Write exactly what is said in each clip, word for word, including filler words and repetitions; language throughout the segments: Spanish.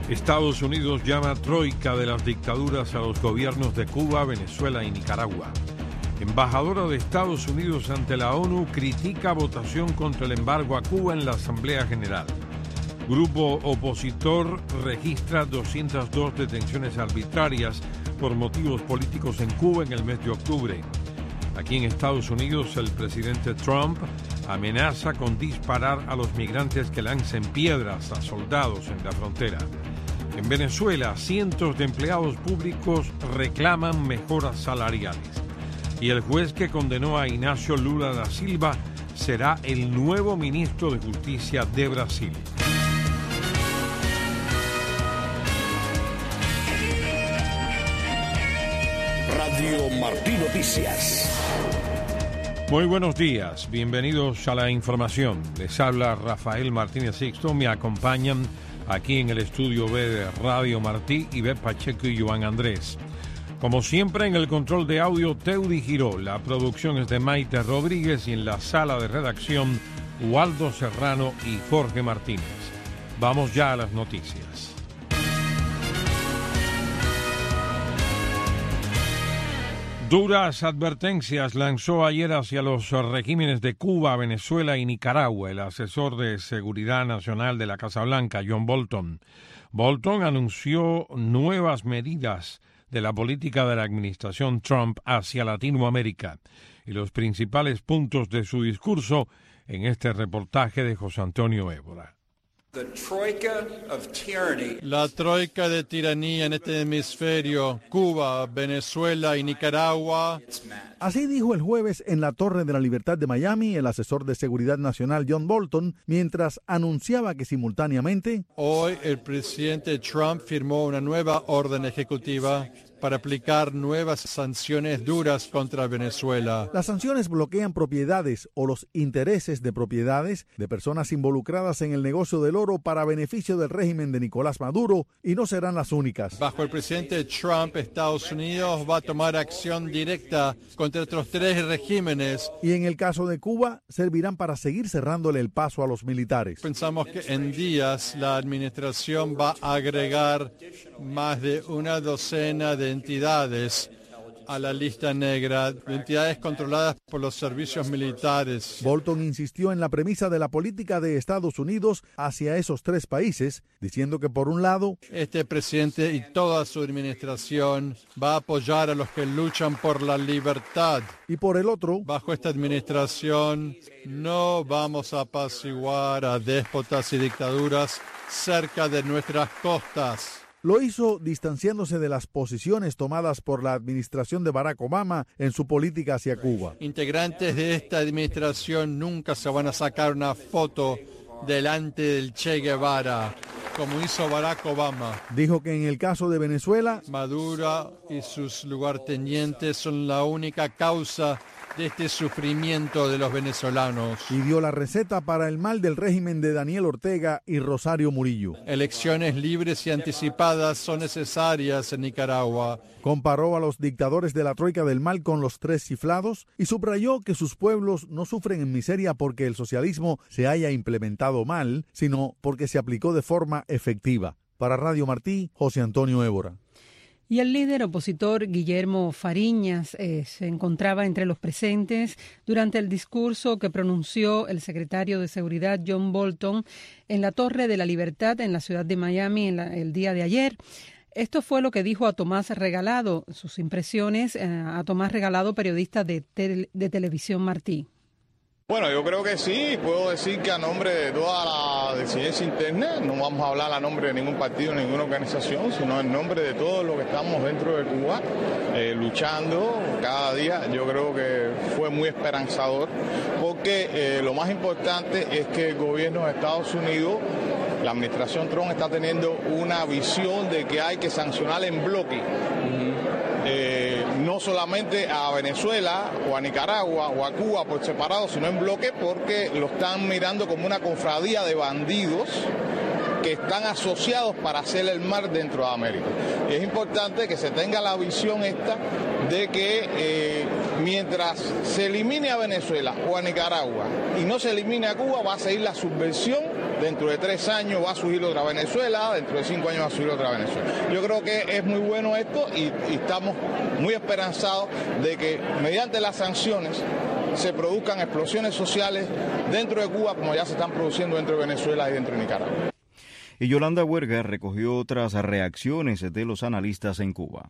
Estados Unidos llama troika de las dictaduras a los gobiernos de Cuba, Venezuela y Nicaragua. Embajadora de Estados Unidos ante la ONU critica votación contra el embargo a Cuba en la Asamblea General. Grupo opositor registra doscientas dos detenciones arbitrarias por motivos políticos en Cuba en el mes de octubre. Aquí en Estados Unidos, el presidente Trump amenaza con disparar a los migrantes que lancen piedras a soldados en la frontera. En Venezuela, cientos de empleados públicos reclaman mejoras salariales. Y el juez que condenó a Inácio Lula da Silva será el nuevo ministro de Justicia de Brasil. Radio Martí Noticias. Muy buenos días, bienvenidos a la información. Les habla Rafael Martínez Sixto, me acompañan aquí en el estudio B de Radio Martí, Ivette Pacheco y Joan Andrés. Como siempre, en el control de audio, Teudi Giró, la producción es de Maite Rodríguez y en la sala de redacción, Waldo Serrano y Jorge Martínez. Vamos ya a las noticias. Duras advertencias lanzó ayer hacia los regímenes de Cuba, Venezuela y Nicaragua el asesor de Seguridad Nacional de la Casa Blanca, John Bolton. Bolton anunció nuevas medidas de la política de la administración Trump hacia Latinoamérica y los principales puntos de su discurso en este reportaje de José Antonio Évora. La troika de tiranía en este hemisferio, Cuba, Venezuela y Nicaragua. Así dijo el jueves en la Torre de la Libertad de Miami el asesor de Seguridad Nacional John Bolton, mientras anunciaba que simultáneamente hoy el presidente Trump firmó una nueva orden ejecutiva para aplicar nuevas sanciones duras contra Venezuela. Las sanciones bloquean propiedades o los intereses de propiedades de personas involucradas en el negocio del oro para beneficio del régimen de Nicolás Maduro y no serán las únicas. Bajo el presidente Trump, Estados Unidos va a tomar acción directa contra otros tres regímenes. Y en el caso de Cuba, servirán para seguir cerrándole el paso a los militares. Pensamos que en días la administración va a agregar más de una docena de entidades a la lista negra, de entidades controladas por los servicios militares. Bolton insistió en la premisa de la política de Estados Unidos hacia esos tres países, diciendo que por un lado, este presidente y toda su administración va a apoyar a los que luchan por la libertad. Y por el otro, bajo esta administración no vamos a apaciguar a déspotas y dictaduras cerca de nuestras costas. Lo hizo distanciándose de las posiciones tomadas por la administración de Barack Obama en su política hacia Cuba. Integrantes de esta administración nunca se van a sacar una foto delante del Che Guevara, como hizo Barack Obama. Dijo que en el caso de Venezuela, Maduro y sus lugartenientes son la única causa de este sufrimiento de los venezolanos. Y dio la receta para el mal del régimen de Daniel Ortega y Rosario Murillo. Elecciones libres y anticipadas son necesarias en Nicaragua. Comparó a los dictadores de la troika del mal con los tres chiflados y subrayó que sus pueblos no sufren en miseria porque el socialismo se haya implementado mal, sino porque se aplicó de forma efectiva. Para Radio Martí, José Antonio Évora. Y el líder opositor Guillermo Fariñas eh, se encontraba entre los presentes durante el discurso que pronunció el secretario de Seguridad John Bolton en la Torre de la Libertad en la ciudad de Miami en la, el día de ayer. Esto fue lo que dijo a Tomás Regalado, sus impresiones eh, a Tomás Regalado, periodista de, tel, de Televisión Martí. Bueno, yo creo que sí, puedo decir que a nombre de toda la disidencia interna, no vamos a hablar a nombre de ningún partido, ninguna organización, sino en nombre de todos los que estamos dentro de Cuba, eh, luchando cada día. Yo creo que fue muy esperanzador, porque eh, lo más importante es que el gobierno de Estados Unidos, la administración Trump, está teniendo una visión de que hay que sancionar en bloque. Eh, no solamente a Venezuela o a Nicaragua o a Cuba por separado, sino en bloque, porque lo están mirando como una cofradía de bandidos que están asociados para hacer el mal dentro de América. Es importante que se tenga la visión esta de que eh, mientras se elimine a Venezuela o a Nicaragua y no se elimine a Cuba, va a seguir la subversión. Dentro de tres años va a surgir otra Venezuela, dentro de cinco años va a surgir otra Venezuela. Yo creo que es muy bueno esto y, y estamos muy esperanzados de que mediante las sanciones se produzcan explosiones sociales dentro de Cuba como ya se están produciendo dentro de Venezuela y dentro de Nicaragua. Y Yolanda Huerga recogió otras reacciones de los analistas en Cuba.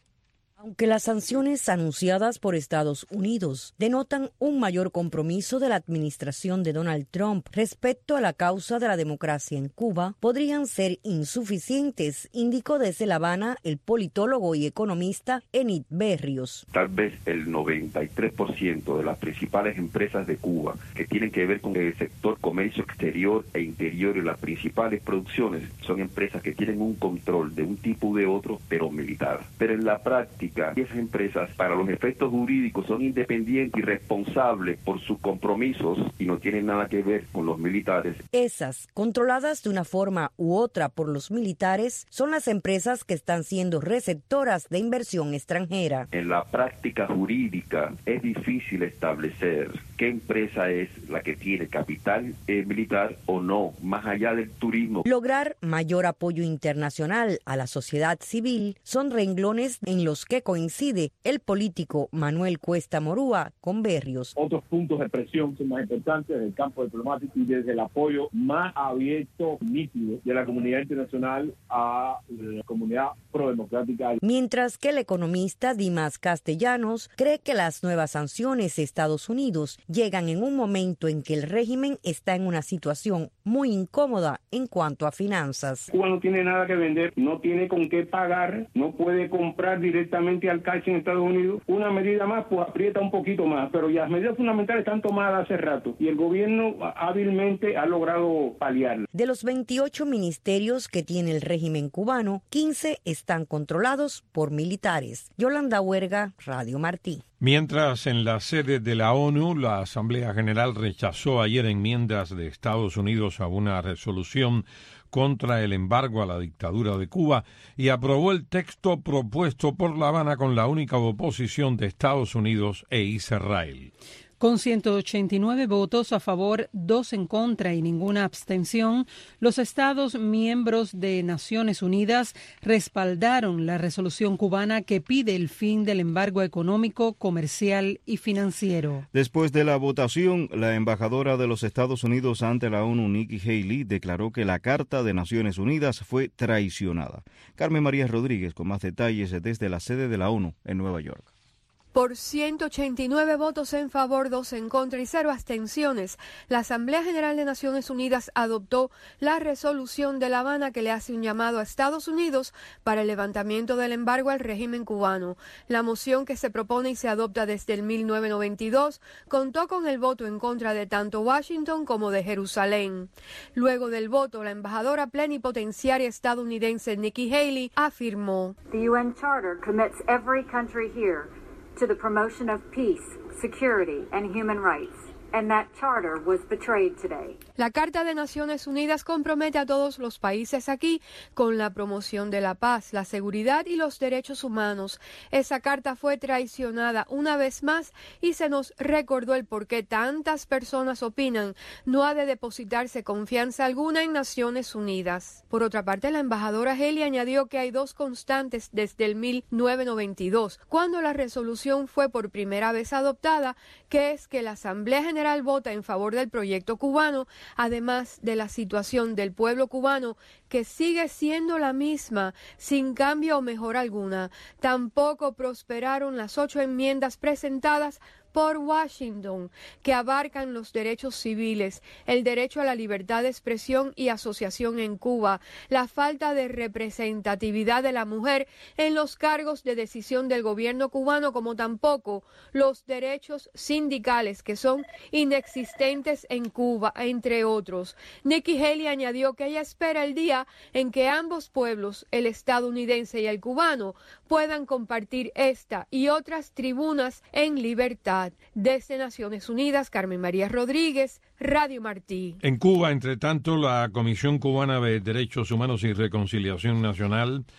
Aunque las sanciones anunciadas por Estados Unidos denotan un mayor compromiso de la administración de Donald Trump respecto a la causa de la democracia en Cuba, podrían ser insuficientes, indicó desde La Habana el politólogo y economista Enid Berrios. Tal vez el noventa y tres por ciento de las principales empresas de Cuba que tienen que ver con el sector comercio exterior e interior y las principales producciones son empresas que tienen un control de un tipo u de otro, pero militar. Pero en la práctica, esas empresas, para los efectos jurídicos, son independientes y responsables por sus compromisos y no tienen nada que ver con los militares. Esas, controladas de una forma u otra por los militares, son las empresas que están siendo receptoras de inversión extranjera. En la práctica jurídica es difícil establecer qué empresa es la que tiene capital eh, militar o no, más allá del turismo. Lograr mayor apoyo internacional a la sociedad civil son renglones en los que coincide el político Manuel Cuesta Morúa con Berrios. Otros puntos de presión son más importantes desde el campo diplomático y desde el apoyo más abierto, nítido de la comunidad internacional a la comunidad prodemocrática. Mientras que el economista Dimas Castellanos cree que las nuevas sanciones de Estados Unidos llegan en un momento en que el régimen está en una situación muy incómoda en cuanto a finanzas. Cuba no tiene nada que vender, no tiene con qué pagar, no puede comprar directamente al calcio en Estados Unidos. Una medida más, pues aprieta un poquito más, pero ya las medidas fundamentales están tomadas hace rato y el gobierno hábilmente ha logrado paliarlas. De los veintiocho ministerios que tiene el régimen cubano, quince están controlados por militares. Yolanda Huerga, Radio Martí. Mientras en la sede de la ONU, la Asamblea General rechazó ayer enmiendas de Estados Unidos a una resolución contra el embargo a la dictadura de Cuba y aprobó el texto propuesto por La Habana con la única oposición de Estados Unidos e Israel. Con ciento ochenta y nueve votos a favor, dos en contra y ninguna abstención, los Estados miembros de Naciones Unidas respaldaron la resolución cubana que pide el fin del embargo económico, comercial y financiero. Después de la votación, la embajadora de los Estados Unidos ante la ONU, Nikki Haley, declaró que la Carta de Naciones Unidas fue traicionada. Carmen María Rodríguez con más detalles desde la sede de la ONU en Nueva York. Por ciento ochenta y nueve votos en favor, dos en contra y cero abstenciones, la Asamblea General de Naciones Unidas adoptó la resolución de La Habana que le hace un llamado a Estados Unidos para el levantamiento del embargo al régimen cubano. La moción, que se propone y se adopta desde el mil novecientos noventa y dos, contó con el voto en contra de tanto Washington como de Jerusalén. Luego del voto, la embajadora plenipotenciaria estadounidense Nikki Haley afirmó: The U N Charter commits every country here to the promotion of peace, security, and human rights. And that charter was betrayed today. La Carta de Naciones Unidas compromete a todos los países aquí con la promoción de la paz, la seguridad y los derechos humanos. Esa carta fue traicionada una vez más y se nos recordó el por qué tantas personas opinan no ha de depositarse confianza alguna en Naciones Unidas. Por otra parte, la embajadora Haley añadió que hay dos constantes desde el mil novecientos noventa y dos, cuando la resolución fue por primera vez adoptada, que es que la Asamblea General vota en favor del proyecto cubano, además de la situación del pueblo cubano, que sigue siendo la misma, sin cambio o mejora alguna. Tampoco prosperaron las ocho enmiendas presentadas por Washington, que abarcan los derechos civiles, el derecho a la libertad de expresión y asociación en Cuba, la falta de representatividad de la mujer en los cargos de decisión del gobierno cubano, como tampoco los derechos sindicales, que son inexistentes en Cuba, entre otros. Nikki Haley añadió que ella espera el día en que ambos pueblos, el estadounidense y el cubano, puedan compartir esta y otras tribunas en libertad. Desde Naciones Unidas, Carmen María Rodríguez, Radio Martí. En Cuba, entre tanto, la Comisión Cubana de Derechos Humanos y Reconciliación Nacional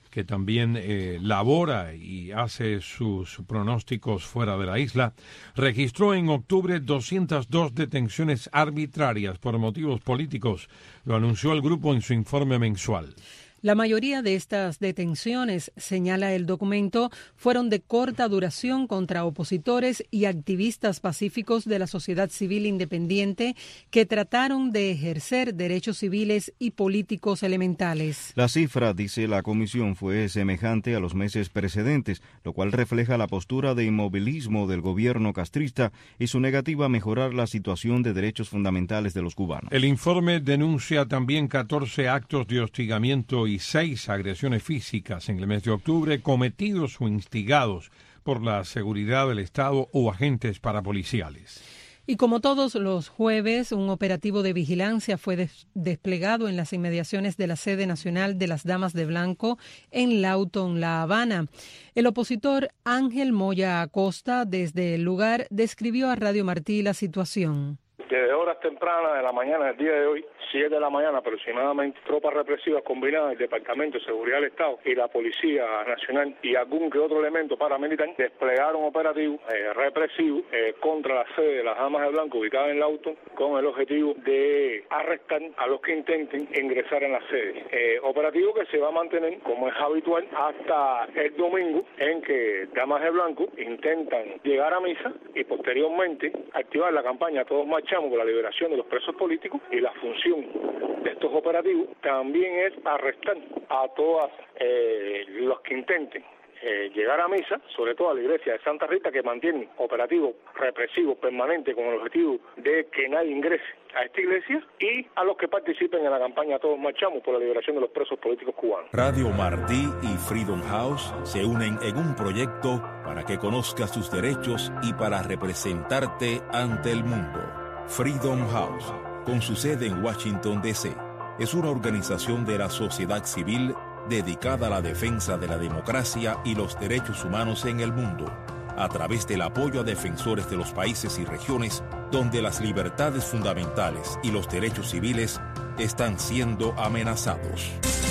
que también eh, labora y hace sus pronósticos fuera de la isla, registró en octubre doscientas dos detenciones arbitrarias por motivos políticos. Lo anunció el grupo en su informe mensual. La mayoría de estas detenciones, señala el documento, fueron de corta duración contra opositores y activistas pacíficos de la sociedad civil independiente que trataron de ejercer derechos civiles y políticos elementales. La cifra, dice la comisión, fue semejante a los meses precedentes, lo cual refleja la postura de inmovilismo del gobierno castrista y su negativa a mejorar la situación de derechos fundamentales de los cubanos. El informe denuncia también catorce actos de hostigamiento y seis agresiones físicas en el mes de octubre cometidos o instigados por la seguridad del Estado o agentes parapoliciales. Y como todos los jueves, un operativo de vigilancia fue des- desplegado en las inmediaciones de la sede nacional de las Damas de Blanco en Lawton, La Habana. El opositor Ángel Moya Acosta, desde el lugar, describió a Radio Martí la situación. Desde horas tempranas de la mañana del día de hoy, siete de la mañana aproximadamente, tropas represivas combinadas del Departamento de Seguridad del Estado y la Policía Nacional y algún que otro elemento paramilitar desplegaron operativos eh, represivos eh, contra la sede de las Damas de Blanco ubicada en Lawton con el objetivo de arrestar a los que intenten ingresar en la sede. Eh, operativo que se va a mantener, como es habitual, hasta el domingo en que Damas de Blanco intentan llegar a misa y posteriormente activar la campaña Todos Marchamos por la liberación de los presos políticos, y la función de estos operativos también es arrestar a todos eh, los que intenten eh, llegar a misa, sobre todo a la iglesia de Santa Rita, que mantiene operativos represivos permanentes con el objetivo de que nadie ingrese a esta iglesia, y a los que participen en la campaña Todos Marchamos por la liberación de los presos políticos cubanos. Radio Martí y Freedom House se unen en un proyecto para que conozcas tus derechos y para representarte ante el mundo. Freedom House, con su sede en Washington, D C, es una organización de la sociedad civil dedicada a la defensa de la democracia y los derechos humanos en el mundo, a través del apoyo a defensores de los países y regiones donde las libertades fundamentales y los derechos civiles están siendo amenazados.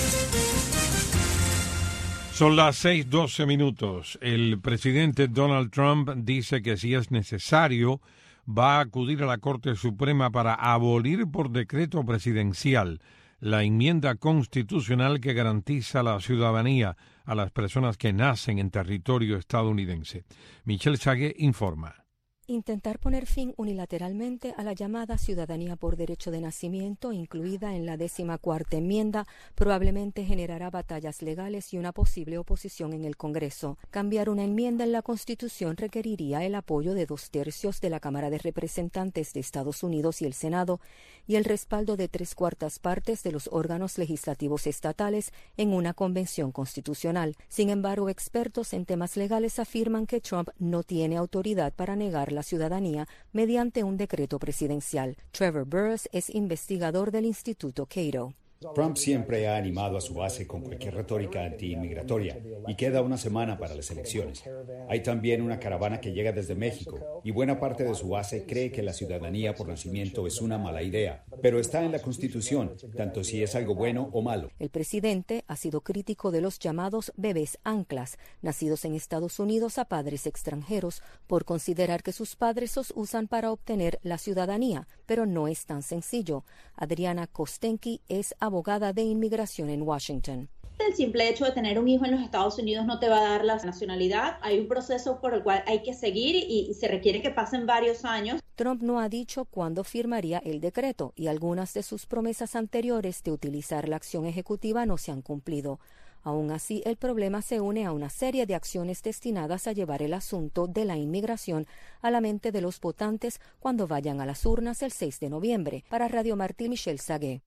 Son las seis doce minutos. El presidente Donald Trump dice que si es necesario, va a acudir a la Corte Suprema para abolir por decreto presidencial la enmienda constitucional que garantiza la ciudadanía a las personas que nacen en territorio estadounidense. Michelle Sague informa. Intentar poner fin unilateralmente a la llamada ciudadanía por derecho de nacimiento, incluida en la décima cuarta enmienda, probablemente generará batallas legales y una posible oposición en el Congreso. Cambiar una enmienda en la Constitución requeriría el apoyo de dos tercios de la Cámara de Representantes de Estados Unidos y el Senado, y el respaldo de tres cuartas partes de los órganos legislativos estatales en una convención constitucional. Sin embargo, expertos en temas legales afirman que Trump no tiene autoridad para negar la ciudadanía mediante un decreto presidencial. Trevor Burrus es investigador del Instituto Cato. Trump siempre ha animado a su base con cualquier retórica anti-inmigratoria y queda una semana para las elecciones. Hay también una caravana que llega desde México y buena parte de su base cree que la ciudadanía por nacimiento es una mala idea, pero está en la Constitución, tanto si es algo bueno o malo. El presidente ha sido crítico de los llamados bebés anclas, nacidos en Estados Unidos a padres extranjeros, por considerar que sus padres los usan para obtener la ciudadanía, pero no es tan sencillo. Adriana Kostenki es abogada de inmigración en Washington. El simple hecho de tener un hijo en los Estados Unidos no te va a dar la nacionalidad. Hay un proceso por el cual hay que seguir y se requiere que pasen varios años. Trump no ha dicho cuándo firmaría el decreto y algunas de sus promesas anteriores de utilizar la acción ejecutiva no se han cumplido. Aún así, el problema se une a una serie de acciones destinadas a llevar el asunto de la inmigración a la mente de los votantes cuando vayan a las urnas el seis de noviembre. Para Radio Martí, Michelle Sague.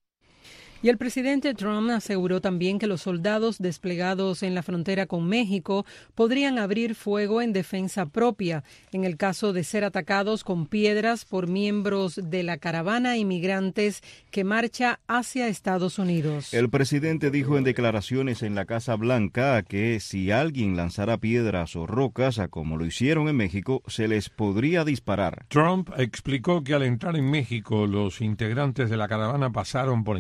Y el presidente Trump aseguró también que los soldados desplegados en la frontera con México podrían abrir fuego en defensa propia en el caso de ser atacados con piedras por miembros de la caravana inmigrantes que marcha hacia Estados Unidos. El presidente dijo en declaraciones en la Casa Blanca que si alguien lanzara piedras o rocas, como lo hicieron en México, se les podría disparar. Trump explicó que al entrar en México, los integrantes de la caravana pasaron por encima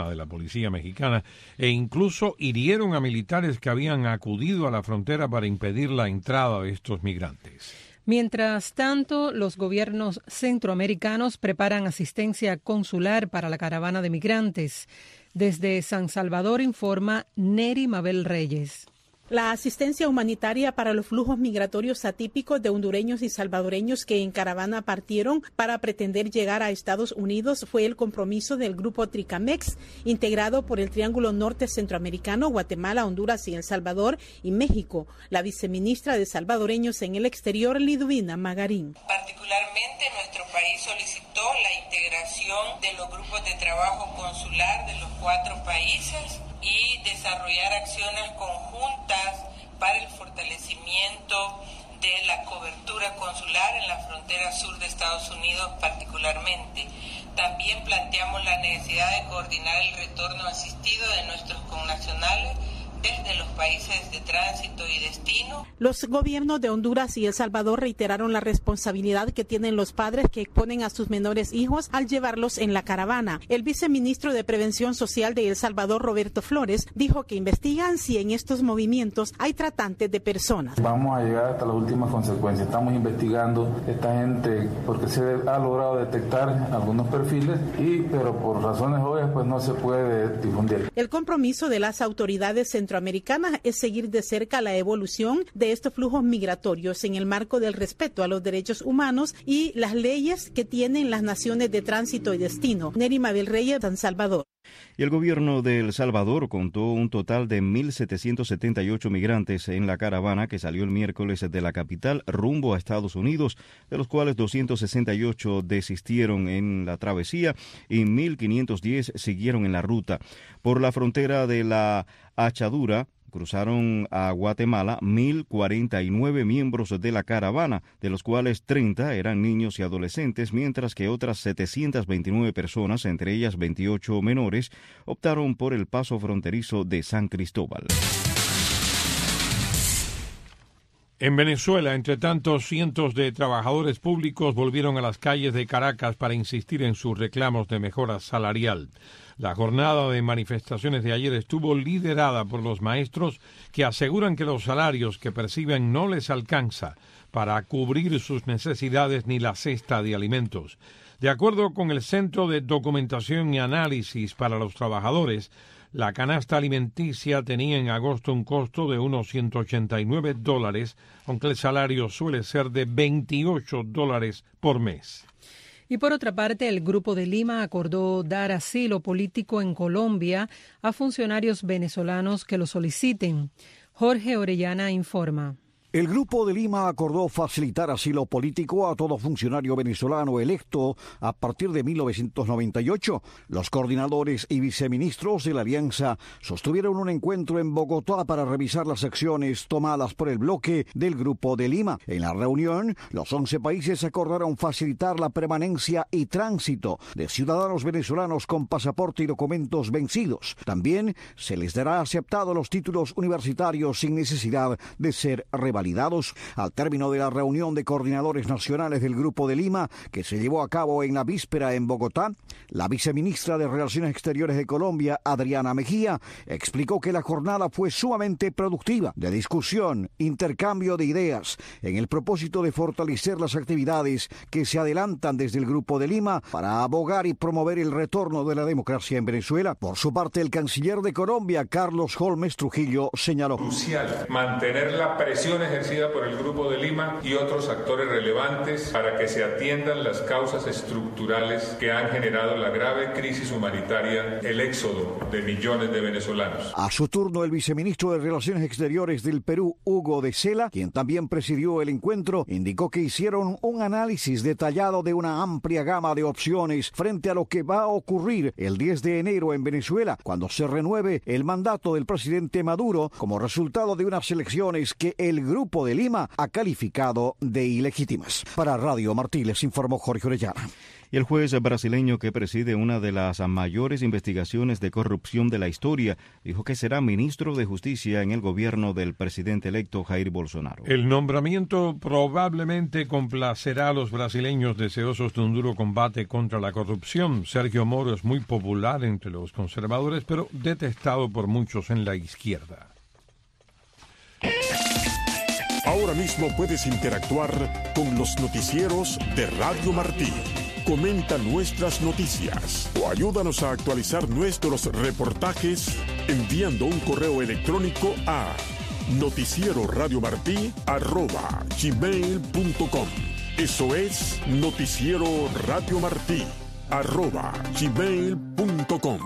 de la policía mexicana e incluso hirieron a militares que habían acudido a la frontera para impedir la entrada de estos migrantes. Mientras tanto, los gobiernos centroamericanos preparan asistencia consular para la caravana de migrantes. Desde San Salvador informa Neri Mabel Reyes. La asistencia humanitaria para los flujos migratorios atípicos de hondureños y salvadoreños que en caravana partieron para pretender llegar a Estados Unidos fue el compromiso del grupo Tricamex, integrado por el Triángulo Norte Centroamericano, Guatemala, Honduras y El Salvador y México. La viceministra de Salvadoreños en el Exterior, Liduvina Magarín. Particularmente nuestro país solicitó la integración de los grupos de trabajo consular de los cuatro países y desarrollar acciones conjuntas para el fortalecimiento de la cobertura consular en la frontera sur de Estados Unidos particularmente. También planteamos la necesidad de coordinar el retorno asistido de nuestros connacionales desde los países de tránsito y destino. Los gobiernos de Honduras y El Salvador reiteraron la responsabilidad que tienen los padres que exponen a sus menores hijos al llevarlos en la caravana. El viceministro de Prevención Social de El Salvador, Roberto Flores, dijo que investigan si en estos movimientos hay tratantes de personas. Vamos a llegar hasta las últimas consecuencias. Estamos investigando esta gente porque se ha logrado detectar algunos perfiles, y pero por razones obvias pues no se puede difundir. El compromiso de las autoridades centrales centroamericanas es seguir de cerca la evolución de estos flujos migratorios en el marco del respeto a los derechos humanos y las leyes que tienen las naciones de tránsito y destino. Neri Mabel Reyes, San Salvador. Y el gobierno de El Salvador contó un total de mil setecientos setenta y ocho migrantes en la caravana que salió el miércoles de la capital rumbo a Estados Unidos, de los cuales doscientos sesenta y ocho desistieron en la travesía y mil quinientos diez siguieron en la ruta. Por la frontera de la Achadura cruzaron a Guatemala mil cuarenta y nueve miembros de la caravana, de los cuales treinta eran niños y adolescentes, mientras que otras setecientas veintinueve personas, entre ellas veintiocho menores, optaron por el paso fronterizo de San Cristóbal. En Venezuela, entre tanto, cientos de trabajadores públicos volvieron a las calles de Caracas para insistir en sus reclamos de mejora salarial. La jornada de manifestaciones de ayer estuvo liderada por los maestros, que aseguran que los salarios que perciben no les alcanza para cubrir sus necesidades ni la cesta de alimentos. De acuerdo con el Centro de Documentación y Análisis para los Trabajadores, la canasta alimenticia tenía en agosto un costo de unos ciento ochenta y nueve dólares, aunque el salario suele ser de veintiocho dólares por mes. Y por otra parte, el Grupo de Lima acordó dar asilo político en Colombia a funcionarios venezolanos que lo soliciten. Jorge Orellana informa. El Grupo de Lima acordó facilitar asilo político a todo funcionario venezolano electo a partir de mil novecientos noventa y ocho. Los coordinadores y viceministros de la alianza sostuvieron un encuentro en Bogotá para revisar las acciones tomadas por el bloque del Grupo de Lima. En la reunión, los once países acordaron facilitar la permanencia y tránsito de ciudadanos venezolanos con pasaporte y documentos vencidos. También se les dará aceptado los títulos universitarios sin necesidad de ser revalidados. Validados. Al término de la reunión de coordinadores nacionales del Grupo de Lima, que se llevó a cabo en la víspera en Bogotá, la viceministra de Relaciones Exteriores de Colombia, Adriana Mejía, explicó que la jornada fue sumamente productiva, de discusión, intercambio de ideas, en el propósito de fortalecer las actividades que se adelantan desde el Grupo de Lima para abogar y promover el retorno de la democracia en Venezuela. Por su parte, el canciller de Colombia, Carlos Holmes Trujillo, señaló: crucial mantener la presión ejercida por el Grupo de Lima y otros actores relevantes para que se atiendan las causas estructurales que han generado la grave crisis humanitaria, el éxodo de millones de venezolanos. A su turno, el viceministro de Relaciones Exteriores del Perú, Hugo de Sela, quien también presidió el encuentro, indicó que hicieron un análisis detallado de una amplia gama de opciones frente a lo que va a ocurrir el diez de enero en Venezuela, cuando se renueve el mandato del presidente Maduro como resultado de unas elecciones que el Grupo Grupo de Lima ha calificado de ilegítimas. Para Radio Martí les informó Jorge Orellana. Y el juez brasileño que preside una de las mayores investigaciones de corrupción de la historia dijo que será ministro de Justicia en el gobierno del presidente electo Jair Bolsonaro. El nombramiento probablemente complacerá a los brasileños deseosos de un duro combate contra la corrupción. Sergio Moro es muy popular entre los conservadores, pero detestado por muchos en la izquierda. Ahora mismo puedes interactuar con los noticieros de Radio Martí. Comenta nuestras noticias o ayúdanos a actualizar nuestros reportajes enviando un correo electrónico a noticieroradiomartí arroba gmail punto com. Eso es noticieroradiomartí arroba gmail punto com.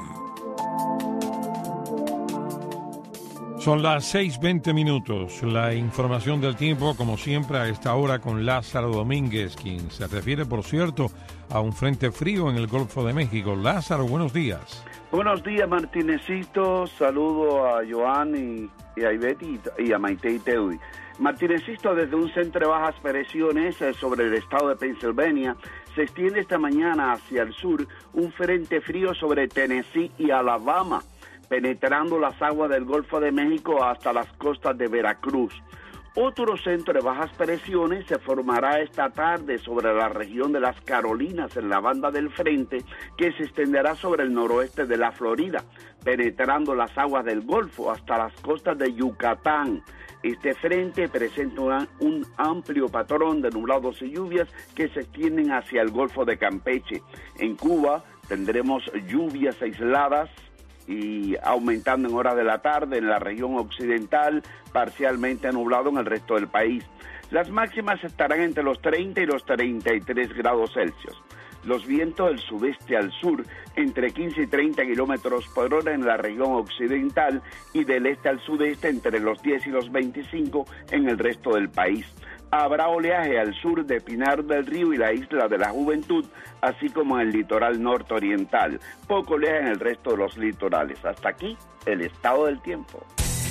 Son las seis veinte minutos. La información del tiempo, como siempre, a esta hora con Lázaro Domínguez, quien se refiere, por cierto, a un frente frío en el Golfo de México. Lázaro, buenos días. Buenos días, Martinecito. Saludo a Joan y, y a Ivette y, y a Maite y Teudi. Martinecito, desde un centro de bajas presiones eh, sobre el estado de Pensilvania, se extiende esta mañana hacia el sur un frente frío sobre Tennessee y Alabama, penetrando las aguas del Golfo de México hasta las costas de Veracruz. Otro centro de bajas presiones se formará esta tarde sobre la región de las Carolinas en la banda del frente, que se extenderá sobre el noroeste de la Florida, penetrando las aguas del Golfo hasta las costas de Yucatán. Este frente presenta una, un amplio patrón de nublados y lluvias que se extienden hacia el Golfo de Campeche. En Cuba tendremos lluvias aisladas y aumentando en horas de la tarde en la región occidental, parcialmente nublado en el resto del país. Las máximas estarán entre los treinta y los treinta y tres grados Celsius. Los vientos del sudeste al sur entre quince y treinta kilómetros por hora en la región occidental y del este al sudeste entre los diez y los veinticinco en el resto del país. Habrá oleaje al sur de Pinar del Río y la Isla de la Juventud, así como en el litoral norte-oriental. Poco oleaje en el resto de los litorales. Hasta aquí, el estado del tiempo.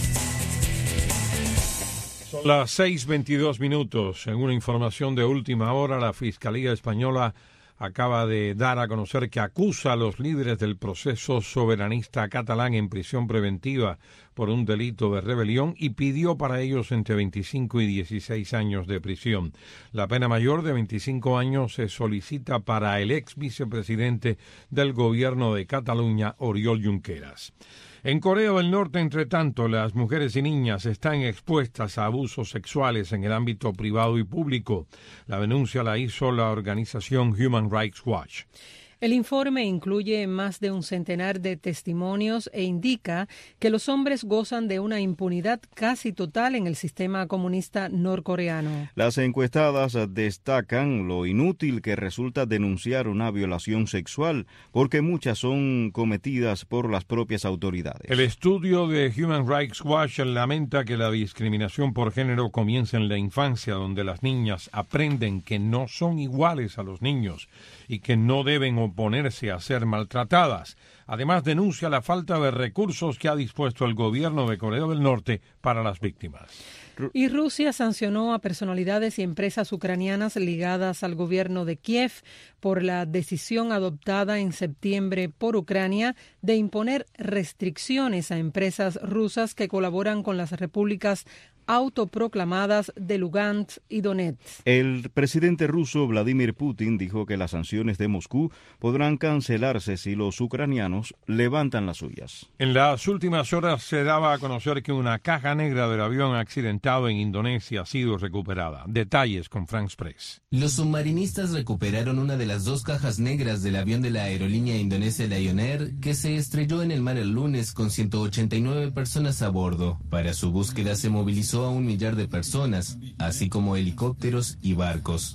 Son las seis veintidós minutos. En una información de última hora, la Fiscalía Española acaba de dar a conocer que acusa a los líderes del proceso soberanista catalán en prisión preventiva por un delito de rebelión y pidió para ellos entre veinticinco y dieciséis años de prisión. La pena mayor de veinticinco años se solicita para el ex vicepresidente del gobierno de Cataluña, Oriol Junqueras. En Corea del Norte, entre tanto, las mujeres y niñas están expuestas a abusos sexuales en el ámbito privado y público. La denuncia la hizo la organización Human Rights Watch. El informe incluye más de un centenar de testimonios e indica que los hombres gozan de una impunidad casi total en el sistema comunista norcoreano. Las encuestadas destacan lo inútil que resulta denunciar una violación sexual, porque muchas son cometidas por las propias autoridades. El estudio de Human Rights Watch lamenta que la discriminación por género comienza en la infancia, donde las niñas aprenden que no son iguales a los niños y que no deben oponerse a ser maltratadas. Además, denuncia la falta de recursos que ha dispuesto el gobierno de Corea del Norte para las víctimas. Y Rusia sancionó a personalidades y empresas ucranianas ligadas al gobierno de Kiev por la decisión adoptada en septiembre por Ucrania de imponer restricciones a empresas rusas que colaboran con las repúblicas autoproclamadas de Lugansk y Donetsk. El presidente ruso Vladimir Putin dijo que las sanciones de Moscú podrán cancelarse si los ucranianos levantan las suyas. En las últimas horas se daba a conocer que una caja negra del avión accidentado en Indonesia ha sido recuperada. Detalles con France Press. Los submarinistas recuperaron una de las dos cajas negras del avión de la aerolínea indonesia Lion Air, que se estrelló en el mar el lunes con ciento ochenta y nueve personas a bordo. Para su búsqueda se movilizó a un millar de personas, así como helicópteros y barcos.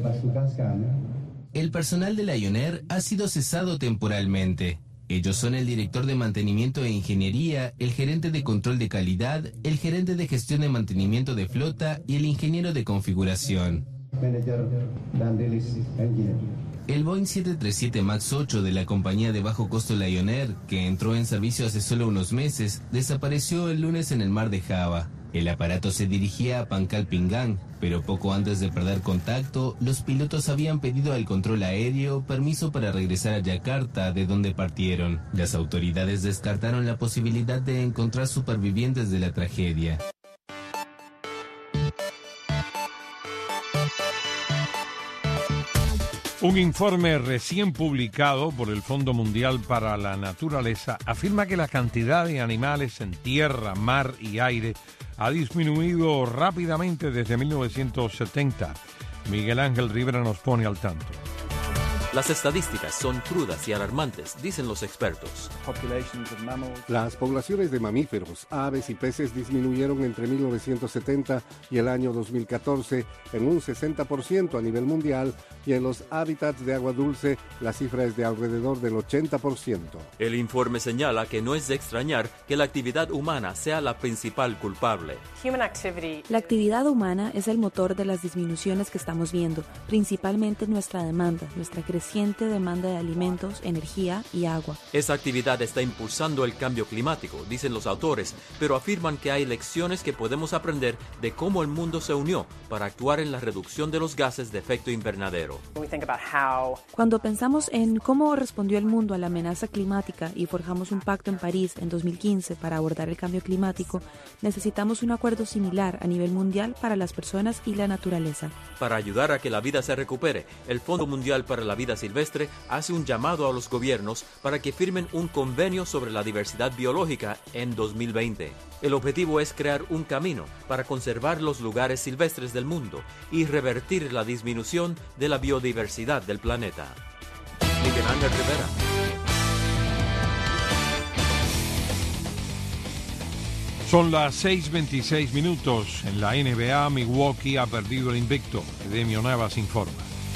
El personal de Lion Air ha sido cesado temporalmente. Ellos son el director de mantenimiento e ingeniería, el gerente de control de calidad, el gerente de gestión de mantenimiento de flota y el ingeniero de configuración. El Boeing siete treinta y siete MAX ocho de la compañía de bajo costo Lion Air, que entró en servicio hace solo unos meses, desapareció el lunes en el mar de Java. El aparato se dirigía a Pancalpingán, pero poco antes de perder contacto, los pilotos habían pedido al control aéreo permiso para regresar a Yakarta, de donde partieron. Las autoridades descartaron la posibilidad de encontrar supervivientes de la tragedia. Un informe recién publicado por el Fondo Mundial para la Naturaleza afirma que la cantidad de animales en tierra, mar y aire ha disminuido rápidamente desde mil novecientos setenta. Miguel Ángel Rivera nos pone al tanto. Las estadísticas son crudas y alarmantes, dicen los expertos. Las poblaciones de mamíferos, aves y peces disminuyeron entre mil novecientos setenta y el año dos mil catorce en un sesenta por ciento a nivel mundial, y en los hábitats de agua dulce la cifra es de alrededor del ochenta por ciento. El informe señala que no es de extrañar que la actividad humana sea la principal culpable. La actividad humana es el motor de las disminuciones que estamos viendo, principalmente nuestra demanda, nuestra creciente demanda de alimentos, energía y agua. Esa actividad está impulsando el cambio climático, dicen los autores, pero afirman que hay lecciones que podemos aprender de cómo el mundo se unió para actuar en la reducción de los gases de efecto invernadero. Cuando pensamos en cómo respondió el mundo a la amenaza climática y forjamos un pacto en París en dos mil quince para abordar el cambio climático, necesitamos un acuerdo similar a nivel mundial para las personas y la naturaleza. Para ayudar a que la vida se recupere, el Fondo Mundial para la Vida Silvestre hace un llamado a los gobiernos para que firmen un convenio sobre la diversidad biológica en dos mil veinte. El objetivo es crear un camino para conservar los lugares silvestres del mundo y revertir la disminución de la biodiversidad del planeta. Miguel Ángel Rivera. Son las seis veintiséis minutos. En la N B A, Milwaukee ha perdido el invicto. Edemio Navas informa.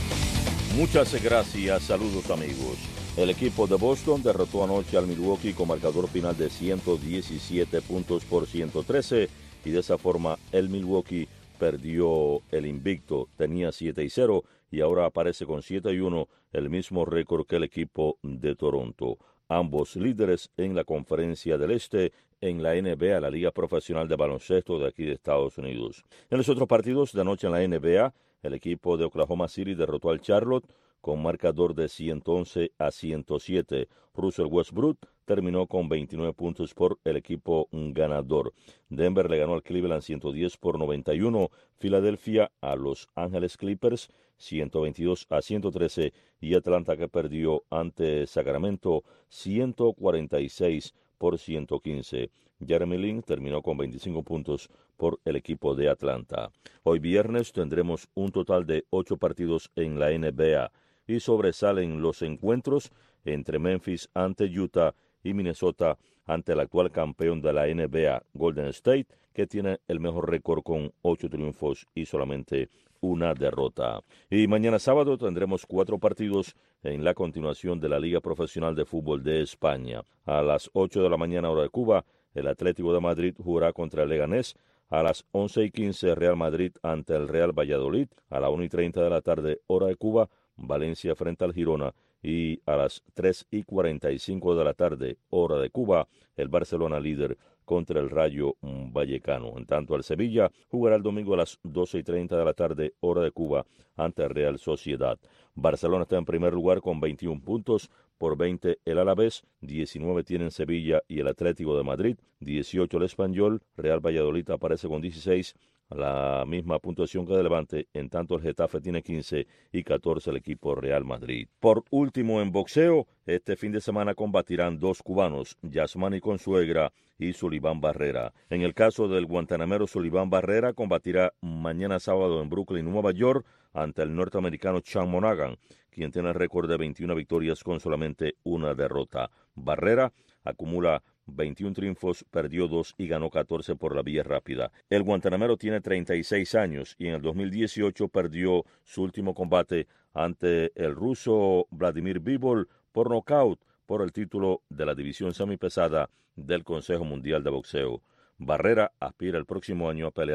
Muchas gracias, saludos amigos. El equipo de Boston derrotó anoche al Milwaukee con marcador final de ciento diecisiete puntos por ciento trece y de esa forma el Milwaukee perdió el invicto. Tenía siete y cero y ahora aparece con siete y uno, el mismo récord que el equipo de Toronto. Ambos líderes en la Conferencia del Este en la N B A, la Liga Profesional de Baloncesto de aquí de Estados Unidos. En los otros partidos de anoche en la N B A, el equipo de Oklahoma City derrotó al Charlotte con marcador de ciento once a ciento siete. Russell Westbrook terminó con veintinueve puntos por el equipo ganador. Denver le ganó al Cleveland ciento diez por noventa y uno. Filadelfia a Los Ángeles Clippers ciento veintidós a ciento trece. Y Atlanta, que perdió ante Sacramento ciento cuarenta y seis por ciento quince. Jeremy Lin terminó con veinticinco puntos por el equipo de Atlanta. Hoy viernes tendremos un total de ocho partidos en la N B A y sobresalen los encuentros entre Memphis ante Utah y Minnesota ante el actual campeón de la N B A, Golden State, que tiene el mejor récord con ocho triunfos y solamente una derrota. Y mañana sábado tendremos cuatro partidos en la continuación de la Liga Profesional de Fútbol de España. A las ocho de la mañana hora de Cuba, el Atlético de Madrid jugará contra el Leganés. A las once y quince, Real Madrid ante el Real Valladolid. A la una y treinta de la tarde, hora de Cuba, Valencia frente al Girona. Y a las tres y cuarenta y cinco de la tarde, hora de Cuba, el Barcelona líder contra el Rayo Vallecano. En tanto, el Sevilla jugará el domingo a las doce y treinta de la tarde, hora de Cuba, ante el Real Sociedad. Barcelona está en primer lugar con veintiún puntos, por veinte el Alavés, diecinueve tienen Sevilla y el Atlético de Madrid, dieciocho el Español, Real Valladolid aparece con dieciséis, la misma puntuación que el Levante, en tanto el Getafe tiene quince y catorce el equipo Real Madrid. Por último, en boxeo, este fin de semana combatirán dos cubanos, Yasmani Consuegra y Sullivan Barrera. En el caso del guantanamero Sullivan Barrera, combatirá mañana sábado en Brooklyn, Nueva York, ante el norteamericano Sean Monaghan, quien tiene el récord de veintiuna victorias con solamente una derrota. Barrera acumula veintiún triunfos, perdió dos y ganó catorce por la vía rápida. El guantanamero tiene treinta y seis años y en el dos mil dieciocho perdió su último combate ante el ruso Vladimir Bivol por nocaut por el título de la división semipesada del Consejo Mundial de Boxeo. Barrera aspira el próximo año a pelear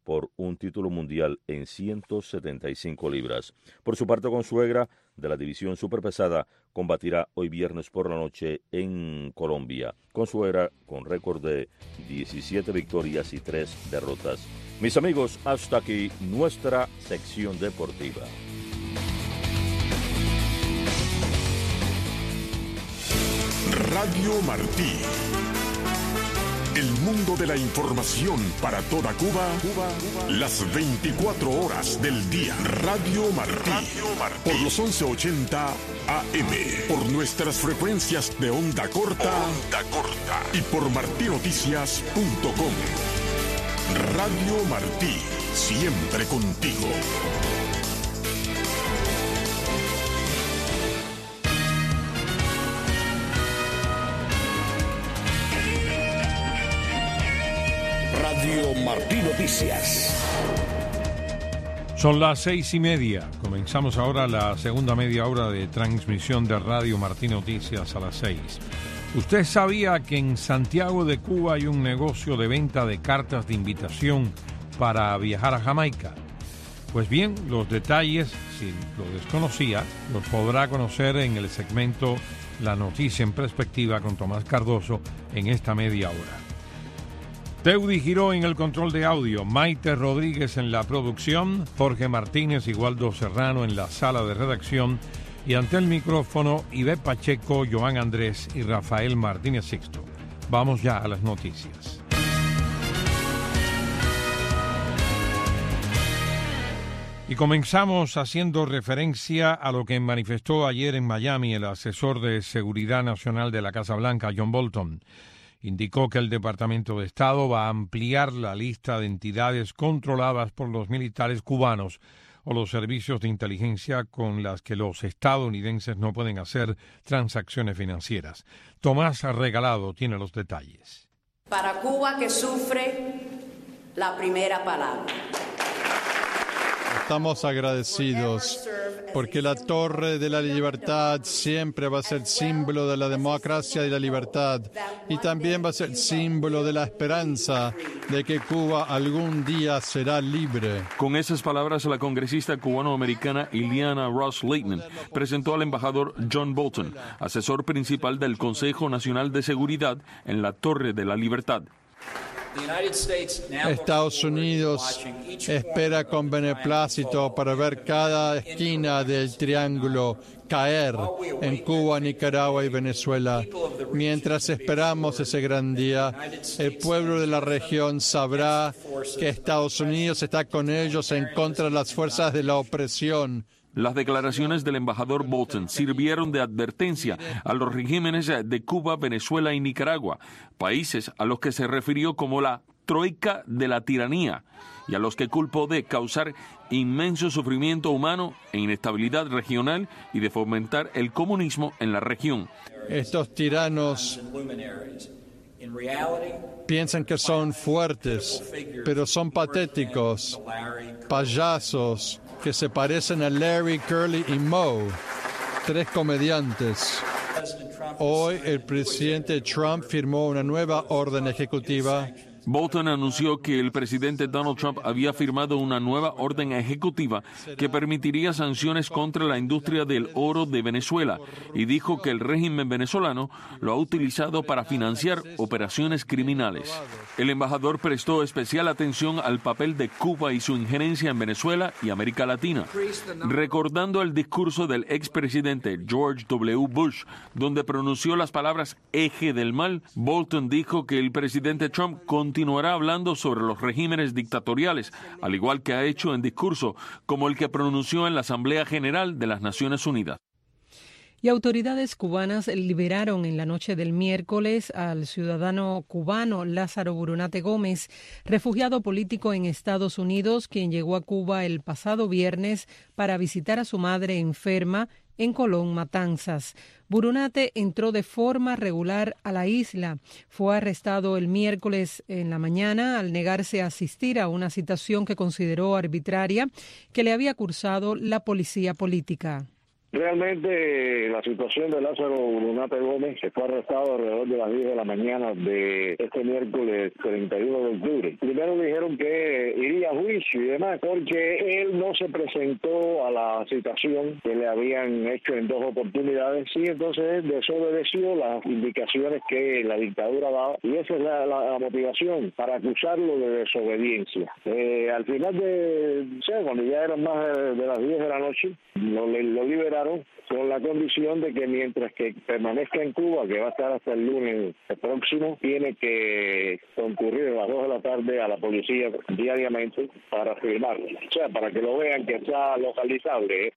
por un título mundial en ciento setenta y cinco libras. Por su parte, Consuegra, de la división superpesada, combatirá hoy viernes por la noche en Colombia. Consuegra con récord de diecisiete victorias y tres derrotas. Mis amigos, hasta aquí nuestra sección deportiva. Radio Martí. El mundo de la información para toda Cuba, Cuba, Cuba, las veinticuatro horas del día. Radio Martí. Radio Martí. Por los once ochenta A M. Por nuestras frecuencias de onda corta. Onda corta. Y por martinoticias punto com. Radio Martí. Siempre contigo. Radio Martí Noticias. Son las seis y media. Comenzamos ahora la segunda media hora de transmisión de Radio Martí Noticias a las seis. ¿Usted sabía que en Santiago de Cuba hay un negocio de venta de cartas de invitación para viajar a Jamaica? Pues bien, los detalles, si lo desconocía, los podrá conocer en el segmento La Noticia en Perspectiva con Tomás Cardoso en esta media hora. Teudi Giró en el control de audio, Maite Rodríguez en la producción, Jorge Martínez y Waldo Serrano en la sala de redacción y ante el micrófono Ivette Pacheco, Joan Andrés y Rafael Martínez Sixto. Vamos ya a las noticias. Y comenzamos haciendo referencia a lo que manifestó ayer en Miami el asesor de Seguridad Nacional de la Casa Blanca, John Bolton. Indicó que el Departamento de Estado va a ampliar la lista de entidades controladas por los militares cubanos o los servicios de inteligencia con las que los estadounidenses no pueden hacer transacciones financieras. Tomás Regalado tiene los detalles. Para Cuba, que sufre la primera palabra. Estamos agradecidos porque la Torre de la Libertad siempre va a ser símbolo de la democracia y la libertad, y también va a ser símbolo de la esperanza de que Cuba algún día será libre. Con esas palabras, la congresista cubano-americana Ileana Ros-Lehtinen presentó al embajador John Bolton, asesor principal del Consejo Nacional de Seguridad, en la Torre de la Libertad. Estados Unidos espera con beneplácito para ver cada esquina del triángulo caer en Cuba, Nicaragua y Venezuela. Mientras esperamos ese gran día, el pueblo de la región sabrá que Estados Unidos está con ellos en contra de las fuerzas de la opresión. Las declaraciones del embajador Bolton sirvieron de advertencia a los regímenes de Cuba, Venezuela y Nicaragua, países a los que se refirió como la troika de la tiranía y a los que culpó de causar inmenso sufrimiento humano e inestabilidad regional y de fomentar el comunismo en la región. Estos tiranos piensan que son fuertes, pero son patéticos, payasos que se parecen a Larry, Curly y Moe, tres comediantes. Hoy el presidente Trump firmó una nueva orden ejecutiva. Bolton anunció que el presidente Donald Trump había firmado una nueva orden ejecutiva que permitiría sanciones contra la industria del oro de Venezuela y dijo que el régimen venezolano lo ha utilizado para financiar operaciones criminales. El embajador prestó especial atención al papel de Cuba y su injerencia en Venezuela y América Latina, recordando el discurso del expresidente George W. Bush, donde pronunció las palabras eje del mal. Bolton dijo que el presidente Trump continuó Continuará hablando sobre los regímenes dictatoriales, al igual que ha hecho en discurso, como el que pronunció en la Asamblea General de las Naciones Unidas. Y autoridades cubanas liberaron en la noche del miércoles al ciudadano cubano Lázaro Burunate Gómez, refugiado político en Estados Unidos, quien llegó a Cuba el pasado viernes para visitar a su madre enferma en Colón, Matanzas. Burunate entró de forma regular a la isla. Fue arrestado el miércoles en la mañana al negarse a asistir a una citación que consideró arbitraria que le había cursado la policía política. Realmente la situación de Lázaro Brunate Gómez, que fue arrestado alrededor de las diez de la mañana de este miércoles treinta y uno de octubre. Primero dijeron que iría a juicio y demás, porque él no se presentó a la citación que le habían hecho en dos oportunidades, y entonces desobedeció las indicaciones que la dictadura daba, y esa es la, la, la motivación para acusarlo de desobediencia. Eh, al final de, o sea, cuando ya eran más de, de las diez de la noche, lo, lo liberaron con la condición de que mientras que permanezca en Cuba, que va a estar hasta el lunes próximo, tiene que concurrir a las dos de la tarde a la policía diariamente para firmarlo, o sea, para que lo vean que está localizable, ¿eh?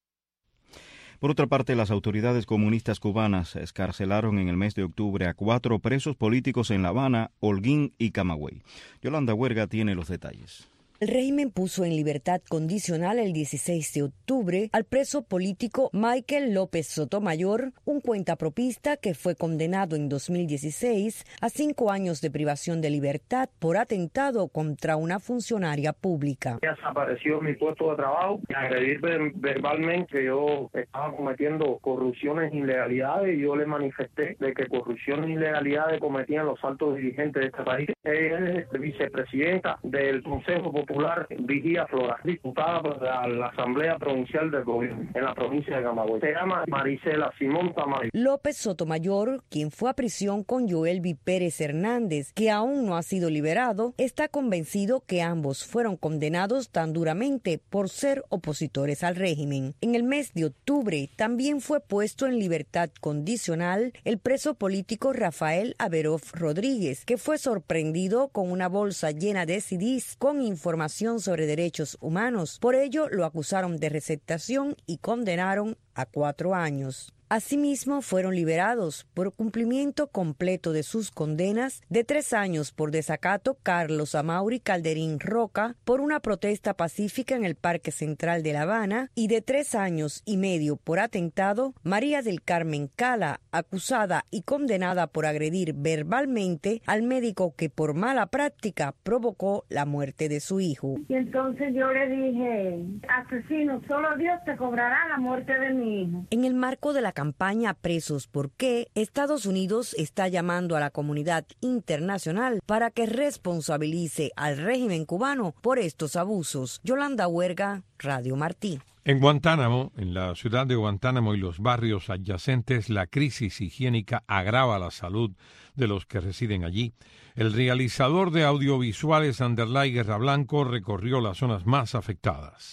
Por otra parte, las autoridades comunistas cubanas excarcelaron en el mes de octubre a cuatro presos políticos en La Habana, Holguín y Camagüey. Yolanda Huerga tiene los detalles. El régimen puso en libertad condicional el dieciséis de octubre al preso político Michael López Sotomayor, un cuentapropista que fue condenado en dos mil dieciséis a cinco años de privación de libertad por atentado contra una funcionaria pública. Desapareció mi puesto de trabajo, y agredir verbalmente que yo estaba cometiendo corrupciones e ilegalidades, y yo le manifesté de que corrupciones e ilegalidades cometían los altos dirigentes de este país. Ella es vicepresidenta del Consejo Popular Vigía Flora, diputada por la, la Asamblea Provincial del Gobierno en la provincia de Camagüey. Se llama Marisela Simón Tamayo. López Sotomayor, quien fue a prisión con Joelvi Pérez Hernández, que aún no ha sido liberado, está convencido que ambos fueron condenados tan duramente por ser opositores al régimen. En el mes de octubre también fue puesto en libertad condicional el preso político Rafael Averof Rodríguez, que fue sorprendido con una bolsa llena de C Ds con información sobre derechos humanos. Por ello, lo acusaron de receptación y condenaron a cuatro años. Asimismo, fueron liberados por cumplimiento completo de sus condenas de tres años por desacato Carlos Amaury Calderín Roca por una protesta pacífica en el Parque Central de La Habana, y de tres años y medio por atentado María del Carmen Cala, acusada y condenada por agredir verbalmente al médico que por mala práctica provocó la muerte de su hijo. Y entonces yo le dije, asesino, solo Dios te cobrará la muerte de mi hijo. En el marco de la campaña Presos ¿Por qué?, Estados Unidos está llamando a la comunidad internacional para que responsabilice al régimen cubano por estos abusos. Yolanda Huerga, Radio Martí. En Guantánamo, en la ciudad de Guantánamo y los barrios adyacentes, la crisis higiénica agrava la salud de los que residen allí. El realizador de audiovisuales Anderlay Guerra Blanco recorrió las zonas más afectadas.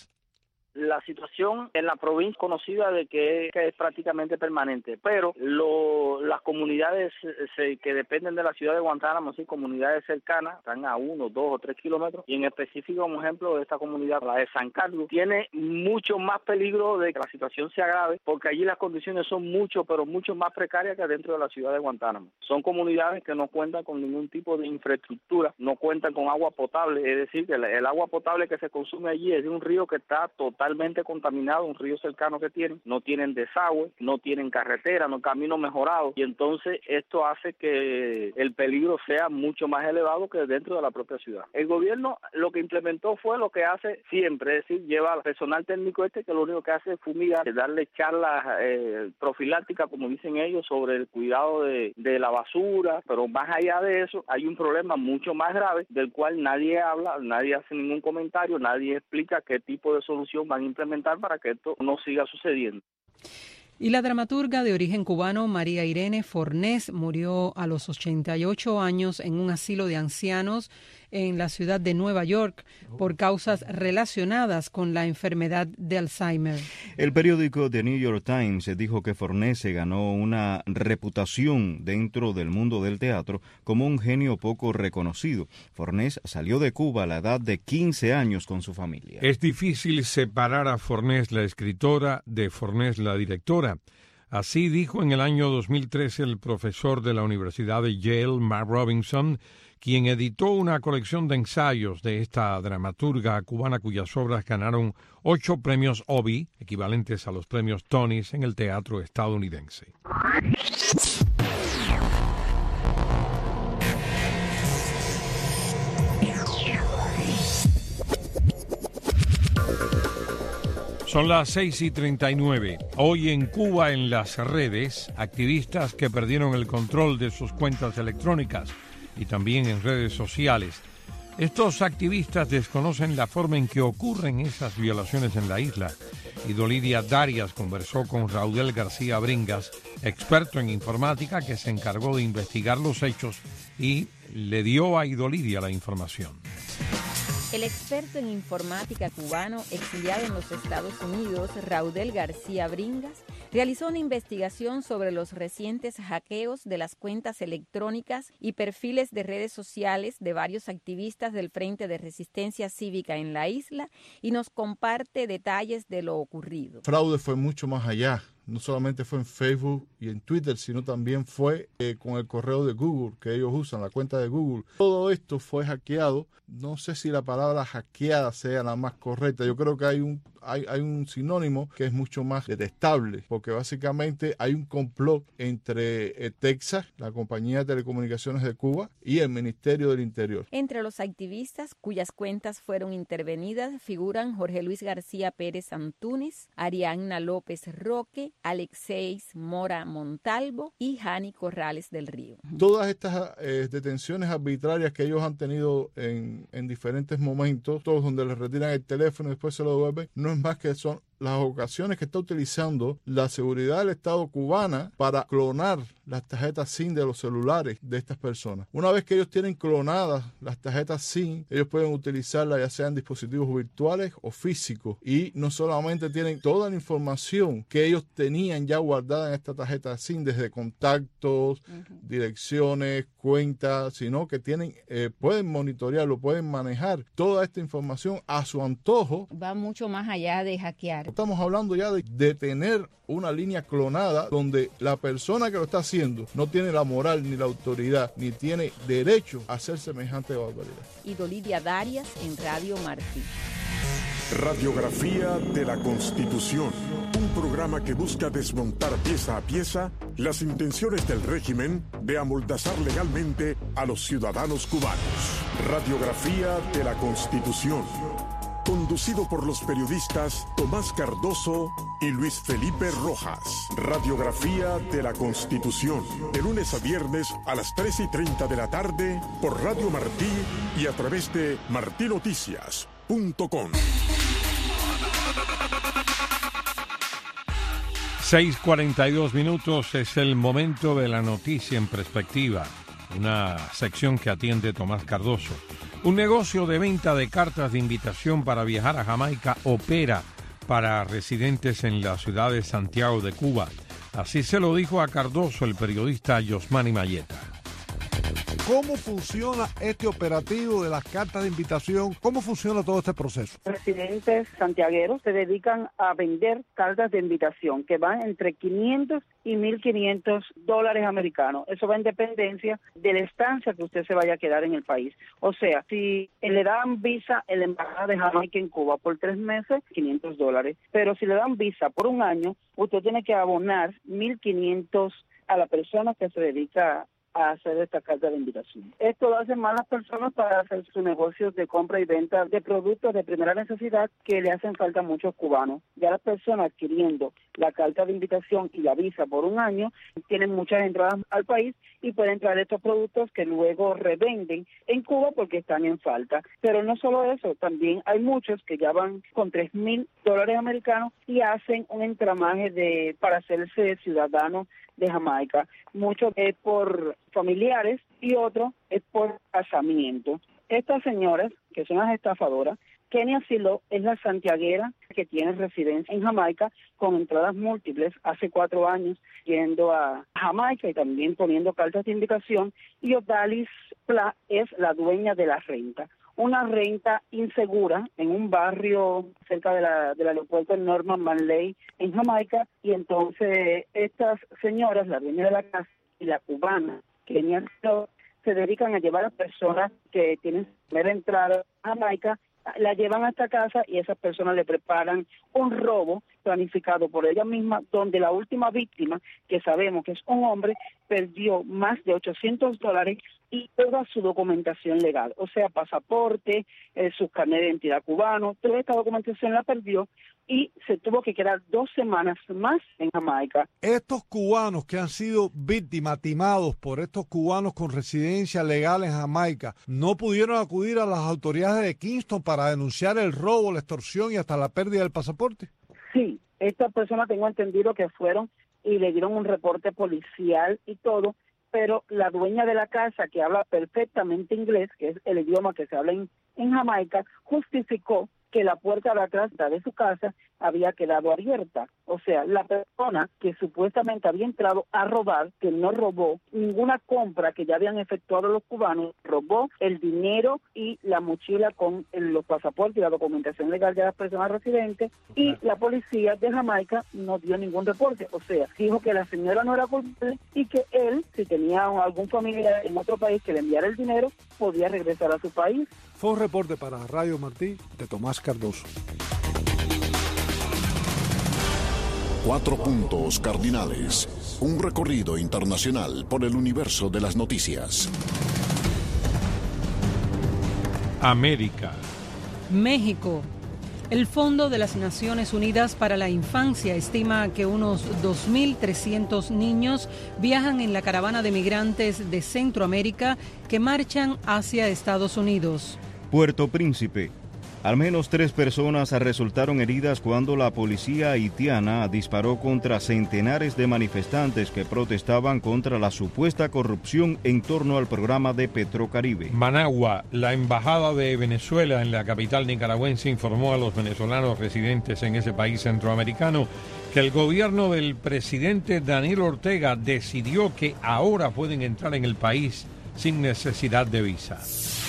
La situación en la provincia conocida de que, que es prácticamente permanente, pero lo, las comunidades se, que dependen de la ciudad de Guantánamo, sí, comunidades cercanas, están a uno, dos o tres kilómetros, y en específico, como ejemplo, esta comunidad, la de San Carlos, tiene mucho más peligro de que la situación se agrave, porque allí las condiciones son mucho, pero mucho más precarias que dentro de la ciudad de Guantánamo. Son comunidades que no cuentan con ningún tipo de infraestructura, no cuentan con agua potable, es decir, que el, el agua potable que se consume allí es de un río que está total totalmente contaminado, un río cercano que tienen, no tienen desagüe, no tienen carretera, no caminos mejorados, y entonces esto hace que el peligro sea mucho más elevado que dentro de la propia ciudad. El gobierno lo que implementó fue lo que hace siempre, es decir, lleva al personal técnico este que lo único que hace es fumigar, es darle charlas eh, profilácticas, como dicen ellos, sobre el cuidado de, de la basura, pero más allá de eso hay un problema mucho más grave del cual nadie habla, nadie hace ningún comentario, nadie explica qué tipo de solución van a implementar para que esto no siga sucediendo. Y la dramaturga de origen cubano María Irene Fornés murió a los ochenta y ocho años en un asilo de ancianos en la ciudad de Nueva York por causas relacionadas con la enfermedad de Alzheimer. El periódico The New York Times dijo que Fornés se ganó una reputación dentro del mundo del teatro como un genio poco reconocido. Fornés salió de Cuba a la edad de quince años con su familia. Es difícil separar a Fornés, la escritora, de Fornés, la directora. Así dijo en el año dos mil trece el profesor de la Universidad de Yale, Mark Robinson, quien editó una colección de ensayos de esta dramaturga cubana cuyas obras ganaron ocho premios Obie, equivalentes a los premios Tonys en el teatro estadounidense. Son las seis y treinta y nueve. Hoy en Cuba, en las redes, activistas que perdieron el control de sus cuentas electrónicas y también en redes sociales. Estos activistas desconocen la forma en que ocurren esas violaciones en la isla. Idolidia Darias conversó con Raudel García Bringas, experto en informática que se encargó de investigar los hechos y le dio a Idolidia la información. El experto en informática cubano exiliado en los Estados Unidos, Raudel García Bringas, realizó una investigación sobre los recientes hackeos de las cuentas electrónicas y perfiles de redes sociales de varios activistas del Frente de Resistencia Cívica en la isla y nos comparte detalles de lo ocurrido. El fraude fue mucho más allá. No solamente fue en Facebook y en Twitter, sino también fue eh, con el correo de Google, que ellos usan, la cuenta de Google. Todo esto fue hackeado. No sé si la palabra hackeada sea la más correcta. Yo creo que hay un, hay, hay un sinónimo que es mucho más detestable, porque básicamente hay un complot entre eh, Texas, la compañía de telecomunicaciones de Cuba, y el Ministerio del Interior. Entre los activistas cuyas cuentas fueron intervenidas figuran Jorge Luis García Pérez Antúnez, Arianna López Roque, Alexeis Mora Montalvo y Jani Corrales del Río. Todas estas eh, detenciones arbitrarias que ellos han tenido en, en diferentes momentos, todos donde les retiran el teléfono y después se lo devuelven, no es más que son las ocasiones que está utilizando la seguridad del Estado cubana para clonar las tarjetas SIM de los celulares de estas personas. Una vez que ellos tienen clonadas las tarjetas SIM, ellos pueden utilizarlas ya sean dispositivos virtuales o físicos, y no solamente tienen toda la información que ellos tenían ya guardada en esta tarjeta SIM, desde contactos, uh-huh. direcciones, cuentas, sino que tienen eh, pueden monitorearlo, pueden manejar toda esta información a su antojo. Va mucho más allá de hackear. Estamos hablando ya de, de tener una línea clonada donde la persona que lo está haciendo no tiene la moral ni la autoridad ni tiene derecho a hacer semejante barbaridad. Idolidia Darias en Radio Martí. Radiografía de la Constitución, un programa que busca desmontar pieza a pieza las intenciones del régimen de amoldazar legalmente a los ciudadanos cubanos. Radiografía de la Constitución, conducido por los periodistas Tomás Cardoso y Luis Felipe Rojas. Radiografía de la Constitución, de lunes a viernes a las tres y treinta de la tarde por Radio Martí y a través de martí noticias punto com. seis cuarenta y dos minutos es el momento de la noticia en perspectiva, una sección que atiende Tomás Cardoso. Un negocio de venta de cartas de invitación para viajar a Jamaica opera para residentes en la ciudad de Santiago de Cuba. Así se lo dijo a Cardoso el periodista Yosmani Mayeta. ¿Cómo funciona este operativo de las cartas de invitación? ¿Cómo funciona todo este proceso? Residentes santiagueros se dedican a vender cartas de invitación que van entre quinientos y mil quinientos dólares americanos. Eso va en dependencia de la estancia que usted se vaya a quedar en el país. O sea, si le dan visa en la embajada de Jamaica en Cuba por tres meses, quinientos dólares. Pero si le dan visa por un año, usted tiene que abonar mil quinientos a la persona que se dedica a a hacer esta carta de invitación. Esto lo hacen más las personas para hacer sus negocios de compra y venta de productos de primera necesidad que le hacen falta a muchos cubanos. Ya las personas adquiriendo la carta de invitación y la visa por un año tienen muchas entradas al país y pueden traer estos productos que luego revenden en Cuba porque están en falta. Pero no solo eso, también hay muchos que ya van con tres mil dólares americanos y hacen un entramaje de para hacerse ciudadanos de Jamaica. Mucho es por familiares y otro es por casamiento. Estas señoras, que son las estafadoras, Kenia Silo es la santiaguera que tiene residencia en Jamaica con entradas múltiples hace cuatro años yendo a Jamaica y también poniendo cartas de invitación, y Odalis Pla es la dueña de la renta. Una renta insegura en un barrio cerca de la, del aeropuerto Norman Manley en Jamaica, y entonces estas señoras, la dueña de la casa y la cubana, Kenia Silo, se dedican a llevar a personas que tienen primera entrada a Jamaica, la llevan a esta casa y esas personas le preparan un robo planificado por ella misma, donde la última víctima, que sabemos que es un hombre, perdió más de ochocientos dólares y toda su documentación legal, o sea, pasaporte, eh, su carnet de identidad cubano, toda esta documentación la perdió y se tuvo que quedar dos semanas más en Jamaica. Estos cubanos que han sido víctimas, timados por estos cubanos con residencia legal en Jamaica, ¿no pudieron acudir a las autoridades de Kingston para denunciar el robo, la extorsión y hasta la pérdida del pasaporte? Sí, estas personas tengo entendido que fueron y le dieron un reporte policial y todo, pero la dueña de la casa, que habla perfectamente inglés, que es el idioma que se habla en, en Jamaica, justificó que la puerta de atrás de su casa había quedado abierta. O sea, la persona que supuestamente había entrado a robar, que no robó ninguna compra que ya habían efectuado los cubanos, robó el dinero y la mochila con el, los pasaportes y la documentación legal de las personas residentes, y la policía de Jamaica no dio ningún reporte. O sea, dijo que la señora no era culpable y que él, si tenía algún familiar en otro país que le enviara el dinero, podía regresar a su país. Fue un reporte para Radio Martí de Tomás Cardoso. Cuatro puntos cardinales. Un recorrido internacional por el universo de las noticias. América. México. El Fondo de las Naciones Unidas para la Infancia estima que unos dos mil trescientos niños viajan en la caravana de migrantes de Centroamérica que marchan hacia Estados Unidos. Puerto Príncipe. Al menos tres personas resultaron heridas cuando la policía haitiana disparó contra centenares de manifestantes que protestaban contra la supuesta corrupción en torno al programa de Petrocaribe. Managua. La embajada de Venezuela en la capital nicaragüense informó a los venezolanos residentes en ese país centroamericano que el gobierno del presidente Daniel Ortega decidió que ahora pueden entrar en el país sin necesidad de visa.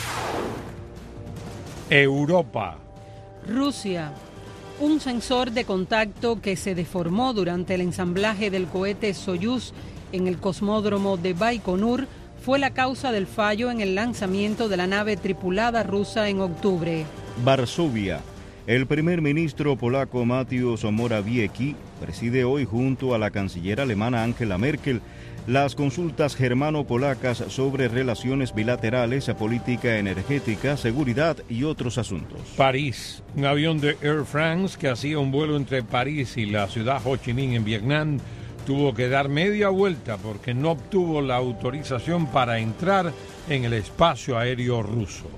Europa. Rusia. Un sensor de contacto que se deformó durante el ensamblaje del cohete Soyuz en el cosmódromo de Baikonur fue la causa del fallo en el lanzamiento de la nave tripulada rusa en octubre. Varsovia. El primer ministro polaco Mateusz Morawiecki preside hoy junto a la canciller alemana Angela Merkel las consultas germano-polacas sobre relaciones bilaterales, política energética, seguridad y otros asuntos. París. Un avión de Air France que hacía un vuelo entre París y la ciudad Ho Chi Minh en Vietnam tuvo que dar media vuelta porque no obtuvo la autorización para entrar en el espacio aéreo ruso.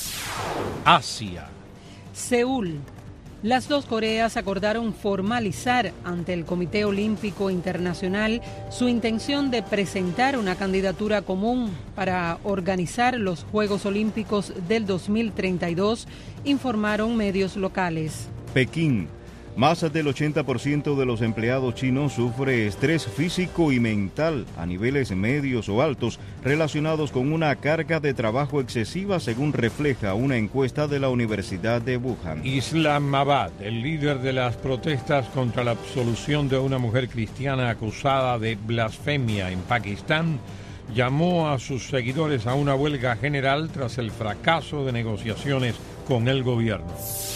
Asia. Seúl. Las dos Coreas acordaron formalizar ante el Comité Olímpico Internacional su intención de presentar una candidatura común para organizar los Juegos Olímpicos del dos mil treinta y dos, informaron medios locales. Pekín. Más del ochenta por ciento de los empleados chinos sufre estrés físico y mental a niveles medios o altos relacionados con una carga de trabajo excesiva, según refleja una encuesta de la Universidad de Wuhan. Islamabad, el líder de las protestas contra la absolución de una mujer cristiana acusada de blasfemia en Pakistán, llamó a sus seguidores a una huelga general tras el fracaso de negociaciones con el gobierno.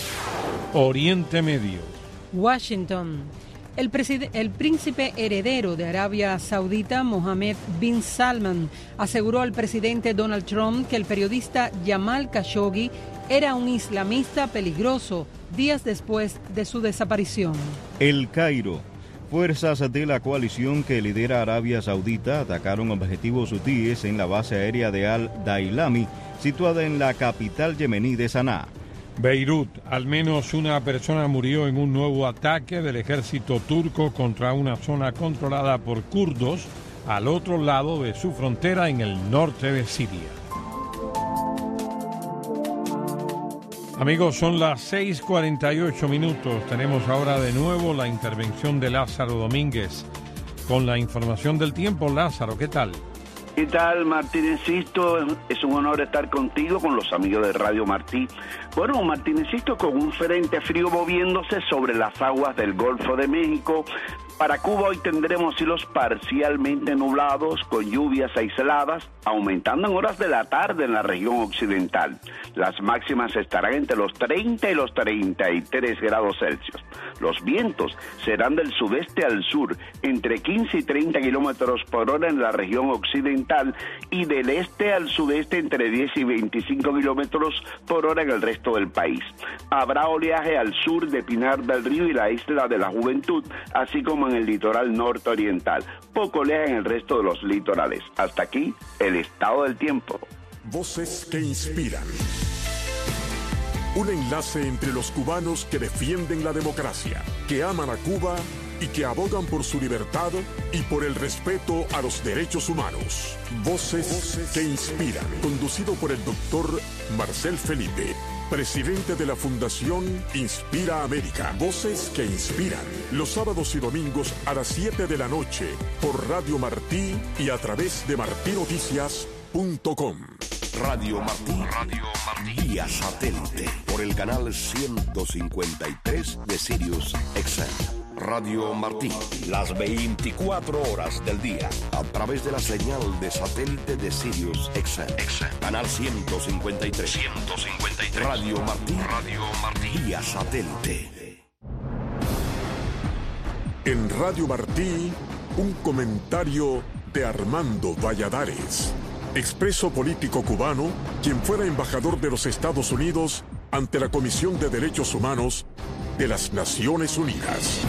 Oriente Medio. Washington. El, el príncipe heredero de Arabia Saudita, Mohammed bin Salman, aseguró al presidente Donald Trump que el periodista Jamal Khashoggi era un islamista peligroso días después de su desaparición. El Cairo. Fuerzas de la coalición que lidera Arabia Saudita atacaron objetivos hutíes en la base aérea de Al-Dailami, situada en la capital yemení de Sanaa. Beirut. Al menos una persona murió en un nuevo ataque del ejército turco contra una zona controlada por kurdos al otro lado de su frontera en el norte de Siria. Amigos, son las seis cuarenta y ocho minutos. Tenemos ahora de nuevo la intervención de Lázaro Domínguez con la información del tiempo. Lázaro, ¿qué tal? ¿Qué tal, Martínezito? Es un honor estar contigo, con los amigos de Radio Martí. Bueno, Martínezito, con un frente frío moviéndose sobre las aguas del Golfo de México, Para Cuba hoy tendremos cielos parcialmente nublados con lluvias aisladas, aumentando en horas de la tarde en la región occidental. Las máximas estarán entre los treinta y los treinta y tres grados Celsius. Los vientos serán del sudeste al sur, entre quince y treinta kilómetros por hora en la región occidental y del este al sudeste entre diez y veinticinco kilómetros por hora en el resto del país. Habrá oleaje al sur de Pinar del Río y la Isla de la Juventud, así como en el litoral norte-oriental. Poco oleaje en el resto de los litorales. Hasta aquí, el estado del tiempo. Voces que inspiran. Un enlace entre los cubanos que defienden la democracia, que aman a Cuba y que abogan por su libertad y por el respeto a los derechos humanos. Voces, Voces que inspiran. Conducido por el doctor Marcel Felipe, presidente de la Fundación Inspira América. Voces que inspiran. Los sábados y domingos a las siete de la noche por Radio Martí y a través de martí noticias punto com. Radio Martí, Radio Martí, vía satélite, por el canal ciento cincuenta y tres de Sirius X M. Radio Martí, las veinticuatro horas del día, a través de la señal de satélite de Sirius X M. Canal ciento cincuenta y tres. ciento cincuenta y tres. Radio Martí, Radio Martí, vía satélite. En Radio Martí, un comentario de Armando Valladares, expreso político cubano, quien fuera embajador de los Estados Unidos ante la Comisión de Derechos Humanos de las Naciones Unidas.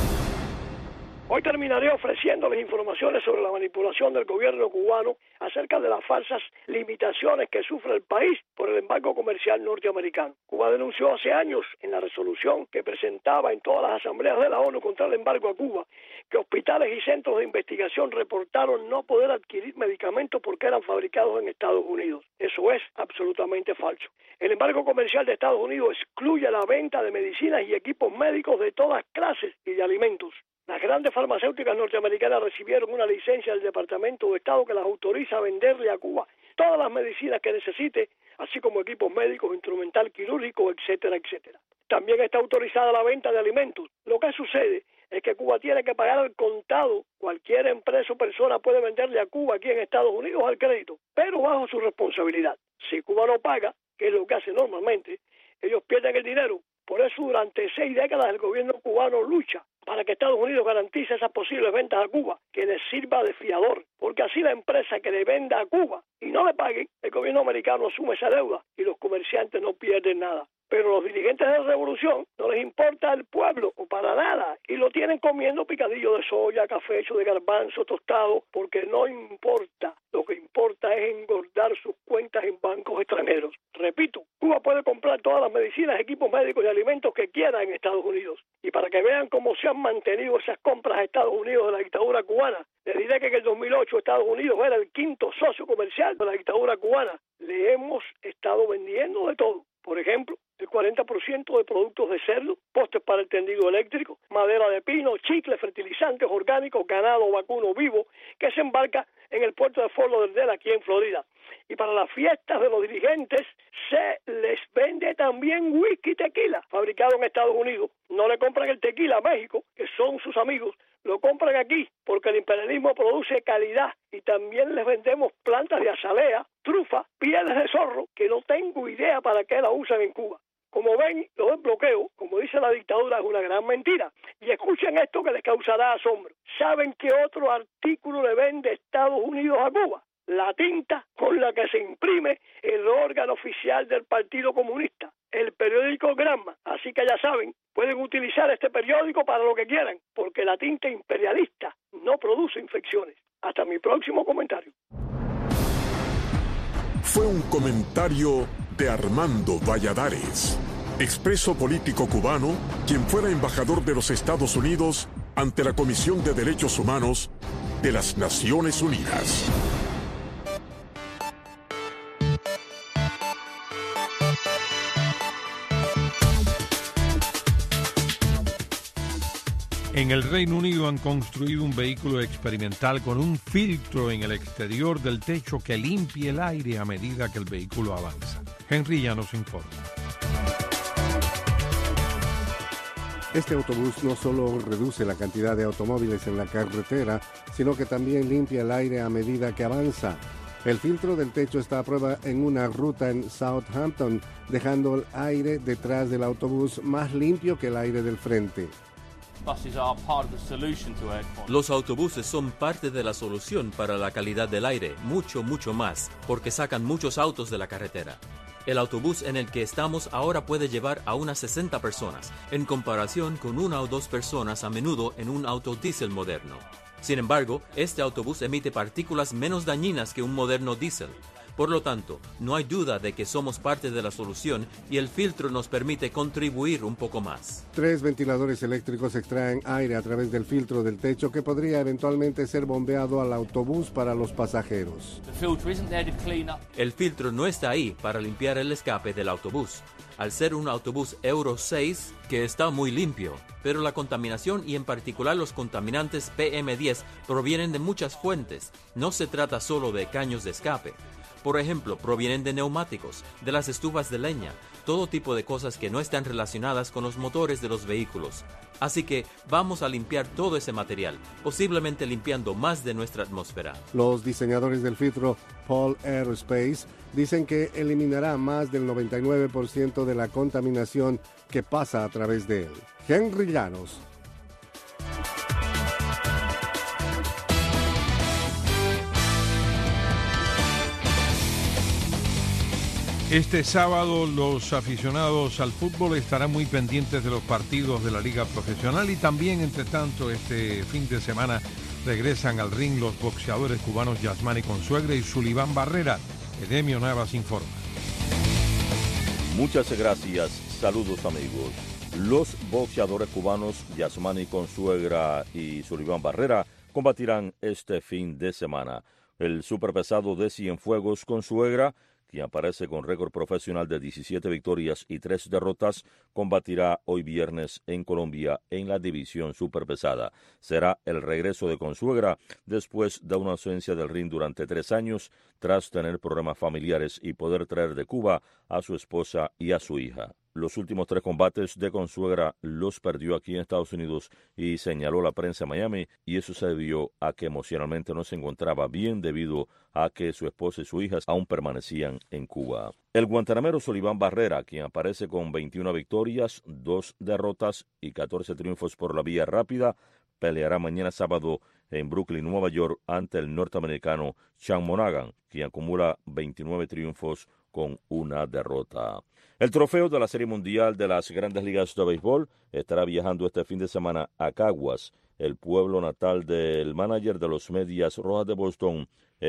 Hoy terminaré ofreciéndoles informaciones sobre la manipulación del gobierno cubano acerca de las falsas limitaciones que sufre el país por el embargo comercial norteamericano. Cuba denunció hace años en la resolución que presentaba en todas las asambleas de la ONU contra el embargo a Cuba que hospitales y centros de investigación reportaron no poder adquirir medicamentos porque eran fabricados en Estados Unidos. Eso es absolutamente falso. El embargo comercial de Estados Unidos excluye la venta de medicinas y equipos médicos de todas clases y de alimentos. Las grandes farmacéuticas norteamericanas recibieron una licencia del Departamento de Estado que las autoriza a venderle a Cuba todas las medicinas que necesite, así como equipos médicos, instrumental quirúrgico, etcétera, etcétera. También está autorizada la venta de alimentos. Lo que sucede es que Cuba tiene que pagar al contado. Cualquier empresa o persona puede venderle a Cuba aquí en Estados Unidos al crédito, pero bajo su responsabilidad. Si Cuba no paga, que es lo que hace normalmente, ellos pierden el dinero. Por eso durante seis décadas el gobierno cubano lucha para que Estados Unidos garantice esas posibles ventas a Cuba, que les sirva de fiador, porque así la empresa que le venda a Cuba y no le pague, el gobierno americano asume esa deuda y los comerciantes no pierden nada. Pero los dirigentes de la revolución no les importa el pueblo o para nada y lo tienen comiendo picadillo de soya, café hecho de garbanzo tostado, porque no importa. Lo que importa es engordar sus cuentas en bancos extranjeros. Repito, Cuba puede comprar todas las medicinas, equipos médicos y alimentos que quiera en Estados Unidos. Y para que vean cómo se han mantenido esas compras a Estados Unidos de la dictadura cubana, les diré que en el dos mil ocho Estados Unidos era el quinto socio comercial de la dictadura cubana. Le hemos estado vendiendo de todo. Por ejemplo, el cuarenta por ciento de productos de cerdo, postes para el tendido eléctrico, madera de pino, chicle, fertilizantes orgánicos, ganado vacuno vivo, que se embarca en el puerto de Fort Lauderdale aquí en Florida. Y para las fiestas de los dirigentes se les vende también whisky y tequila, fabricado en Estados Unidos. No le compran el tequila a México, que son sus amigos, lo compran aquí porque el imperialismo produce calidad y también les vendemos plantas de azalea, trufa, pieles de zorro, que no tengo idea para qué la usan en Cuba. Como ven, lo del bloqueo, como dice la dictadura, es una gran mentira. Y escuchen esto que les causará asombro. ¿Saben qué otro artículo le vende Estados Unidos a Cuba? La tinta con la que se imprime el órgano oficial del Partido Comunista, el periódico Gramma. Así que ya saben, pueden utilizar este periódico para lo que quieran, porque la tinta imperialista no produce infecciones. Hasta mi próximo comentario. Fue un comentario de Armando Valladares, expreso político cubano, quien fuera embajador de los Estados Unidos ante la Comisión de Derechos Humanos de las Naciones Unidas. En el Reino Unido han construido un vehículo experimental con un filtro en el exterior del techo que limpie el aire a medida que el vehículo avanza. Henry ya nos informa. Este autobús no solo reduce la cantidad de automóviles en la carretera, sino que también limpia el aire a medida que avanza. El filtro del techo está a prueba en una ruta en Southampton, dejando el aire detrás del autobús más limpio que el aire del frente. Los autobuses son parte de la solución para la calidad del aire, mucho, mucho más, porque sacan muchos autos de la carretera. El autobús en el que estamos ahora puede llevar a unas sesenta personas, en comparación con una o dos personas a menudo en un auto diésel moderno. Sin embargo, este autobús emite partículas menos dañinas que un moderno diésel. Por lo tanto, no hay duda de que somos parte de la solución y el filtro nos permite contribuir un poco más. Tres ventiladores eléctricos extraen aire a través del filtro del techo que podría eventualmente ser bombeado al autobús para los pasajeros. El filtro no está ahí para limpiar el escape del autobús, al ser un autobús Euro seis que está muy limpio, pero la contaminación y en particular los contaminantes P M diez provienen de muchas fuentes, no se trata solo de caños de escape. Por ejemplo, provienen de neumáticos, de las estufas de leña, todo tipo de cosas que no están relacionadas con los motores de los vehículos. Así que vamos a limpiar todo ese material, posiblemente limpiando más de nuestra atmósfera. Los diseñadores del filtro Paul Aerospace dicen que eliminará más del noventa y nueve por ciento de la contaminación que pasa a través de él. Henry Llanos. Este sábado los aficionados al fútbol estarán muy pendientes de los partidos de la Liga Profesional y también, entre tanto, este fin de semana regresan al ring los boxeadores cubanos Yasmani Consuegra y Sullivan Barrera. Edemio Navas informa. Muchas gracias. Saludos, amigos. Los boxeadores cubanos Yasmani Consuegra y Sullivan Barrera combatirán este fin de semana. El superpesado de Cienfuegos Consuegra, quien aparece con récord profesional de diecisiete victorias y tres derrotas, combatirá hoy viernes en Colombia en la división superpesada. Será el regreso de Consuegra después de una ausencia del ring durante tres años, tras tener problemas familiares y poder traer de Cuba a su esposa y a su hija. Los últimos tres combates de Consuegra los perdió aquí en Estados Unidos y señaló la prensa en Miami, y eso se debió a que emocionalmente no se encontraba bien debido a que su esposa y su hija aún permanecían en Cuba. El guantanamero Sullivan Barrera, quien aparece con veintiuna victorias, dos derrotas y catorce triunfos por la vía rápida, peleará mañana sábado en Brooklyn, Nueva York, ante el norteamericano Sean Monaghan, quien acumula veintinueve triunfos con una derrota. El trofeo de la Serie Mundial de las Grandes Ligas de Béisbol estará viajando este fin de semana a Caguas, el pueblo natal del manager de los Medias Rojas de Boston,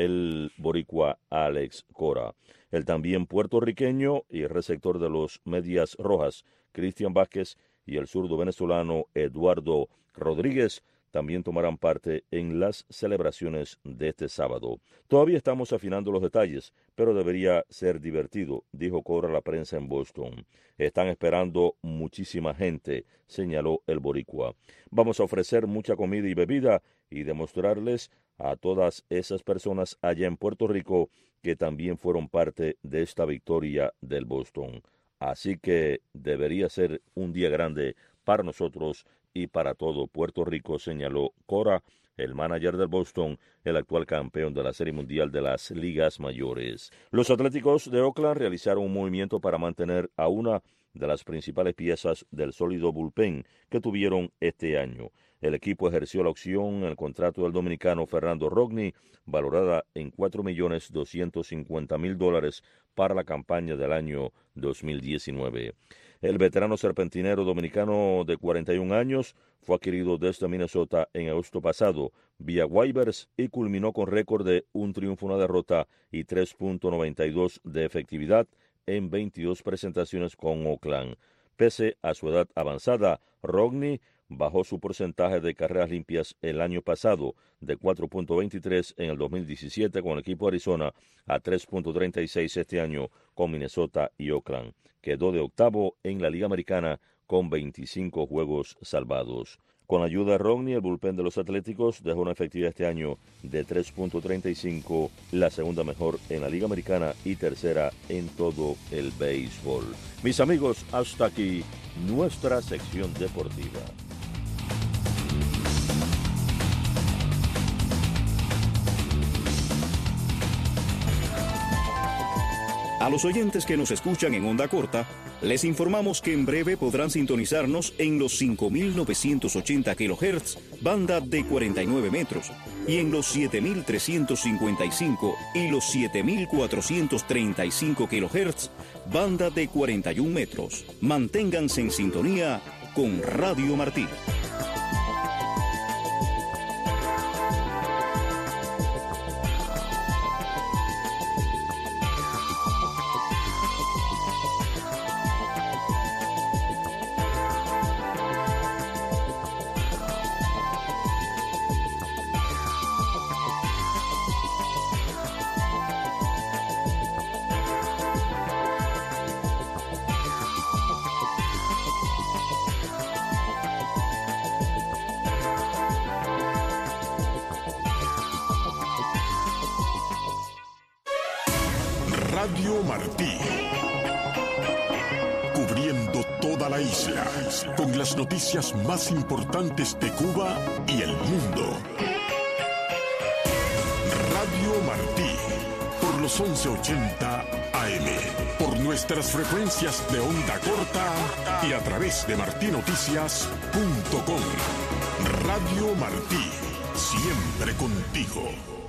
el boricua Alex Cora. El también puertorriqueño y receptor de los Medias Rojas, Cristian Vázquez, y el zurdo venezolano Eduardo Rodríguez también tomarán parte en las celebraciones de este sábado. Todavía estamos afinando los detalles, pero debería ser divertido, dijo Cora a la prensa en Boston. Están esperando muchísima gente, señaló el boricua. Vamos a ofrecer mucha comida y bebida y demostrarles a todas esas personas allá en Puerto Rico que también fueron parte de esta victoria del Boston. Así que debería ser un día grande para nosotros y para todo Puerto Rico, señaló Cora, el manager del Boston, el actual campeón de la Serie Mundial de las Ligas Mayores. Los Atléticos de Oakland realizaron un movimiento para mantener a una de las principales piezas del sólido bullpen que tuvieron este año. El equipo ejerció la opción en el contrato del dominicano Fernando Rodney, valorada en cuatro millones doscientos cincuenta mil dólares para la campaña del año dos mil diecinueve. El veterano serpentinero dominicano de cuarenta y un años fue adquirido desde Minnesota en agosto pasado vía waivers y culminó con récord de un triunfo, una derrota y tres punto noventa y dos de efectividad en veintidós presentaciones con Oakland. Pese a su edad avanzada, Rodney bajó su porcentaje de carreras limpias el año pasado de cuatro punto veintitrés en el dos mil diecisiete con el equipo de Arizona a tres punto treinta y seis este año con Minnesota y Oakland. Quedó de octavo en la Liga Americana con veinticinco juegos salvados. Con la ayuda de Romney, el bullpen de los Atléticos dejó una efectividad este año de tres punto treinta y cinco, la segunda mejor en la Liga Americana y tercera en todo el béisbol. Mis amigos, hasta aquí nuestra sección deportiva. A los oyentes que nos escuchan en onda corta, les informamos que en breve podrán sintonizarnos en los cinco mil novecientos ochenta kilohertz, banda de cuarenta y nueve metros, y en los siete mil trescientos cincuenta y cinco y los siete mil cuatrocientos treinta y cinco kilohertz, banda de cuarenta y un metros. Manténganse en sintonía con Radio Martí. Radio Martí, cubriendo toda la isla, con las noticias más importantes de Cuba y el mundo. Radio Martí, por los once ochenta A M, por nuestras frecuencias de onda corta y a través de martinoticias punto com. Radio Martí, siempre contigo.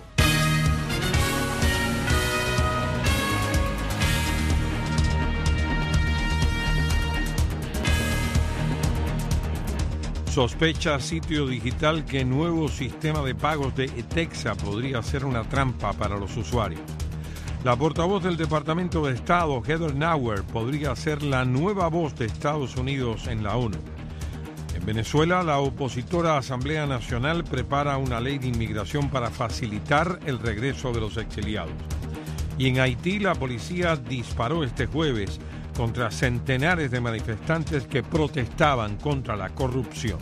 Sospecha sitio digital que nuevo sistema de pagos de ETEXA podría ser una trampa para los usuarios. La portavoz del Departamento de Estado, Heather Nauert, podría ser la nueva voz de Estados Unidos en la ONU. En Venezuela, la opositora Asamblea Nacional prepara una ley de inmigración para facilitar el regreso de los exiliados. Y en Haití, la policía disparó este jueves contra centenares de manifestantes que protestaban contra la corrupción.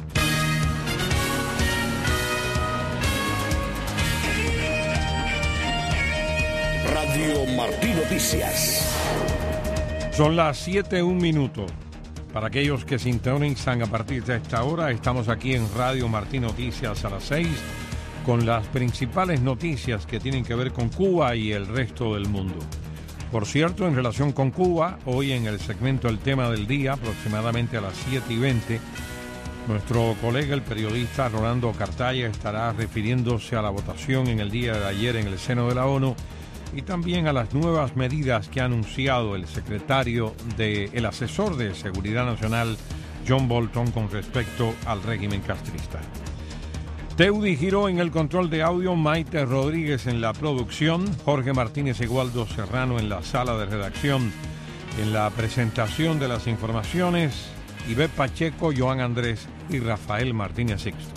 Radio Martí Noticias. Son las siete, un minuto. Para aquellos que sintonizan a partir de esta hora, estamos aquí en Radio Martí Noticias a las seis con las principales noticias que tienen que ver con Cuba y el resto del mundo. Por cierto, en relación con Cuba, hoy en el segmento El Tema del Día, aproximadamente a las siete y veinte, nuestro colega, el periodista Rolando Cartaya, estará refiriéndose a la votación en el día de ayer en el seno de la ONU y también a las nuevas medidas que ha anunciado el secretario de, el asesor de Seguridad Nacional, John Bolton, con respecto al régimen castrista. Teudi Giró en el control de audio, Maite Rodríguez en la producción, Jorge Martínez y Waldo Serrano en la sala de redacción, en la presentación de las informaciones, Ivette Pacheco, Joan Andrés y Rafael Martínez Sixto.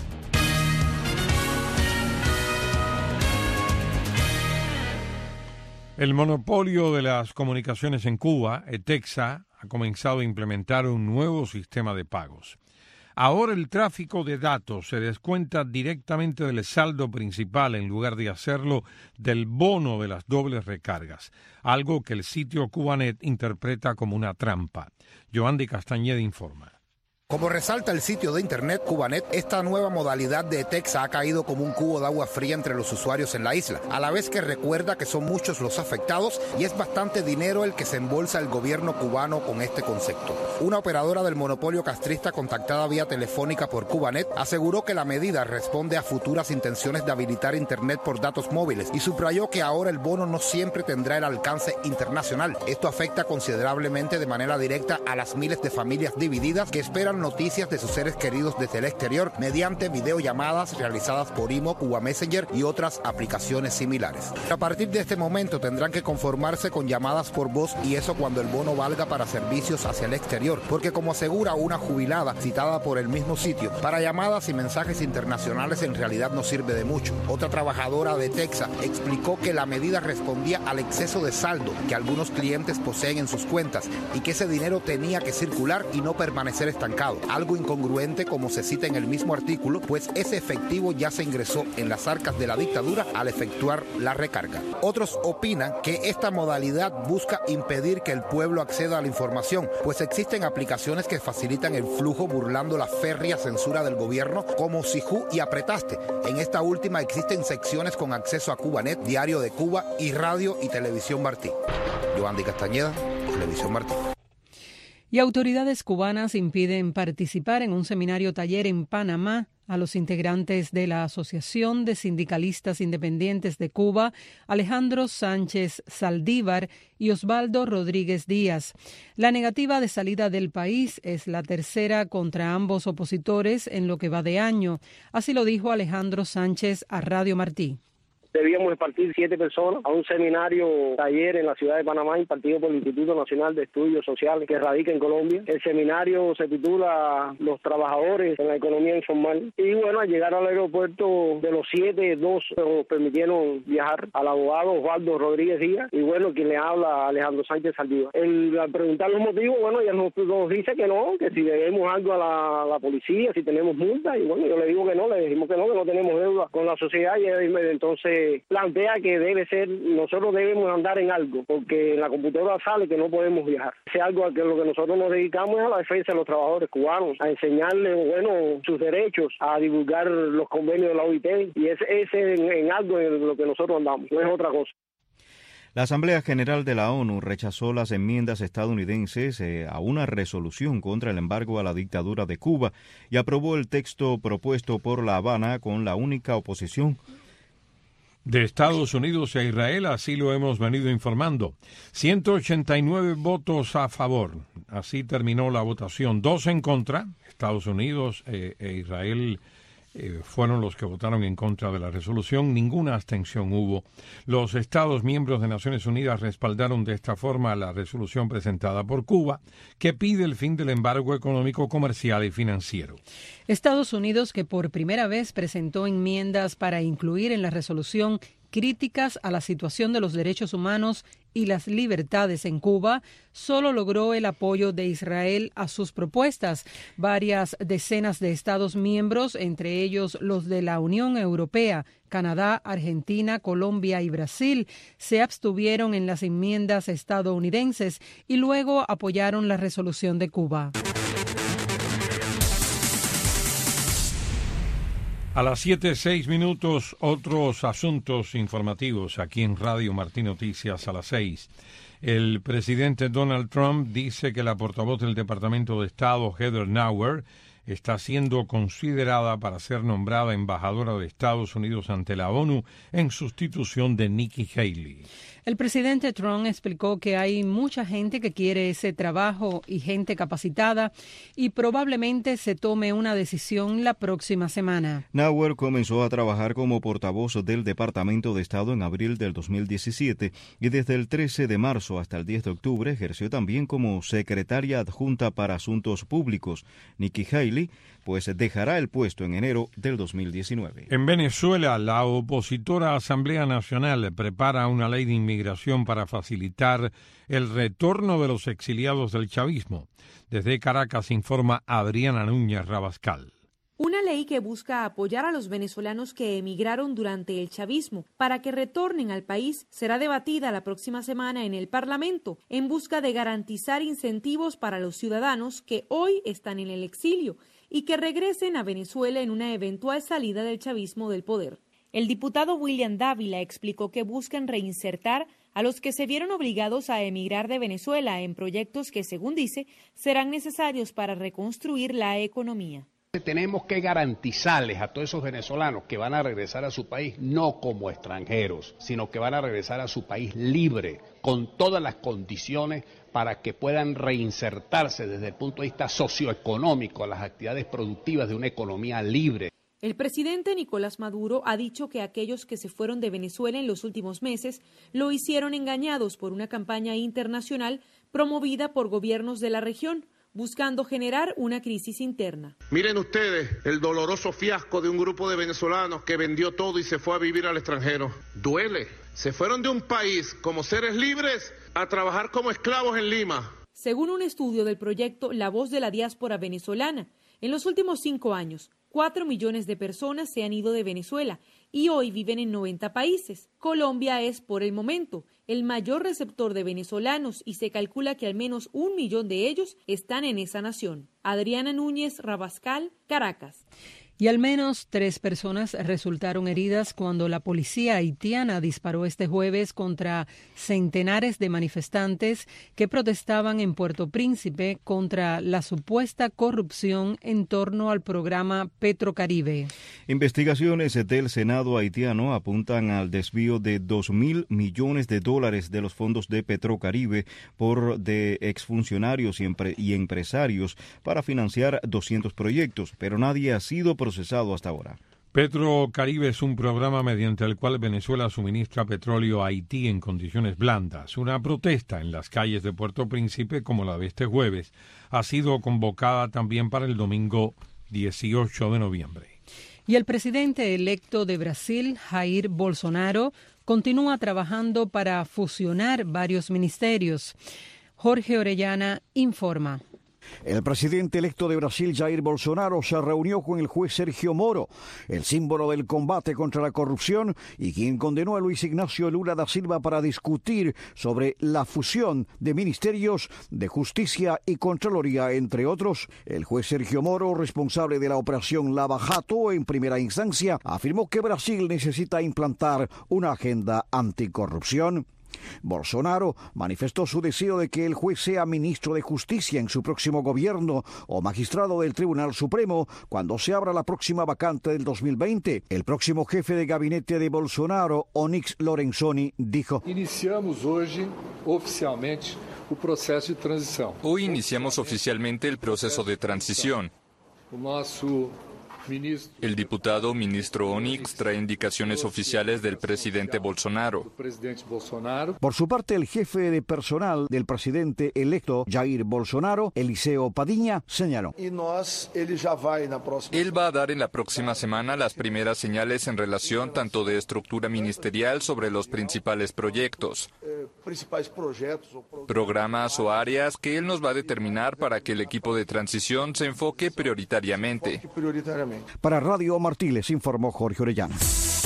El monopolio de las comunicaciones en Cuba, ETEXA, ha comenzado a implementar un nuevo sistema de pagos. Ahora el tráfico de datos se descuenta directamente del saldo principal en lugar de hacerlo del bono de las dobles recargas, algo que el sitio Cubanet interpreta como una trampa. Joandy Castañeda informa. Como resalta el sitio de internet Cubanet, esta nueva modalidad de ETEXA ha caído como un cubo de agua fría entre los usuarios en la isla, a la vez que recuerda que son muchos los afectados y es bastante dinero el que se embolsa el gobierno cubano con este concepto. Una operadora del monopolio castrista contactada vía telefónica por Cubanet aseguró que la medida responde a futuras intenciones de habilitar internet por datos móviles y subrayó que ahora el bono no siempre tendrá el alcance internacional. Esto afecta considerablemente de manera directa a las miles de familias divididas que esperan noticias de sus seres queridos desde el exterior mediante videollamadas realizadas por Imo, Cuba Messenger y otras aplicaciones similares. A partir de este momento tendrán que conformarse con llamadas por voz y eso cuando el bono valga para servicios hacia el exterior, porque como asegura una jubilada citada por el mismo sitio, para llamadas y mensajes internacionales en realidad no sirve de mucho. Otra trabajadora de ETEXA explicó que la medida respondía al exceso de saldo que algunos clientes poseen en sus cuentas y que ese dinero tenía que circular y no permanecer estancado. Estado, algo incongruente como se cita en el mismo artículo, pues ese efectivo ya se ingresó en las arcas de la dictadura al efectuar la recarga. Otros opinan que esta modalidad busca impedir que el pueblo acceda a la información, pues existen aplicaciones que facilitan el flujo burlando la férrea censura del gobierno como Sijú y Apretaste. En esta última existen secciones con acceso a Cubanet, Diario de Cuba y Radio y Televisión Martí. Yoandi Castañeda, Televisión Martí. Y autoridades cubanas impiden participar en un seminario taller en Panamá a los integrantes de la Asociación de Sindicalistas Independientes de Cuba, Alejandro Sánchez Saldívar y Osvaldo Rodríguez Díaz. La negativa de salida del país es la tercera contra ambos opositores en lo que va de año. Así lo dijo Alejandro Sánchez a Radio Martí. Debíamos partir siete personas a un seminario taller en la ciudad de Panamá impartido por el Instituto Nacional de Estudios Sociales que radica en Colombia. El seminario se titula Los trabajadores en la economía informal. Y bueno, al llegar al aeropuerto, de los siete, dos nos permitieron viajar, al abogado Osvaldo Rodríguez Díaz y bueno, quien le habla, Alejandro Sánchez Saldívar. El, al preguntar los motivos, bueno, ella nos, nos dice que no, que si debemos algo a la, a la policía, si tenemos multa, y bueno, yo le digo que no, le dijimos que no, que no tenemos deuda con la sociedad, y ella entonces plantea que debe ser, nosotros debemos andar en algo, porque en la computadora sale que no podemos viajar. Es algo a que lo que nosotros nos dedicamos es a la defensa de los trabajadores cubanos, a enseñarles, bueno, sus derechos, a divulgar los convenios de la O I T, y es ese en, en algo en lo que nosotros andamos, no es otra cosa. La Asamblea General de la ONU rechazó las enmiendas estadounidenses eh, a una resolución contra el embargo a la dictadura de Cuba y aprobó el texto propuesto por La Habana con la única oposición de Estados Unidos e Israel, así lo hemos venido informando. ciento ochenta y nueve votos a favor. Así terminó la votación. Dos en contra. Estados Unidos eh, e Israel eh, fueron los que votaron en contra de la resolución. Ninguna abstención hubo. Los Estados miembros de Naciones Unidas respaldaron de esta forma la resolución presentada por Cuba, que pide el fin del embargo económico, comercial y financiero. Estados Unidos, que por primera vez presentó enmiendas para incluir en la resolución críticas a la situación de los derechos humanos y las libertades en Cuba, solo logró el apoyo de Israel a sus propuestas. Varias decenas de Estados miembros, entre ellos los de la Unión Europea, Canadá, Argentina, Colombia y Brasil, se abstuvieron en las enmiendas estadounidenses y luego apoyaron la resolución de Cuba. A las siete, seis minutos, otros asuntos informativos aquí en Radio Martí Noticias a las seis. El presidente Donald Trump dice que la portavoz del Departamento de Estado, Heather Nauert, está siendo considerada para ser nombrada embajadora de Estados Unidos ante la ONU en sustitución de Nikki Haley. El presidente Trump explicó que hay mucha gente que quiere ese trabajo y gente capacitada y probablemente se tome una decisión la próxima semana. Nauert comenzó a trabajar como portavoz del Departamento de Estado en abril del dos mil diecisiete y desde el trece de marzo hasta el diez de octubre ejerció también como secretaria adjunta para Asuntos Públicos. Nikki Haley pues dejará el puesto en enero del dos mil diecinueve. En Venezuela, la opositora Asamblea Nacional prepara una ley de inmigración para facilitar el retorno de los exiliados del chavismo. Desde Caracas informa Adriana Núñez Rabascal. Una ley que busca apoyar a los venezolanos que emigraron durante el chavismo para que retornen al país será debatida la próxima semana en el Parlamento en busca de garantizar incentivos para los ciudadanos que hoy están en el exilio y que regresen a Venezuela en una eventual salida del chavismo del poder. El diputado William Dávila explicó que buscan reinsertar a los que se vieron obligados a emigrar de Venezuela en proyectos que, según dice, serán necesarios para reconstruir la economía. Tenemos que garantizarles a todos esos venezolanos que van a regresar a su país no como extranjeros, sino que van a regresar a su país libre, con todas las condiciones para que puedan reinsertarse desde el punto de vista socioeconómico a las actividades productivas de una economía libre. El presidente Nicolás Maduro ha dicho que aquellos que se fueron de Venezuela en los últimos meses lo hicieron engañados por una campaña internacional promovida por gobiernos de la región, buscando generar una crisis interna. Miren ustedes el doloroso fiasco de un grupo de venezolanos que vendió todo y se fue a vivir al extranjero. Duele. Se fueron de un país como seres libres a trabajar como esclavos en Lima. según un estudio del proyecto La Voz de la Diáspora Venezolana. En los últimos cinco años, cuatro millones de personas se han ido de Venezuela y hoy viven en noventa países. Colombia es, por el momento, el mayor receptor de venezolanos y se calcula que al menos un millón de ellos están en esa nación. Adriana Núñez Rabascal, Caracas. Y al menos tres personas resultaron heridas cuando la policía haitiana disparó este jueves contra centenares de manifestantes que protestaban en Puerto Príncipe contra la supuesta corrupción en torno al programa Petrocaribe. Investigaciones del Senado haitiano apuntan al desvío de dos mil millones de dólares de los fondos de Petrocaribe por de exfuncionarios y, empre- y empresarios para financiar doscientos proyectos, pero nadie ha sido procesado hasta ahora. Petrocaribe es un programa mediante el cual Venezuela suministra petróleo a Haití en condiciones blandas. Una protesta en las calles de Puerto Príncipe, como la de este jueves, ha sido convocada también para el domingo dieciocho de noviembre. Y el presidente electo de Brasil, Jair Bolsonaro, continúa trabajando para fusionar varios ministerios. Jorge Orellana informa. El presidente electo de Brasil, Jair Bolsonaro, se reunió con el juez Sergio Moro, el símbolo del combate contra la corrupción y quien condenó a Luis Ignacio Lula da Silva para discutir sobre la fusión de ministerios de justicia y contraloría, entre otros. El juez Sergio Moro, responsable de la operación Lava Jato en primera instancia, afirmó que Brasil necesita implantar una agenda anticorrupción. Bolsonaro manifestó su deseo de que el juez sea ministro de Justicia en su próximo gobierno o magistrado del Tribunal Supremo cuando se abra la próxima vacante del dos mil veinte. El próximo jefe de gabinete de Bolsonaro, Onyx Lorenzoni, dijo: Iniciamos hoy oficialmente el proceso de transición. Hoy iniciamos oficialmente el proceso de transición. El diputado ministro Onyx trae indicaciones oficiales del presidente Bolsonaro. Por su parte, el jefe de personal del presidente electo Jair Bolsonaro, Eliseo Padilla, señaló: Él va a dar en la próxima semana las primeras señales en relación tanto de estructura ministerial sobre los principales proyectos, programas o áreas que él nos va a determinar para que el equipo de transición se enfoque prioritariamente. Para Radio Martí les informó Jorge Orellana.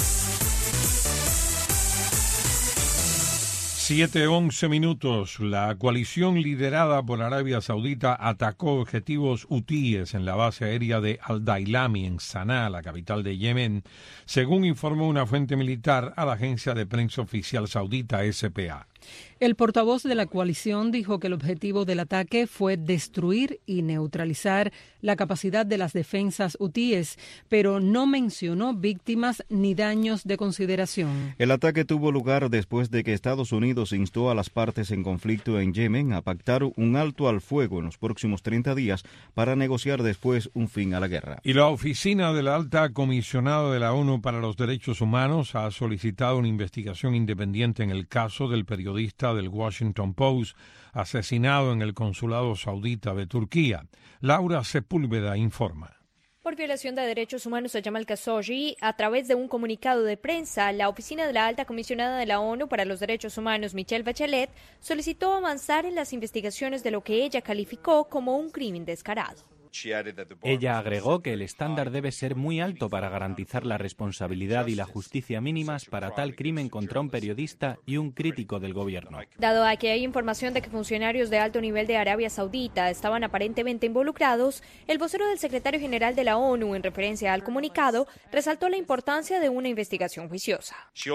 siete once minutos. La coalición liderada por Arabia Saudita atacó objetivos hutíes en la base aérea de Al-Dailami en Sanaa, la capital de Yemen, según informó una fuente militar a la agencia de prensa oficial saudita S P A. El portavoz de la coalición dijo que el objetivo del ataque fue destruir y neutralizar la capacidad de las defensas hutíes, pero no mencionó víctimas ni daños de consideración. El ataque tuvo lugar después de que Estados Unidos instó a las partes en conflicto en Yemen a pactar un alto al fuego en los próximos treinta días para negociar después un fin a la guerra. Y la oficina de la alta comisionada de la ONU para los Derechos Humanos ha solicitado una investigación independiente en el caso del periodista del Washington Post asesinado en el consulado saudita de Turquía. Laura Sepúlveda informa. Por violación de derechos humanos a Jamal Khashoggi, a través de un comunicado de prensa, la oficina de la alta comisionada de la ONU para los Derechos Humanos, Michelle Bachelet, solicitó avanzar en las investigaciones de lo que ella calificó como un crimen descarado. Ella agregó que el estándar debe ser muy alto para garantizar la responsabilidad y la justicia mínimas para tal crimen contra un periodista y un crítico del gobierno. Dado a que hay información de que funcionarios de alto nivel de Arabia Saudita estaban aparentemente involucrados, el vocero del secretario general de la ONU, en referencia al comunicado, resaltó la importancia de una investigación juiciosa.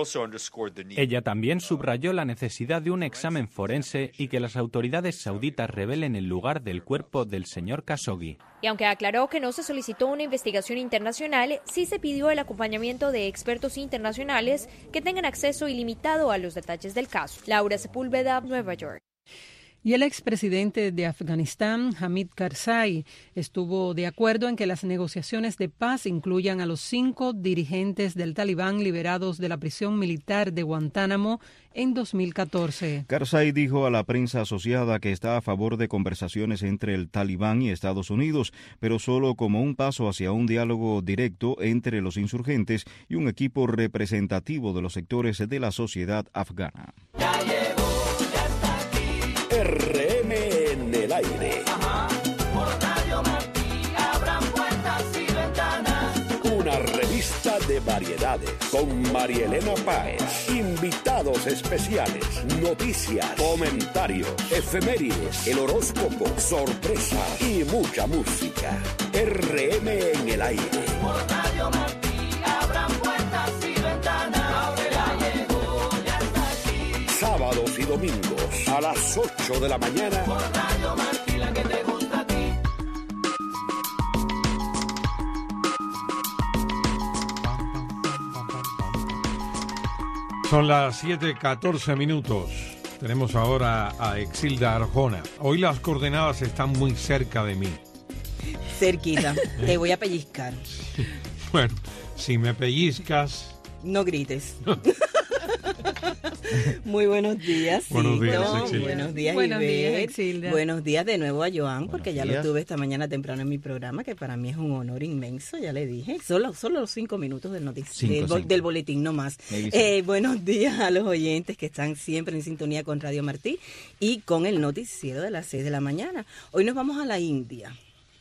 Ella también subrayó la necesidad de un examen forense y que las autoridades sauditas revelen el lugar del cuerpo del señor Khashoggi. Y aunque aclaró que no se solicitó una investigación internacional, sí se pidió el acompañamiento de expertos internacionales que tengan acceso ilimitado a los detalles del caso. Laura Sepúlveda, Nueva York. Y el expresidente de Afganistán, Hamid Karzai, estuvo de acuerdo en que las negociaciones de paz incluyan a los cinco dirigentes del Talibán liberados de la prisión militar de Guantánamo en dos mil catorce. Karzai dijo a la prensa asociada que está a favor de conversaciones entre el Talibán y Estados Unidos, pero solo como un paso hacia un diálogo directo entre los insurgentes y un equipo representativo de los sectores de la sociedad afgana. R M N con María Elena Páez. Invitados especiales, noticias, comentarios, efemérides, el horóscopo, sorpresas y mucha música. R M en el aire. Por Radio Martí abran puertas y ventanas. Ahora llegó, ya está aquí. Sábados y domingos a las ocho de la mañana. Por Radio Martí, la que te gusta a ti. Son las siete catorce minutos. Tenemos ahora a Exilda Arjona. Hoy las coordenadas están muy cerca de mí. Cerquita. Te voy a pellizcar. Bueno, si me pellizcas... No grites. Muy buenos días. Buenos días, Exilda. Buenos días, Buenos días, Ivette. Exilda. Buenos días de nuevo a Joan, porque Buenos ya días. lo tuve esta mañana temprano en mi programa, que para mí es un honor inmenso, ya le dije. Solo, solo los cinco minutos del, notic- Cinco, del, bo- cinco. del boletín, no más. Maybe Eh, buenos días a los oyentes que están siempre en sintonía con Radio Martí y con el noticiero de las seis de la mañana. Hoy nos vamos a la India.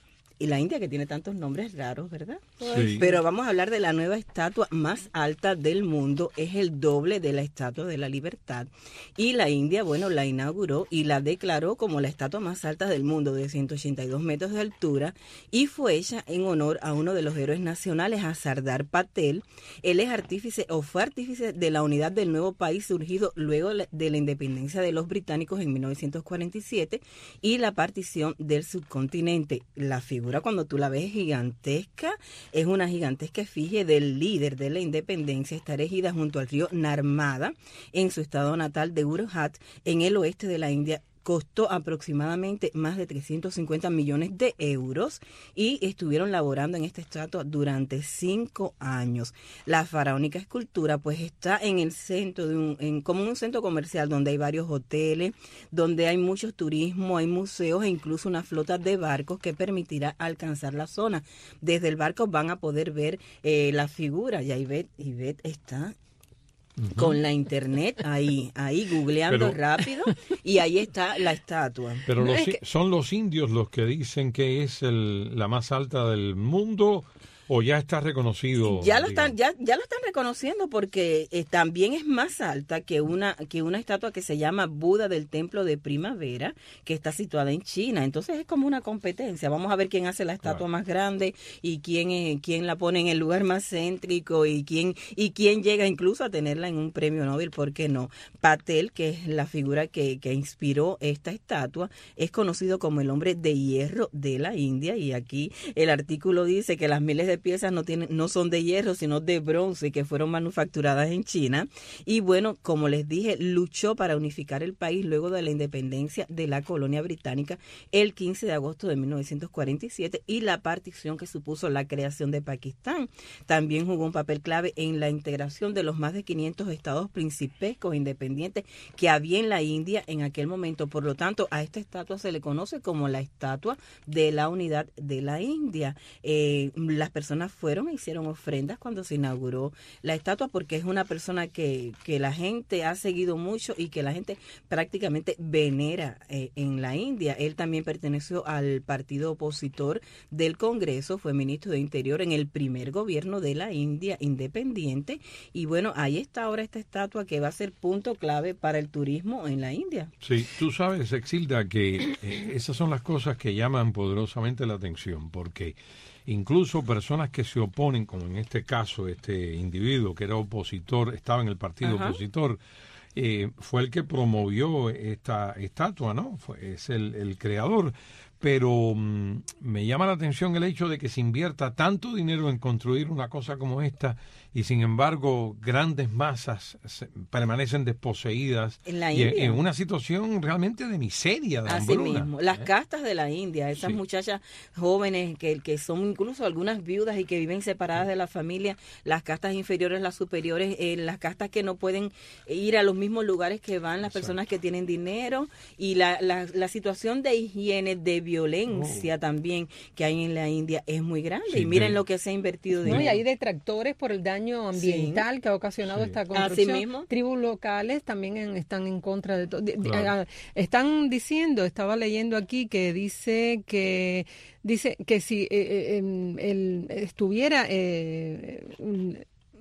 Y la India que tiene tantos nombres raros, ¿verdad? Sí. Pero vamos a hablar de la nueva estatua más alta del mundo. Es el doble de la Estatua de la Libertad. Y la India, bueno, la inauguró y la declaró como la estatua más alta del mundo, de ciento ochenta y dos metros de altura. Y fue hecha en honor a uno de los héroes nacionales, a Sardar Patel. Él es artífice o fue artífice de la unidad del nuevo país surgido luego de la independencia de los británicos en mil novecientos cuarenta y siete y la partición del subcontinente. La figura, cuando tú la ves gigantesca, es una gigantesca efigie del líder de la independencia. Está erigida junto al río Narmada, en su estado natal de Urhat, en el oeste de la India. Costó aproximadamente más de trescientos cincuenta millones de euros y estuvieron laborando en esta estatua durante cinco años. La faraónica escultura pues está en el centro de un, en, como un centro comercial donde hay varios hoteles, donde hay mucho turismo, hay museos e incluso una flota de barcos que permitirá alcanzar la zona. Desde el barco van a poder ver eh, la figura. Ya Ivette, Ivette está... Uh-huh. Con la internet ahí, ahí googleando Pero, rápido y ahí está la estatua. Pero No los, es que, son los indios los que dicen que es el, la más alta del mundo, o ya está reconocido. Ya lo están, ya, ya lo están reconociendo porque eh, también es más alta que una, que una estatua que se llama Buda del Templo de Primavera, que está situada en China. Entonces es como una competencia. Vamos a ver quién hace la estatua claro. más grande y quién, eh, quién la pone en el lugar más céntrico y quién, y quién llega incluso a tenerla en un premio Nobel, ¿por qué no? Patel, que es la figura que, que inspiró esta estatua, es conocido como el hombre de hierro de la India, y aquí el artículo dice que las miles de piezas no tienen, no son de hierro, sino de bronce, que fueron manufacturadas en China. Y bueno, como les dije, luchó para unificar el país luego de la independencia de la colonia británica el quince de agosto de mil novecientos cuarenta y siete y la partición que supuso la creación de Pakistán. También jugó un papel clave en la integración de los más de quinientos estados principescos independientes que había en la India en aquel momento. Por lo tanto, a esta estatua se le conoce como la Estatua de la Unidad de la India. Eh, las personas fueron e hicieron ofrendas cuando se inauguró la estatua, porque es una persona que, que la gente ha seguido mucho y que la gente prácticamente venera eh, en la India. Él también perteneció al partido opositor del Congreso, fue ministro de Interior en el primer gobierno de la India independiente, y bueno, ahí está ahora esta estatua que va a ser punto clave para el turismo en la India. Sí, tú sabes, Exilda, que eh, esas son las cosas que llaman poderosamente la atención, porque incluso personas que se oponen, como en este caso este individuo que era opositor, estaba en el partido Ajá. opositor, eh, fue el que promovió esta estatua, ¿no? Fue, es el, el creador. Pero mmm, me llama la atención el hecho de que se invierta tanto dinero en construir una cosa como esta y sin embargo grandes masas se, permanecen desposeídas en, la y India. en una situación realmente de miseria, de Así hambruna. mismo, las ¿eh? castas de la India, esas sí. muchachas jóvenes que, que son incluso algunas viudas y que viven separadas de la familia, las castas inferiores, las superiores, eh, las castas que no pueden ir a los mismos lugares que van las Exacto. personas que tienen dinero, y la, la, la situación de higiene, de violencia oh. también que hay en la India es muy grande, sí, y miren de, lo que se ha invertido de no, y hay detractores por el daño ambiental sí. que ha ocasionado sí. esta construcción. Así mismo. Tribus locales también en, están en contra de todo. Claro. Están diciendo, estaba leyendo aquí que dice que dice que si eh, eh, el, estuviera eh,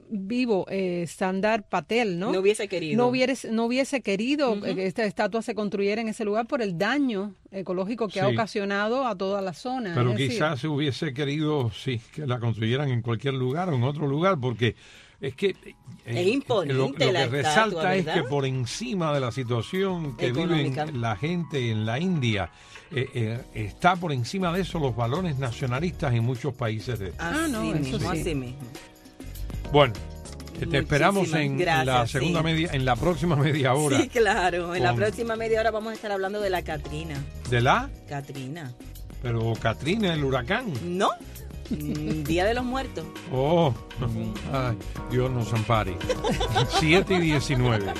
vivo, eh, Sardar Patel, ¿no? No hubiese querido. No hubiese, no hubiese querido Uh-huh. que esta estatua se construyera en ese lugar por el daño ecológico que Sí. ha ocasionado a toda la zona. Pero es decir, quizás se hubiese querido, sí, que la construyeran en cualquier lugar o en otro lugar, porque es que... eh, Es imponente lo, lo que la resalta estatua, es ¿verdad? que por encima de la situación que Económica. vive la gente en la India, eh, eh, está por encima de eso los valores nacionalistas en muchos países de Ah, no, Así eso mismo, sí. así mismo. Bueno, que te esperamos Muchísimas en gracias, la segunda sí. media, en la próxima media hora. Sí, claro. En la con- próxima media hora vamos a estar hablando de la Katrina. ¿De la? Katrina. Pero Katrina, el huracán. ¿No? Mm, Día de los Muertos. Oh, ay, Dios nos ampare. siete y diecinueve.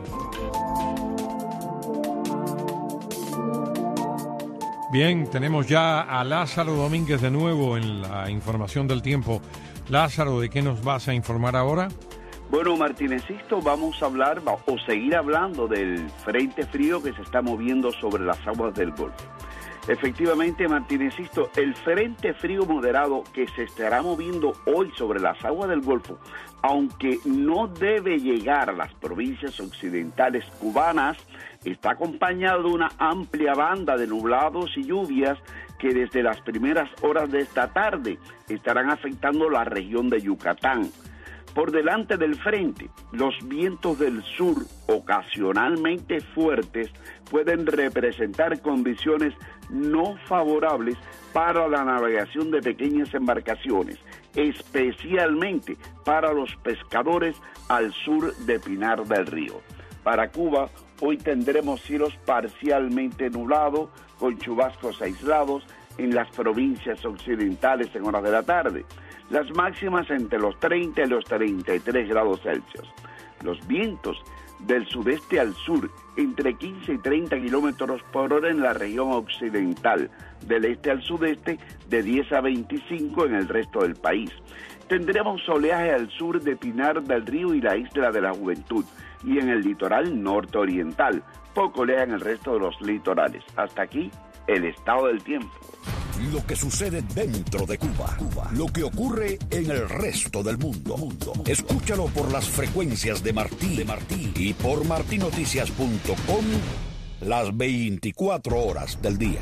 Bien, tenemos ya a Lázaro Domínguez de nuevo en la información del tiempo. Lázaro, ¿de qué nos vas a informar ahora? Bueno, Martinecisto, vamos a hablar va- o seguir hablando del frente frío que se está moviendo sobre las aguas del Golfo. Efectivamente, Martinecisto, el frente frío moderado que se estará moviendo hoy sobre las aguas del Golfo, aunque no debe llegar a las provincias occidentales cubanas, está acompañado de una amplia banda de nublados y lluvias que desde las primeras horas de esta tarde estarán afectando la región de Yucatán. Por delante del frente, los vientos del sur, ocasionalmente fuertes, pueden representar condiciones no favorables para la navegación de pequeñas embarcaciones, especialmente para los pescadores al sur de Pinar del Río. Para Cuba, hoy tendremos cielos parcialmente nublados, con chubascos aislados en las provincias occidentales en horas de la tarde. Las máximas entre los treinta y los treinta y tres grados Celsius. Los vientos del sudeste al sur, entre quince y treinta kilómetros por hora en la región occidental, del este al sudeste, de diez a veinticinco en el resto del país. Tendremos oleaje al sur de Pinar del Río y la Isla de la Juventud, y en el litoral norte-oriental, poco oleaje en el resto de los litorales. Hasta aquí, el estado del tiempo. Lo que sucede dentro de Cuba, Cuba, lo que ocurre en el resto del mundo. mundo. Escúchalo por las frecuencias de Martí, de Martí y por martí noticias punto com las veinticuatro horas del día.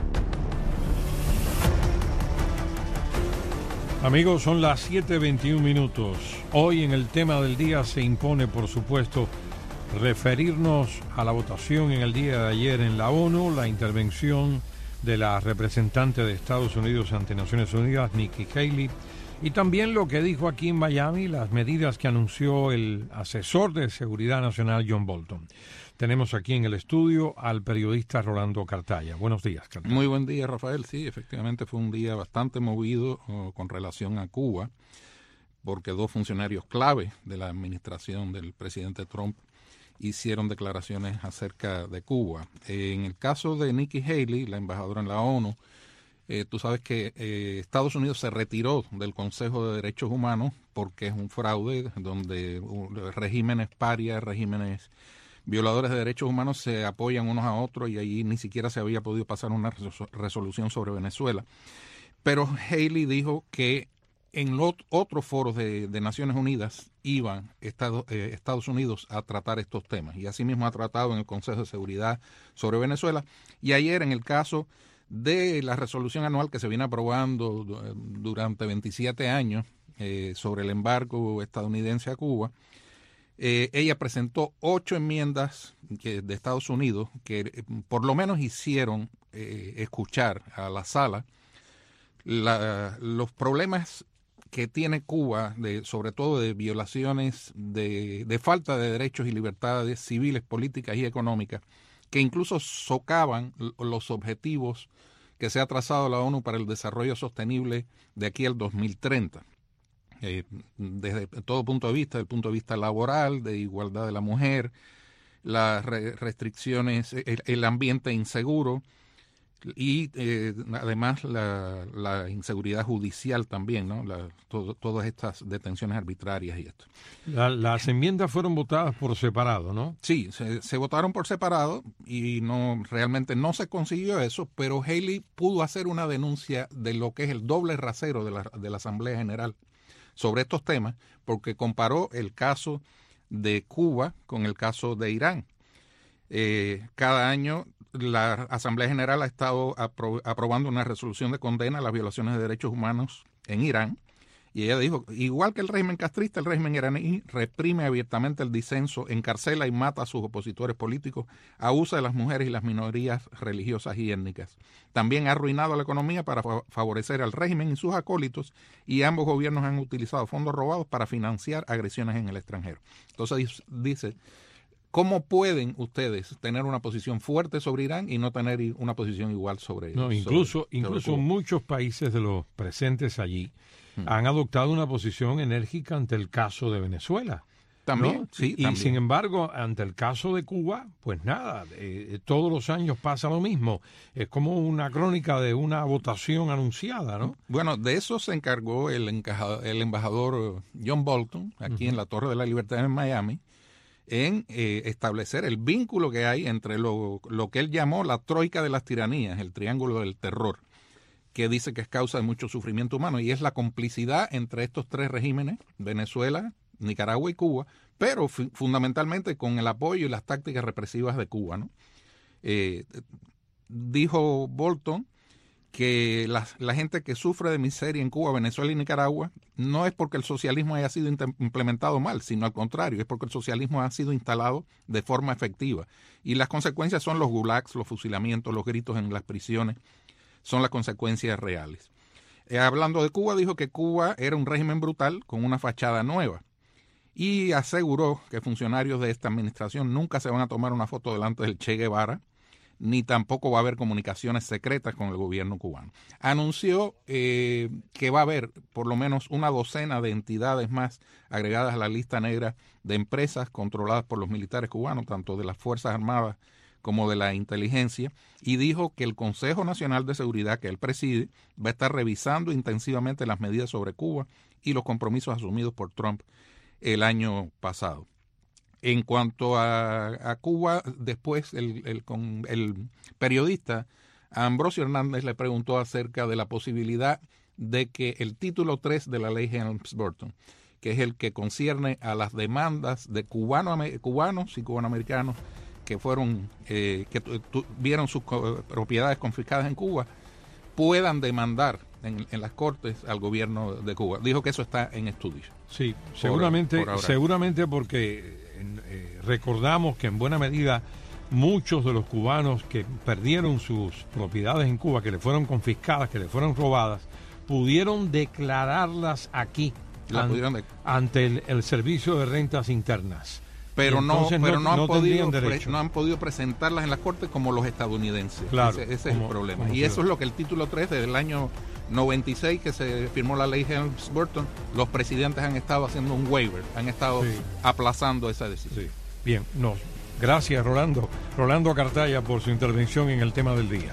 Amigos, son las siete veintiún minutos. Hoy en el tema del día se impone, por supuesto, referirnos a la votación en el día de ayer en la ONU, la intervención de la representante de Estados Unidos ante Naciones Unidas, Nikki Haley, y también lo que dijo aquí en Miami, las medidas que anunció el asesor de Seguridad Nacional, John Bolton. Tenemos aquí en el estudio al periodista Rolando Cartaya. Buenos días, Cartaya. Muy buen día, Rafael. Sí, efectivamente fue un día bastante movido uh, con relación a Cuba, porque dos funcionarios clave de la administración del presidente Trump hicieron declaraciones acerca de Cuba. Eh, en el caso de Nikki Haley, la embajadora en la ONU, eh, tú sabes que eh, Estados Unidos se retiró del Consejo de Derechos Humanos porque es un fraude donde uh, regímenes parias, regímenes violadores de derechos humanos se apoyan unos a otros, y allí ni siquiera se había podido pasar una resolución sobre Venezuela. Pero Haley dijo que en los otros foros de, de Naciones Unidas iban Estados, eh, Estados Unidos a tratar estos temas, y asimismo ha tratado en el Consejo de Seguridad sobre Venezuela, y ayer en el caso de la resolución anual que se viene aprobando durante veintisiete años eh, sobre el embargo estadounidense a Cuba, eh, ella presentó ocho enmiendas que, de Estados Unidos que eh, por lo menos hicieron eh, escuchar a la sala la, los problemas que tiene Cuba, de, sobre todo de violaciones, de, de falta de derechos y libertades civiles, políticas y económicas, que incluso socavan los objetivos que se ha trazado la ONU para el desarrollo sostenible de aquí al dos mil treinta. Eh, desde todo punto de vista, desde el punto de vista laboral, de igualdad de la mujer, las re- restricciones, el, el ambiente inseguro, y eh, además la, la inseguridad judicial también, ¿no? La, todo, todas estas detenciones arbitrarias y esto. La, las enmiendas fueron votadas por separado, ¿no? Sí, se, se votaron por separado y no realmente no se consiguió eso, pero Haley pudo hacer una denuncia de lo que es el doble rasero de la, de la Asamblea General sobre estos temas, porque comparó el caso de Cuba con el caso de Irán. Eh, cada año la Asamblea General ha estado apro- aprobando una resolución de condena a las violaciones de derechos humanos en Irán. Y ella dijo, igual que el régimen castrista, el régimen iraní reprime abiertamente el disenso, encarcela y mata a sus opositores políticos, abusa de las mujeres y las minorías religiosas y étnicas. También ha arruinado la economía para fa- favorecer al régimen y sus acólitos, y ambos gobiernos han utilizado fondos robados para financiar agresiones en el extranjero. Entonces dice, ¿cómo pueden ustedes tener una posición fuerte sobre Irán y no tener una posición igual sobre No, incluso, sobre, incluso sobre Cuba? muchos países de los presentes allí han adoptado una posición enérgica ante el caso de Venezuela. También, ¿no? sí, Y también. sin embargo, ante el caso de Cuba, pues nada, eh, todos los años pasa lo mismo. Es como una crónica de una votación anunciada, ¿no? Bueno, de eso se encargó el, encaja- el embajador John Bolton, aquí Ujú. en la Torre de la Libertad en Miami, en eh, establecer el vínculo que hay entre lo, lo que él llamó la troika de las tiranías, el triángulo del terror, que dice que es causa de mucho sufrimiento humano, y es la complicidad entre estos tres regímenes, Venezuela, Nicaragua y Cuba, pero fu- fundamentalmente con el apoyo y las tácticas represivas de Cuba, ¿no? Eh, dijo Bolton que la, la gente que sufre de miseria en Cuba, Venezuela y Nicaragua no es porque el socialismo haya sido inte- implementado mal, sino al contrario, es porque el socialismo ha sido instalado de forma efectiva. Y las consecuencias son los gulags, los fusilamientos, los gritos en las prisiones, son las consecuencias reales. Eh, hablando de Cuba, dijo que Cuba era un régimen brutal con una fachada nueva, y aseguró que funcionarios de esta administración nunca se van a tomar una foto delante del Che Guevara, ni tampoco va a haber comunicaciones secretas con el gobierno cubano. Anunció eh, que va a haber por lo menos una docena de entidades más agregadas a la lista negra de empresas controladas por los militares cubanos, tanto de las Fuerzas Armadas como de la inteligencia, y dijo que el Consejo Nacional de Seguridad que él preside va a estar revisando intensivamente las medidas sobre Cuba y los compromisos asumidos por Trump el año pasado. En cuanto a, a Cuba, después el, el, con, el periodista Ambrosio Hernández le preguntó acerca de la posibilidad de que el título tres de la ley Helms-Burton, que es el que concierne a las demandas de cubano, cubanos y cubanoamericanos que fueron eh, que tuvieron sus propiedades confiscadas en Cuba, puedan demandar en, en las cortes al gobierno de Cuba. Dijo que eso está en estudio. Sí, seguramente, por seguramente porque eh, recordamos que en buena medida muchos de los cubanos que perdieron sus propiedades en Cuba, que le fueron confiscadas, que le fueron robadas, pudieron declararlas aquí La an, pudieron de... ante el, el Servicio de Rentas Internas. Pero no, pero no, no, han no, podido pre, no han podido presentarlas en las cortes como los estadounidenses. Claro, ese, ese como, es el problema. Y se... eso es lo que el título tres del año noventa y seis, que se firmó la ley Helms-Burton, los presidentes han estado haciendo un waiver, han estado sí. aplazando esa decisión. Sí. Bien, no. Gracias, Rolando. Rolando Cartaya, por su intervención en el tema del día.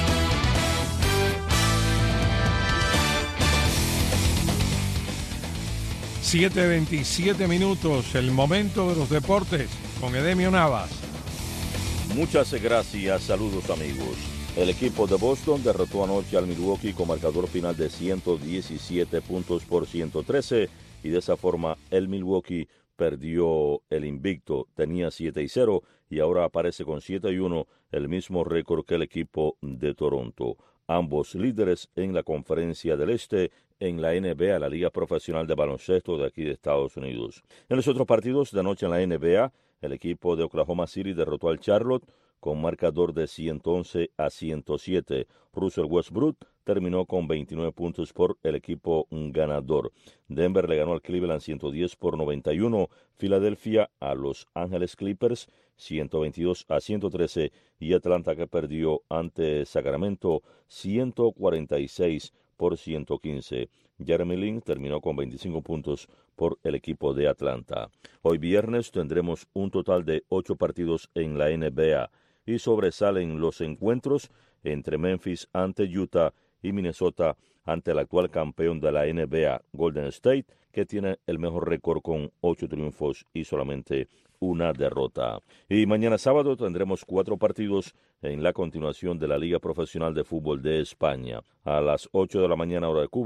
siete veintisiete minutos, el momento de los deportes con Edemio Navas. Muchas gracias, saludos amigos. El equipo de Boston derrotó anoche al Milwaukee con marcador final de ciento diecisiete puntos por ciento trece y de esa forma el Milwaukee perdió el invicto, tenía siete y cero y ahora aparece con siete y uno, el mismo récord que el equipo de Toronto. Ambos líderes en la Conferencia del Este en la N B A, la Liga Profesional de Baloncesto de aquí de Estados Unidos. En los otros partidos de anoche en la N B A, el equipo de Oklahoma City derrotó al Charlotte con marcador de ciento once a ciento siete. Russell Westbrook terminó con veintinueve puntos por el equipo ganador. Denver le ganó al Cleveland ciento diez por noventa y uno. Filadelfia a Los Ángeles Clippers ciento veintidós a ciento trece. Y Atlanta, que perdió ante Sacramento ciento cuarenta y seis por ciento quince. Jeremy Lin terminó con veinticinco puntos por el equipo de Atlanta. Hoy viernes tendremos un total de ocho partidos en la N B A y sobresalen los encuentros entre Memphis ante Utah y Minnesota ante el actual campeón de la N B A, Golden State, que tiene el mejor récord con ocho triunfos y solamente una derrota. Y mañana sábado tendremos cuatro partidos en la continuación de la Liga Profesional de Fútbol de España. A las ocho de la mañana hora de Cuba,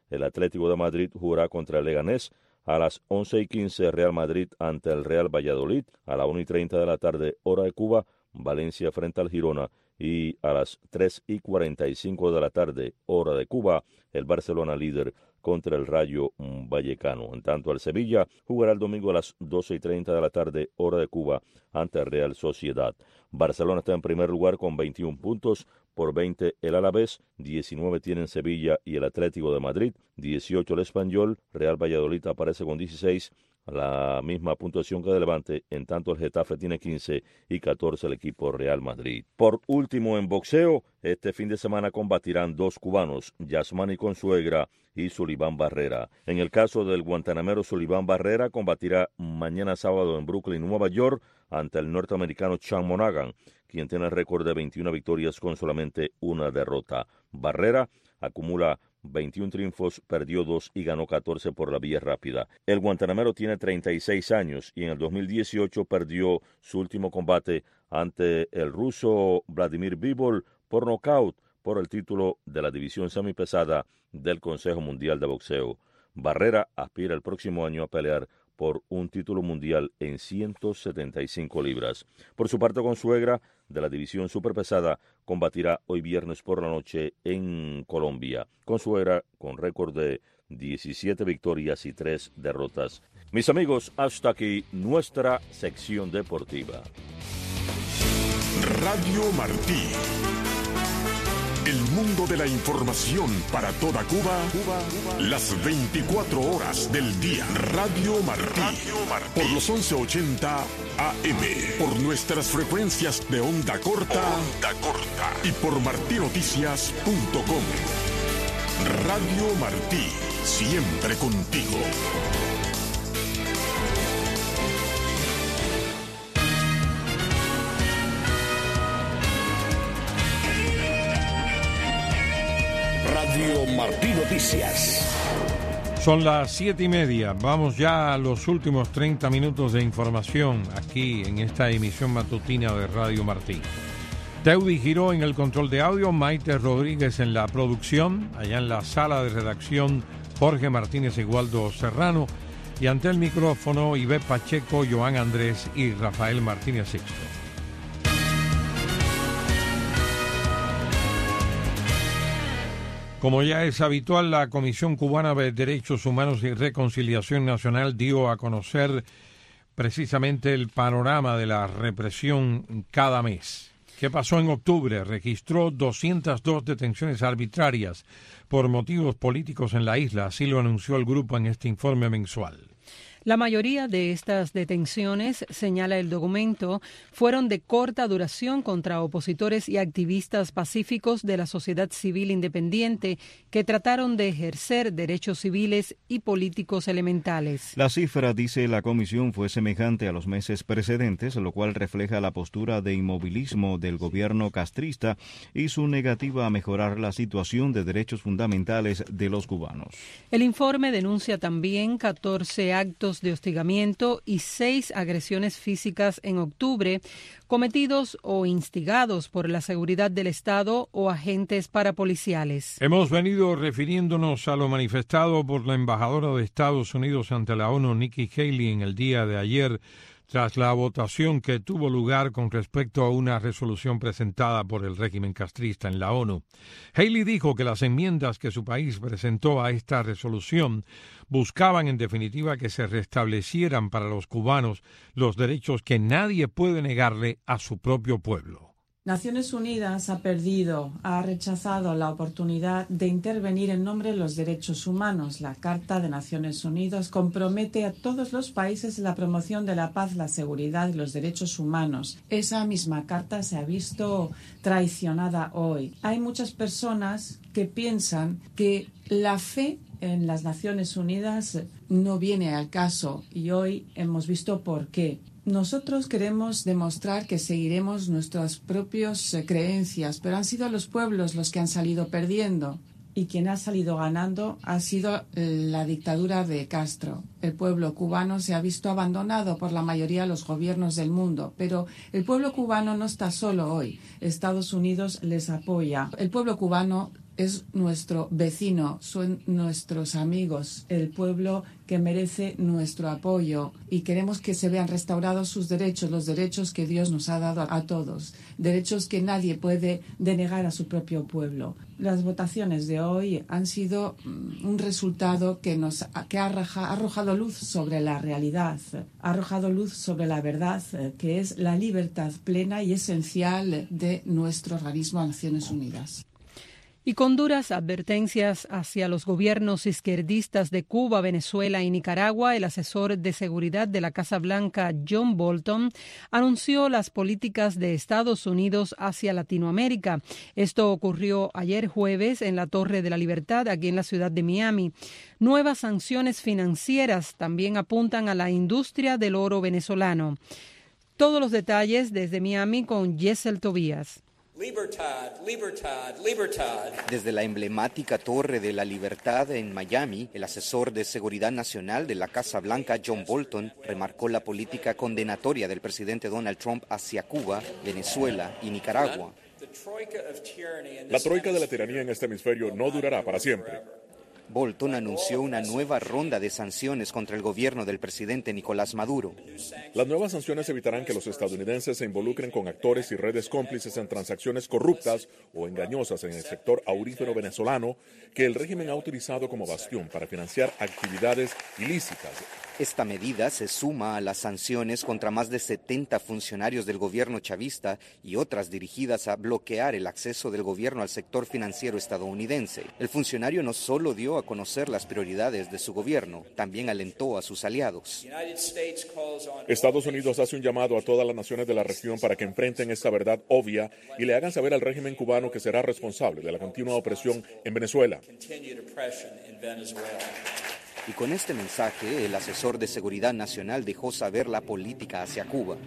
el Atlético de Madrid jugará contra el Leganés. A las once y quince, Real Madrid ante el Real Valladolid. A la una y treinta de la tarde, hora de Cuba, Valencia frente al Girona. Y a las tres y cuarenta y cinco de la tarde, hora de Cuba, el Barcelona líder contra el Rayo Vallecano. En tanto, el Sevilla jugará el domingo a las doce y treinta de la tarde, hora de Cuba, ante el Real Sociedad. Barcelona está en primer lugar con veintiún puntos, por veinte el Alavés, diecinueve tienen Sevilla y el Atlético de Madrid, dieciocho el Español, Real Valladolid aparece con dieciséis, la misma puntuación que de Levante, en tanto el Getafe tiene quince y catorce el equipo Real Madrid. Por último, en boxeo, este fin de semana combatirán dos cubanos, Yasmani Consuegra y Sullivan Barrera. En el caso del guantanamero Sullivan Barrera, combatirá mañana sábado en Brooklyn, Nueva York, ante el norteamericano Sean Monaghan, quien tiene el récord de veintiuna victorias con solamente una derrota. Barrera acumula veintiún triunfos, perdió dos y ganó catorce por la vía rápida. El guantanamero tiene treinta y seis años y en el dos mil dieciocho perdió su último combate ante el ruso Vladimir Bivol por nocaut por el título de la división semipesada del Consejo Mundial de Boxeo. Barrera aspira el próximo año a pelear por un título mundial en ciento setenta y cinco libras. Por su parte, Consuegra, de la división superpesada, combatirá hoy viernes por la noche en Colombia. Consuegra con récord de diecisiete victorias y tres derrotas. Mis amigos, hasta aquí nuestra sección deportiva. Radio Martí. El mundo de la información para toda Cuba, Cuba, Cuba, las veinticuatro horas del día. Radio Martí, Radio Martí. Por los once ochenta A M, por nuestras frecuencias de onda corta, onda corta y por martinoticias punto com. Radio Martí, siempre contigo. Radio Martí Noticias. Son las siete y media. Vamos ya a los últimos treinta minutos de información aquí en esta emisión matutina de Radio Martí. Teudi Giró en el control de audio, Maite Rodríguez en la producción, allá en la sala de redacción, Jorge Martínez y Waldo Serrano, y ante el micrófono, Ivette Pacheco, Joan Andrés y Rafael Martínez Sixto. Como ya es habitual, la Comisión Cubana de Derechos Humanos y Reconciliación Nacional dio a conocer precisamente el panorama de la represión cada mes. ¿Qué pasó en octubre? Registró doscientas dos detenciones arbitrarias por motivos políticos en la isla, así lo anunció el grupo en este informe mensual. La mayoría de estas detenciones, señala el documento, fueron de corta duración contra opositores y activistas pacíficos de la sociedad civil independiente que trataron de ejercer derechos civiles y políticos elementales. La cifra, dice la comisión, fue semejante a los meses precedentes, lo cual refleja la postura de inmovilismo del gobierno castrista y su negativa a mejorar la situación de derechos fundamentales de los cubanos. El informe denuncia también catorce actos de hostigamiento y seis agresiones físicas en octubre cometidos o instigados por la seguridad del Estado o agentes parapoliciales. Hemos venido refiriéndonos a lo manifestado por la embajadora de Estados Unidos ante la ONU, Nikki Haley, en el día de ayer, tras la votación que tuvo lugar con respecto a una resolución presentada por el régimen castrista en la ONU. Haley dijo que las enmiendas que su país presentó a esta resolución buscaban en definitiva que se restablecieran para los cubanos los derechos que nadie puede negarle a su propio pueblo. Naciones Unidas ha perdido, ha rechazado la oportunidad de intervenir en nombre de los derechos humanos. La Carta de Naciones Unidas compromete a todos los países en la promoción de la paz, la seguridad y los derechos humanos. Esa misma carta se ha visto traicionada hoy. Hay muchas personas que piensan que la fe en las Naciones Unidas no viene al caso y hoy hemos visto por qué. Nosotros queremos demostrar que seguiremos nuestras propias eh, creencias, pero han sido los pueblos los que han salido perdiendo y quien ha salido ganando ha sido la dictadura de Castro. El pueblo cubano se ha visto abandonado por la mayoría de los gobiernos del mundo, pero el pueblo cubano no está solo hoy. Estados Unidos les apoya. El pueblo cubano es nuestro vecino, son nuestros amigos, el pueblo que merece nuestro apoyo y queremos que se vean restaurados sus derechos, los derechos que Dios nos ha dado a todos, derechos que nadie puede denegar a su propio pueblo. Las votaciones de hoy han sido un resultado que nos que ha arrojado luz sobre la realidad, ha arrojado luz sobre la verdad, que es la libertad plena y esencial de nuestro organismo Naciones Unidas. Y con duras advertencias hacia los gobiernos izquierdistas de Cuba, Venezuela y Nicaragua, el asesor de seguridad de la Casa Blanca, John Bolton, anunció las políticas de Estados Unidos hacia Latinoamérica. Esto ocurrió ayer jueves en la Torre de la Libertad, aquí en la ciudad de Miami. Nuevas sanciones financieras también apuntan a la industria del oro venezolano. Todos los detalles desde Miami con Yesel Tobías. Libertad, libertad, libertad. Desde la emblemática Torre de la Libertad en Miami, el asesor de Seguridad Nacional de la Casa Blanca, John Bolton, remarcó la política condenatoria del presidente Donald Trump hacia Cuba, Venezuela y Nicaragua. La troika de la tiranía en este hemisferio no durará para siempre. Bolton anunció una nueva ronda de sanciones contra el gobierno del presidente Nicolás Maduro. Las nuevas sanciones evitarán que los estadounidenses se involucren con actores y redes cómplices en transacciones corruptas o engañosas en el sector aurífero venezolano que el régimen ha utilizado como bastión para financiar actividades ilícitas. Esta medida se suma a las sanciones contra más de setenta funcionarios del gobierno chavista y otras dirigidas a bloquear el acceso del gobierno al sector financiero estadounidense. El funcionario no solo dio a conocer las prioridades de su gobierno, también alentó a sus aliados. Estados Unidos hace un llamado a todas las naciones de la región para que enfrenten esta verdad obvia y le hagan saber al régimen cubano que será responsable de la continua opresión en Venezuela. Y con este mensaje, el asesor de Seguridad Nacional dejó saber la política hacia Cuba.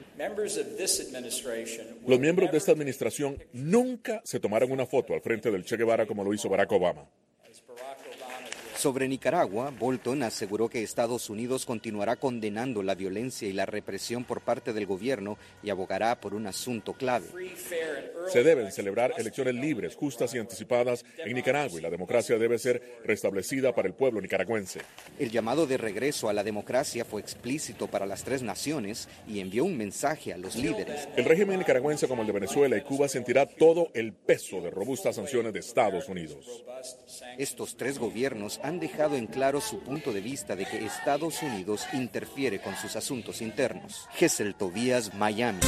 Los miembros de esta administración nunca se tomaron una foto al frente del Che Guevara como lo hizo Barack Obama. Sobre Nicaragua, Bolton aseguró que Estados Unidos continuará condenando la violencia y la represión por parte del gobierno y abogará por un asunto clave. Se deben celebrar elecciones libres, justas y anticipadas en Nicaragua y la democracia debe ser restablecida para el pueblo nicaragüense. El llamado de regreso a la democracia fue explícito para las tres naciones y envió un mensaje a los líderes. El régimen nicaragüense como el de Venezuela y Cuba sentirá todo el peso de robustas sanciones de Estados Unidos. Estos tres gobiernos han dejado en claro su punto de vista de que Estados Unidos interfiere con sus asuntos internos. Yesel Tobías, Miami.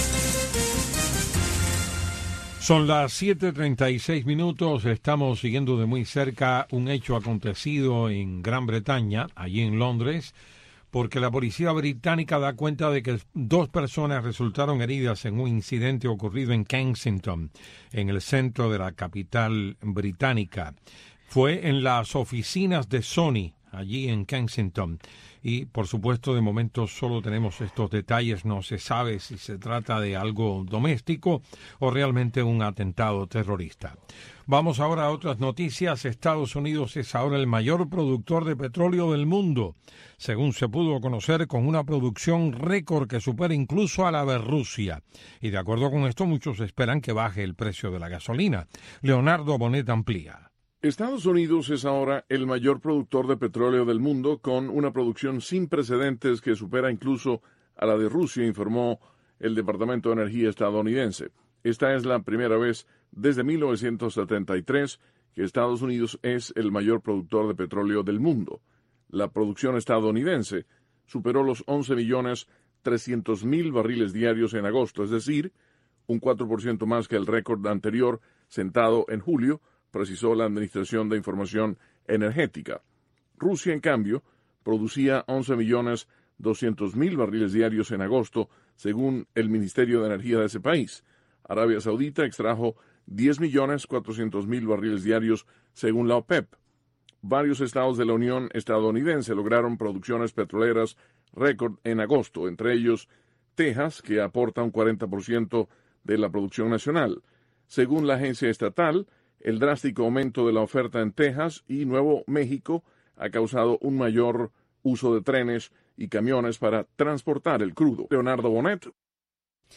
Son las siete treinta y seis minutos, estamos siguiendo de muy cerca un hecho acontecido en Gran Bretaña, allí en Londres, porque la policía británica da cuenta de que dos personas resultaron heridas en un incidente ocurrido en Kensington, en el centro de la capital británica. Fue en las oficinas de Sony, allí en Kensington. Y, por supuesto, de momento solo tenemos estos detalles. No se sabe si se trata de algo doméstico o realmente un atentado terrorista. Vamos ahora a otras noticias. Estados Unidos es ahora el mayor productor de petróleo del mundo, según se pudo conocer, con una producción récord que supera incluso a la de Rusia. Y de acuerdo con esto, muchos esperan que baje el precio de la gasolina. Leonardo Bonet amplía. Estados Unidos es ahora el mayor productor de petróleo del mundo, con una producción sin precedentes que supera incluso a la de Rusia, informó el Departamento de Energía estadounidense. Esta es la primera vez desde mil novecientos setenta y tres que Estados Unidos es el mayor productor de petróleo del mundo. La producción estadounidense superó los once millones trescientos mil barriles diarios en agosto, es decir, un cuatro por ciento más que el récord anterior sentado en julio, precisó la Administración de Información Energética. Rusia, en cambio, producía once millones doscientos mil barriles diarios en agosto, según el Ministerio de Energía de ese país. Arabia Saudita extrajo diez millones cuatrocientos mil barriles diarios, según la OPEP. Varios estados de la Unión estadounidense lograron producciones petroleras récord en agosto, entre ellos Texas, que aporta un cuarenta por ciento de la producción nacional. Según la agencia estatal, el drástico aumento de la oferta en Texas y Nuevo México ha causado un mayor uso de trenes y camiones para transportar el crudo. Leonardo Bonet.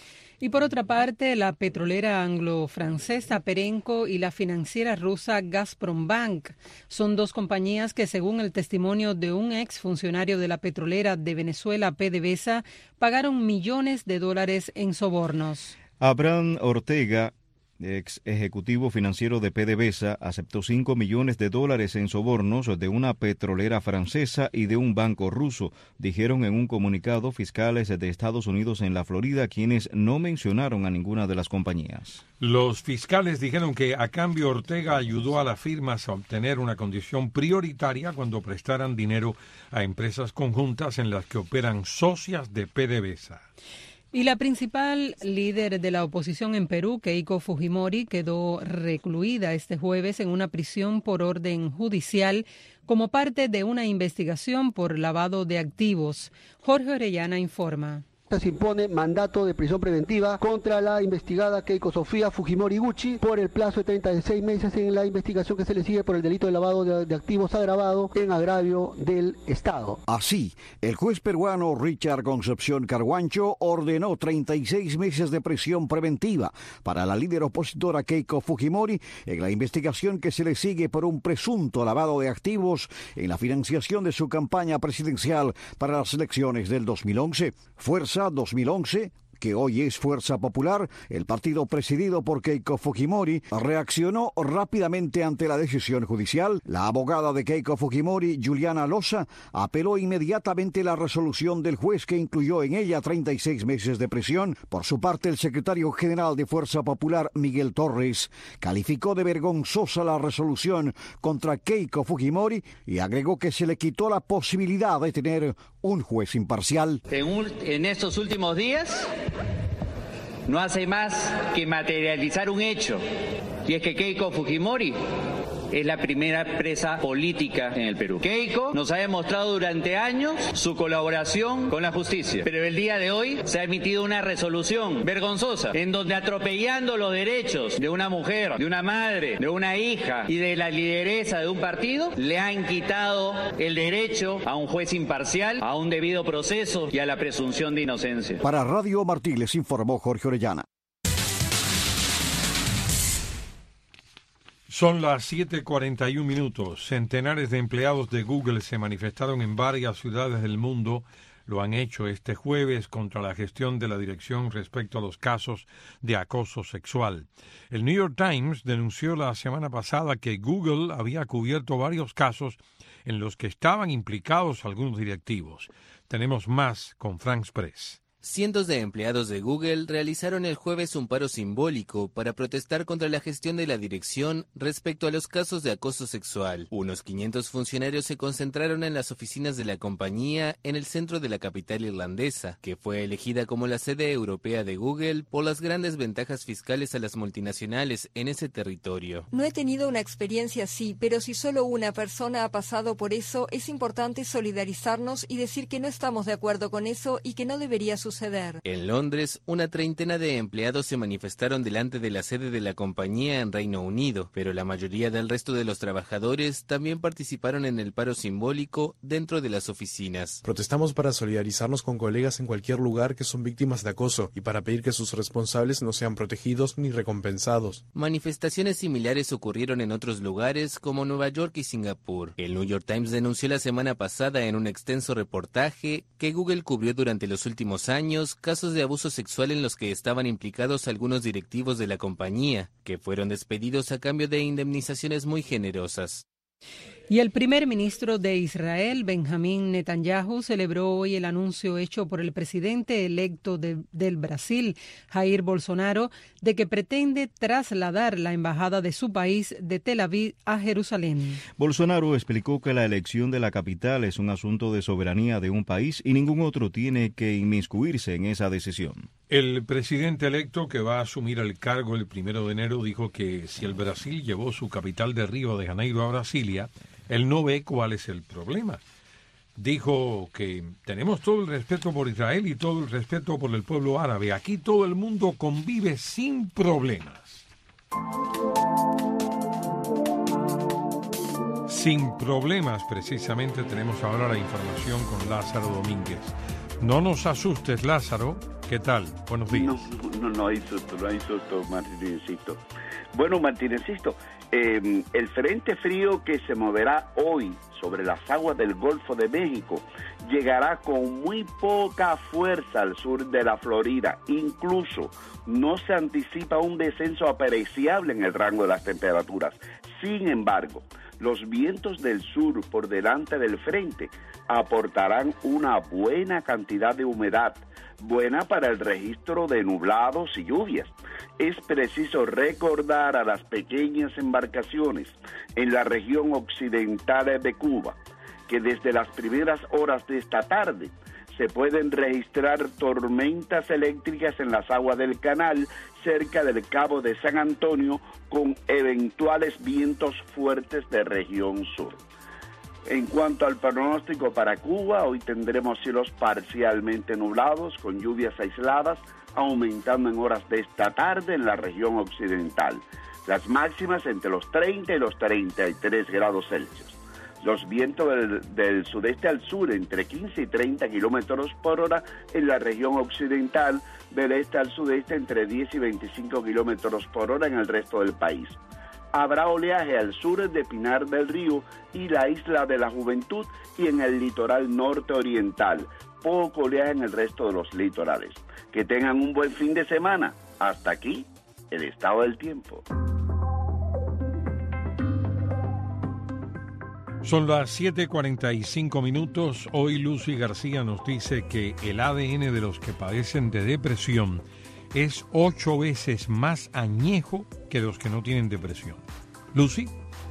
Y por otra parte, la petrolera anglo-francesa Perenco y la financiera rusa Gazprombank son dos compañías que, según el testimonio de un ex funcionario de la petrolera de Venezuela, PDVSA, pagaron millones de dólares en sobornos. Abraham Ortega, ex ejecutivo financiero de PDVSA, aceptó cinco millones de dólares en sobornos de una petrolera francesa y de un banco ruso, dijeron en un comunicado fiscales de Estados Unidos en la Florida, quienes no mencionaron a ninguna de las compañías. Los fiscales dijeron que a cambio Ortega ayudó a las firmas a obtener una condición prioritaria cuando prestaran dinero a empresas conjuntas en las que operan socias de PDVSA. Y la principal líder de la oposición en Perú, Keiko Fujimori, quedó recluida este jueves en una prisión por orden judicial como parte de una investigación por lavado de activos. Jorge Orellana informa. Se impone mandato de prisión preventiva contra la investigada Keiko Sofía Fujimori Gucci por el plazo de treinta y seis meses en la investigación que se le sigue por el delito de lavado de, de activos agravado en agravio del Estado. Así, el juez peruano Richard Concepción Carguancho ordenó treinta y seis meses de prisión preventiva para la líder opositora Keiko Fujimori en la investigación que se le sigue por un presunto lavado de activos en la financiación de su campaña presidencial para las elecciones del dos mil once. Fuerza dos mil once, que hoy es Fuerza Popular, el partido presidido por Keiko Fujimori, reaccionó rápidamente ante la decisión judicial. La abogada de Keiko Fujimori, Juliana Loza, apeló inmediatamente la resolución del juez que incluyó en ella treinta y seis meses de prisión. Por su parte, el secretario general de Fuerza Popular, Miguel Torres, calificó de vergonzosa la resolución contra Keiko Fujimori y agregó que se le quitó la posibilidad de tener un juez imparcial. En, un, en estos últimos días no hace más que materializar un hecho, y es que Keiko Fujimori es la primera presa política en el Perú. Keiko nos ha demostrado durante años su colaboración con la justicia, pero el día de hoy se ha emitido una resolución vergonzosa en donde, atropellando los derechos de una mujer, de una madre, de una hija y de la lideresa de un partido, le han quitado el derecho a un juez imparcial, a un debido proceso y a la presunción de inocencia. Para Radio Martí les informó Jorge Orellana. Son las siete cuarenta y un minutos. Centenares de empleados de Google se manifestaron en varias ciudades del mundo. Lo han hecho este jueves contra la gestión de la dirección respecto a los casos de acoso sexual. El New York Times denunció la semana pasada que Google había cubierto varios casos en los que estaban implicados algunos directivos. Tenemos más con Frank Press. Cientos de empleados de Google realizaron el jueves un paro simbólico para protestar contra la gestión de la dirección respecto a los casos de acoso sexual. Unos quinientos funcionarios se concentraron en las oficinas de la compañía en el centro de la capital irlandesa, que fue elegida como la sede europea de Google por las grandes ventajas fiscales a las multinacionales en ese territorio. No he tenido una experiencia así, pero si solo una persona ha pasado por eso, es importante solidarizarnos y decir que no estamos de acuerdo con eso y que no debería suceder. En Londres, una treintena de empleados se manifestaron delante de la sede de la compañía en Reino Unido, pero la mayoría del resto de los trabajadores también participaron en el paro simbólico dentro de las oficinas. Protestamos para solidarizarnos con colegas en cualquier lugar que son víctimas de acoso y para pedir que sus responsables no sean protegidos ni recompensados. Manifestaciones similares ocurrieron en otros lugares como Nueva York y Singapur. El New York Times denunció la semana pasada en un extenso reportaje que Google cubrió durante los últimos años casos de abuso sexual en los que estaban implicados algunos directivos de la compañía, que fueron despedidos a cambio de indemnizaciones muy generosas. Y el primer ministro de Israel, Benjamín Netanyahu, celebró hoy el anuncio hecho por el presidente electo de, del Brasil, Jair Bolsonaro, de que pretende trasladar la embajada de su país de Tel Aviv a Jerusalén. Bolsonaro explicó que la elección de la capital es un asunto de soberanía de un país y ningún otro tiene que inmiscuirse en esa decisión. El presidente electo, que va a asumir el cargo el primero de enero, dijo que si el Brasil llevó su capital de Río de Janeiro a Brasilia, él no ve cuál es el problema. Dijo que tenemos todo el respeto por Israel y todo el respeto por el pueblo árabe. Aquí todo el mundo convive sin problemas. Sin problemas, precisamente, tenemos ahora la información con Lázaro Domínguez. No nos asustes, Lázaro. ¿Qué tal? Buenos días. No, no, no hay susto, no hay susto, Martinecito. Bueno, Martinecito, eh, el frente frío que se moverá hoy sobre las aguas del Golfo de México llegará con muy poca fuerza al sur de la Florida. Incluso no se anticipa un descenso apreciable en el rango de las temperaturas. Sin embargo, los vientos del sur por delante del frente aportarán una buena cantidad de humedad, buena para el registro de nublados y lluvias. Es preciso recordar a las pequeñas embarcaciones en la región occidental de Cuba que desde las primeras horas de esta tarde se pueden registrar tormentas eléctricas en las aguas del canal cerca del Cabo de San Antonio con eventuales vientos fuertes de región sur. En cuanto al pronóstico para Cuba, hoy tendremos cielos parcialmente nublados con lluvias aisladas, aumentando en horas de esta tarde en la región occidental. Las máximas entre los treinta y los treinta y tres grados Celsius. Los vientos del, del sudeste al sur entre quince y treinta kilómetros por hora en la región occidental, del este al sudeste entre diez y veinticinco kilómetros por hora en el resto del país. Habrá oleaje al sur de Pinar del Río y la Isla de la Juventud y en el litoral norte oriental. Poco oleaje en el resto de los litorales. Que tengan un buen fin de semana. Hasta aquí, el estado del tiempo. Son las siete cuarenta y cinco minutos. Hoy Lucy García nos dice que el A D N de los que padecen de depresión es ocho veces más añejo que los que no tienen depresión. Lucy.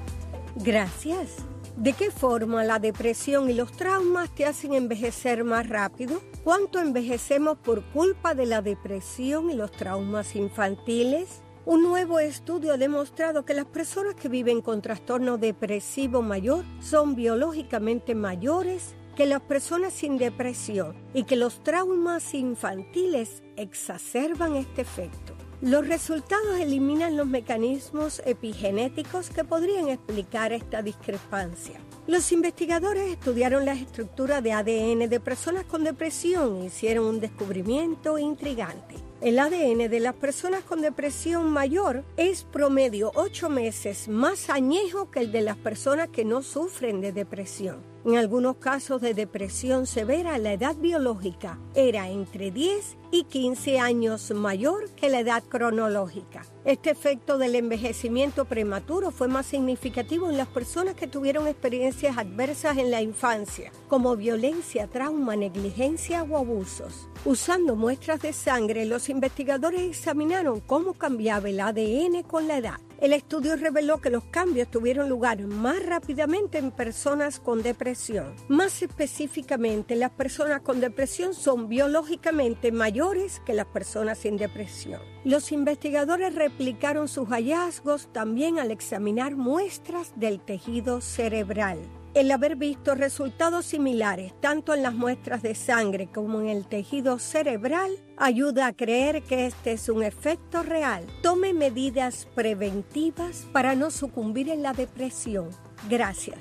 Gracias. ¿De qué forma la depresión y los traumas te hacen envejecer más rápido? ¿Cuánto envejecemos por culpa de la depresión y los traumas infantiles? Un nuevo estudio ha demostrado que las personas que viven con trastorno depresivo mayor son biológicamente mayores que las personas sin depresión y que los traumas infantiles exacerban este efecto. Los resultados eliminan los mecanismos epigenéticos que podrían explicar esta discrepancia. Los investigadores estudiaron la estructura de A D N de personas con depresión e hicieron un descubrimiento intrigante. El A D N de las personas con depresión mayor es promedio ocho meses más añejo que el de las personas que no sufren de depresión. En algunos casos de depresión severa, la edad biológica era entre diez y quince años mayor que la edad cronológica. Este efecto del envejecimiento prematuro fue más significativo en las personas que tuvieron experiencias adversas en la infancia, como violencia, trauma, negligencia o abusos. Usando muestras de sangre, los investigadores examinaron cómo cambiaba el A D N con la edad. El estudio reveló que los cambios tuvieron lugar más rápidamente en personas con depresión. Más específicamente, las personas con depresión son biológicamente mayores que las personas sin depresión. Los investigadores replicaron sus hallazgos también al examinar muestras del tejido cerebral. El haber visto resultados similares tanto en las muestras de sangre como en el tejido cerebral ayuda a creer que este es un efecto real. Tome medidas preventivas para no sucumbir en la depresión. Gracias.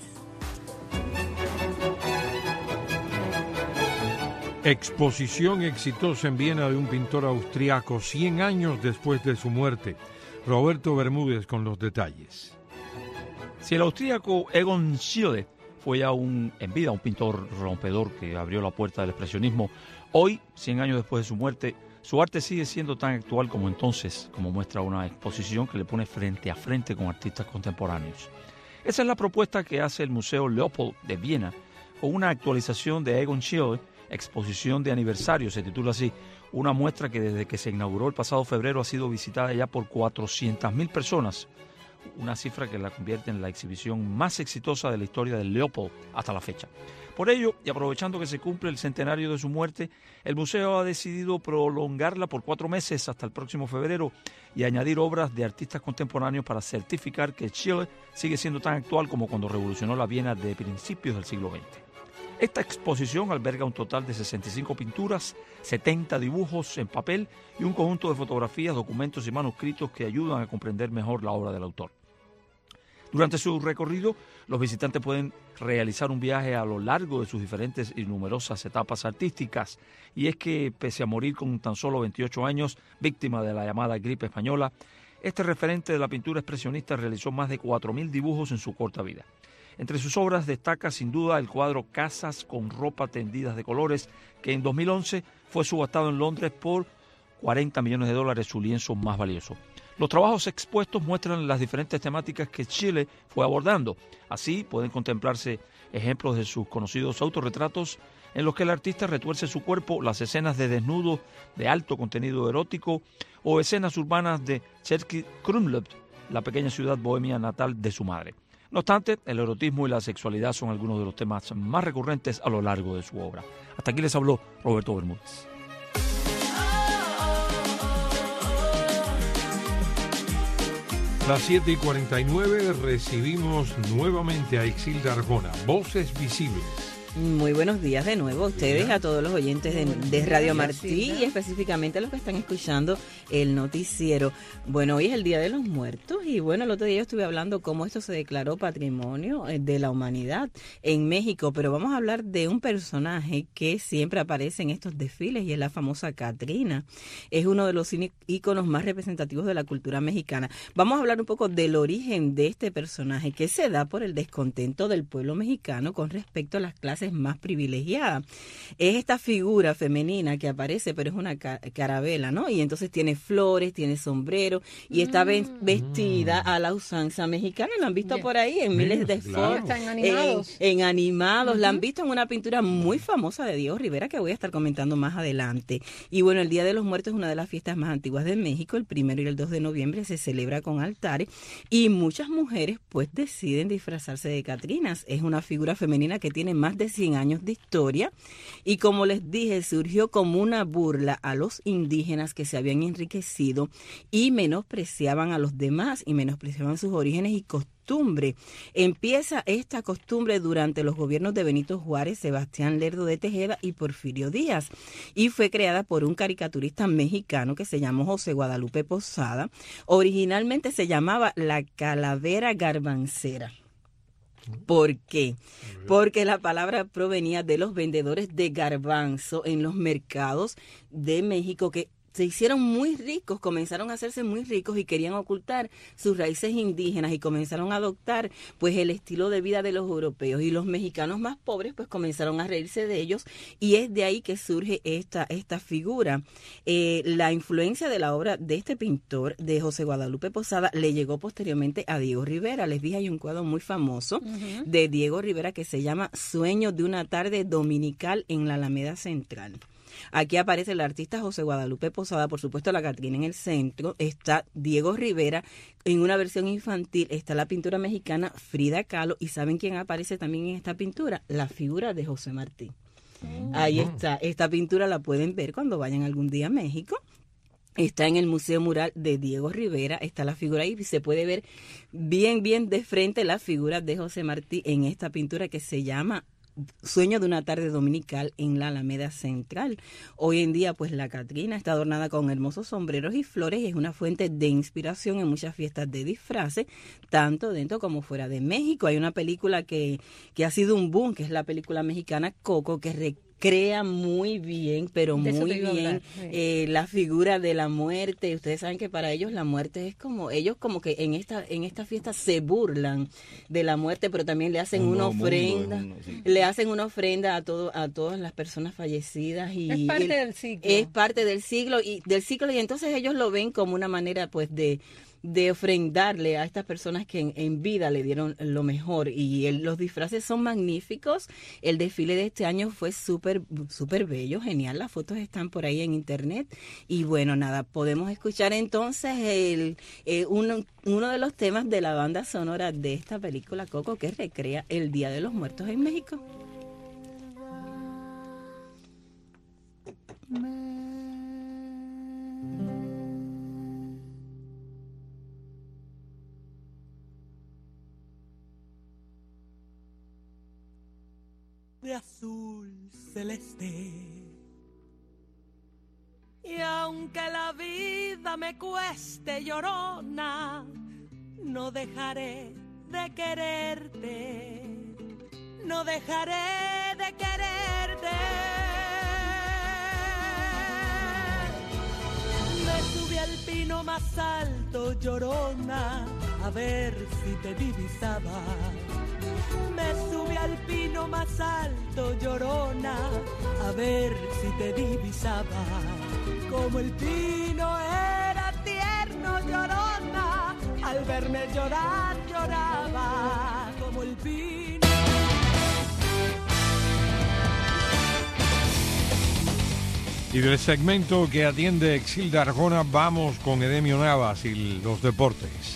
Exposición exitosa en Viena de un pintor austriaco cien años después de su muerte. Roberto Bermúdez con los detalles. Si el austríaco Egon Schiele fue ya un, en vida un pintor rompedor que abrió la puerta del expresionismo, hoy, cien años después de su muerte, su arte sigue siendo tan actual como entonces, como muestra una exposición que le pone frente a frente con artistas contemporáneos. Esa es la propuesta que hace el Museo Leopold de Viena, con una actualización de Egon Schiele, exposición de aniversario, se titula así, una muestra que desde que se inauguró el pasado febrero ha sido visitada ya por cuatrocientas mil personas, una cifra que la convierte en la exhibición más exitosa de la historia del Leopold hasta la fecha. Por ello, y aprovechando que se cumple el centenario de su muerte, el museo ha decidido prolongarla por cuatro meses hasta el próximo febrero y añadir obras de artistas contemporáneos para certificar que Schiele sigue siendo tan actual como cuando revolucionó la Viena de principios del siglo veinte. Esta exposición alberga un total de sesenta y cinco pinturas, setenta dibujos en papel y un conjunto de fotografías, documentos y manuscritos que ayudan a comprender mejor la obra del autor. Durante su recorrido, los visitantes pueden realizar un viaje a lo largo de sus diferentes y numerosas etapas artísticas. Y es que, pese a morir con tan solo veintiocho años, víctima de la llamada gripe española, este referente de la pintura expresionista realizó más de cuatro mil dibujos en su corta vida. Entre sus obras destaca sin duda el cuadro Casas con ropa tendidas de colores, que en dos mil once fue subastado en Londres por cuarenta millones de dólares, su lienzo más valioso. Los trabajos expuestos muestran las diferentes temáticas que Chile fue abordando. Así pueden contemplarse ejemplos de sus conocidos autorretratos en los que el artista retuerce su cuerpo, las escenas de desnudo de alto contenido erótico o escenas urbanas de Český Krumlov, la pequeña ciudad bohemia natal de su madre. No obstante, el erotismo y la sexualidad son algunos de los temas más recurrentes a lo largo de su obra. Hasta aquí les habló Roberto Bermúdez. Las siete y cuarenta y nueve recibimos nuevamente a Exilda Arjona, Voces Visibles. Muy buenos días de nuevo a ustedes, a todos los oyentes de, de Radio Martí y específicamente a los que están escuchando el noticiero. Bueno, hoy es el Día de los Muertos y bueno, el otro día yo estuve hablando cómo esto se declaró Patrimonio de la Humanidad en México, pero vamos a hablar de un personaje que siempre aparece en estos desfiles y es la famosa Catrina. Es uno de los íconos más representativos de la cultura mexicana. Vamos a hablar un poco del origen de este personaje que se da por el descontento del pueblo mexicano con respecto a las clases más privilegiada. Es esta figura femenina que aparece, pero es una ca- carabela, ¿no? Y entonces tiene flores, tiene sombrero y está ve- vestida a la usanza mexicana. La han visto yeah. por ahí en miles de fotos. Están animados. En, en animados. Uh-huh. La han visto en una pintura muy famosa de Diego Rivera que voy a estar comentando más adelante. Y bueno, el Día de los Muertos es una de las fiestas más antiguas de México. El primero y el dos de noviembre se celebra con altares y muchas mujeres pues deciden disfrazarse de Catrinas. Es una figura femenina que tiene más de cien años de historia y como les dije surgió como una burla a los indígenas que se habían enriquecido y menospreciaban a los demás y menospreciaban sus orígenes y costumbres. Empieza esta costumbre durante los gobiernos de Benito Juárez, Sebastián Lerdo de Tejeda y Porfirio Díaz y fue creada por un caricaturista mexicano que se llamó José Guadalupe Posada. Originalmente se llamaba la Calavera Garbancera. ¿Por qué? Porque la palabra provenía de los vendedores de garbanzo en los mercados de México que se hicieron muy ricos, comenzaron a hacerse muy ricos y querían ocultar sus raíces indígenas y comenzaron a adoptar pues el estilo de vida de los europeos y los mexicanos más pobres pues comenzaron a reírse de ellos y es de ahí que surge esta, esta figura. Eh, la influencia de la obra de este pintor, de José Guadalupe Posada, le llegó posteriormente a Diego Rivera. Les dije, hay un cuadro muy famoso uh-huh. de Diego Rivera que se llama Sueño de una tarde dominical en la Alameda Central. Aquí aparece el artista José Guadalupe Posada, por supuesto la Catrina en el centro, está Diego Rivera, en una versión infantil está la pintura mexicana Frida Kahlo y ¿saben quién aparece también en esta pintura? La figura de José Martí. Mm. Ahí está, esta pintura la pueden ver cuando vayan algún día a México. Está en el Museo Mural de Diego Rivera, está la figura ahí y se puede ver bien, bien de frente la figura de José Martí en esta pintura que se llama Sueño de una tarde dominical en la Alameda Central. Hoy en día, pues la Catrina está adornada con hermosos sombreros y flores y es una fuente de inspiración en muchas fiestas de disfraces, tanto dentro como fuera de México. Hay una película que, que ha sido un boom, que es la película mexicana Coco, que recrea crea muy bien, pero muy bien sí. eh, la figura de la muerte. Ustedes saben que para ellos la muerte es como, ellos como que en esta en esta fiesta se burlan de la muerte, pero también le hacen un una ofrenda, mundo, uno, sí. le hacen una ofrenda a todo a todas las personas fallecidas y es parte el, del ciclo. Es parte del siglo y del ciclo y entonces ellos lo ven como una manera pues de de ofrendarle a estas personas que en, en vida le dieron lo mejor y el, los disfraces son magníficos. El desfile de este año fue súper súper bello, genial, las fotos están por ahí en internet y bueno, nada, podemos escuchar entonces el eh, uno, uno de los temas de la banda sonora de esta película Coco que recrea el Día de los Muertos en México. De azul celeste y aunque la vida me cueste llorona, no dejaré de quererte, no dejaré de quererte. Me subí al pino más alto, llorona, a ver si te divisaba. Me subí al pino más alto, llorona, a ver si te divisaba. Como el pino era tierno, llorona, al verme llorar, lloraba. Como el pino. Y del segmento que atiende Exilda Arjona, vamos con Edemio Navas y los deportes.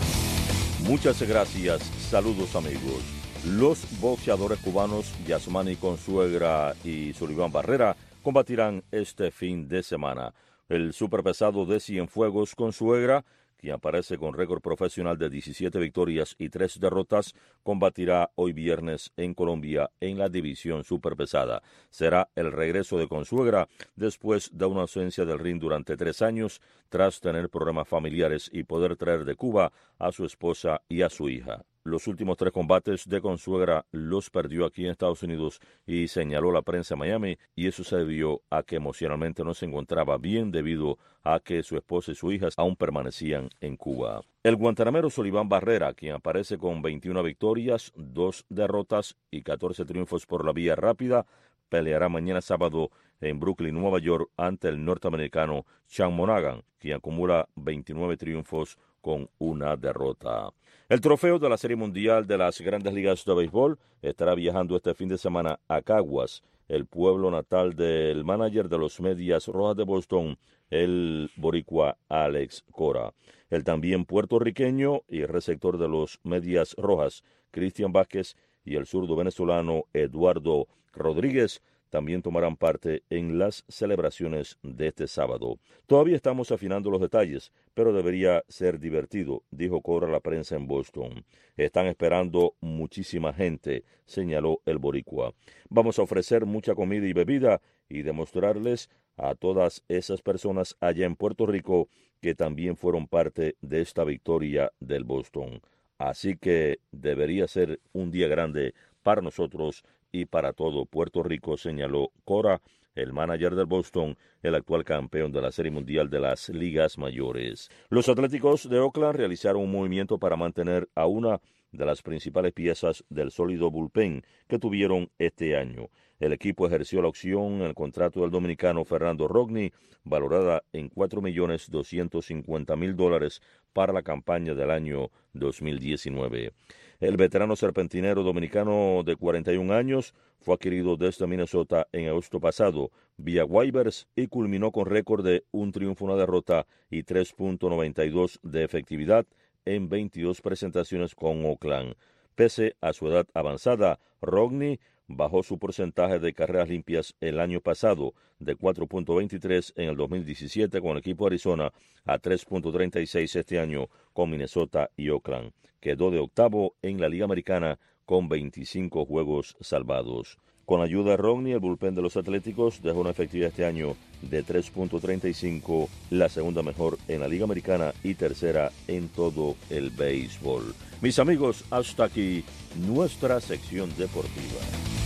Muchas gracias, saludos amigos. Los boxeadores cubanos Yasmani Consuegra y Sullivan Barrera combatirán este fin de semana. El superpesado de Cienfuegos Consuegra, quien aparece con récord profesional de diecisiete victorias y tres derrotas, combatirá hoy viernes en Colombia en la división superpesada. Será el regreso de Consuegra después de una ausencia del ring durante tres años, tras tener problemas familiares y poder traer de Cuba a su esposa y a su hija. Los últimos tres combates de Consuegra los perdió aquí en Estados Unidos y señaló la prensa en Miami, y eso se debió a que emocionalmente no se encontraba bien debido a que su esposa y su hija aún permanecían en Cuba. El guantanamero Sullivan Barrera, quien aparece con veintiuna victorias, dos derrotas y catorce triunfos por la vía rápida, peleará mañana sábado en Brooklyn, Nueva York, ante el norteamericano Sean Monaghan, quien acumula veintinueve triunfos con una derrota. El trofeo de la Serie Mundial de las Grandes Ligas de Béisbol estará viajando este fin de semana a Caguas, el pueblo natal del manager de los Medias Rojas de Boston, el boricua Alex Cora. El también puertorriqueño y receptor de los Medias Rojas, Cristian Vázquez, y el zurdo venezolano Eduardo Rodríguez también tomarán parte en las celebraciones de este sábado. Todavía estamos afinando los detalles, pero debería ser divertido, dijo Cora a la prensa en Boston. Están esperando muchísima gente, señaló el boricua. Vamos a ofrecer mucha comida y bebida y demostrarles a todas esas personas allá en Puerto Rico que también fueron parte de esta victoria del Boston. Así que debería ser un día grande para nosotros y para todo Puerto Rico, señaló Cora, el manager del Boston, el actual campeón de la Serie Mundial de las Ligas Mayores. Los Atléticos de Oakland realizaron un movimiento para mantener a una de las principales piezas del sólido bullpen que tuvieron este año. El equipo ejerció la opción en el contrato del dominicano Fernando Rodney, valorada en cuatro millones doscientos cincuenta mil dólares para la campaña del año dos mil diecinueve. El veterano serpentinero dominicano de cuarenta y un años fue adquirido desde Minnesota en agosto pasado vía waivers y culminó con récord de un triunfo, una derrota y tres punto noventa y dos de efectividad en veintidós presentaciones con Oakland. Pese a su edad avanzada, Rodney bajó su porcentaje de carreras limpias el año pasado de cuatro punto veintitrés en el dos mil diecisiete con el equipo de Arizona a tres punto treinta y seis este año con Minnesota y Oakland. Quedó de octavo en la Liga Americana con veinticinco juegos salvados. Con ayuda de Rodney, el bullpen de los Atléticos dejó una efectividad este año de tres punto treinta y cinco, la segunda mejor en la Liga Americana y tercera en todo el béisbol. Mis amigos, hasta aquí nuestra sección deportiva.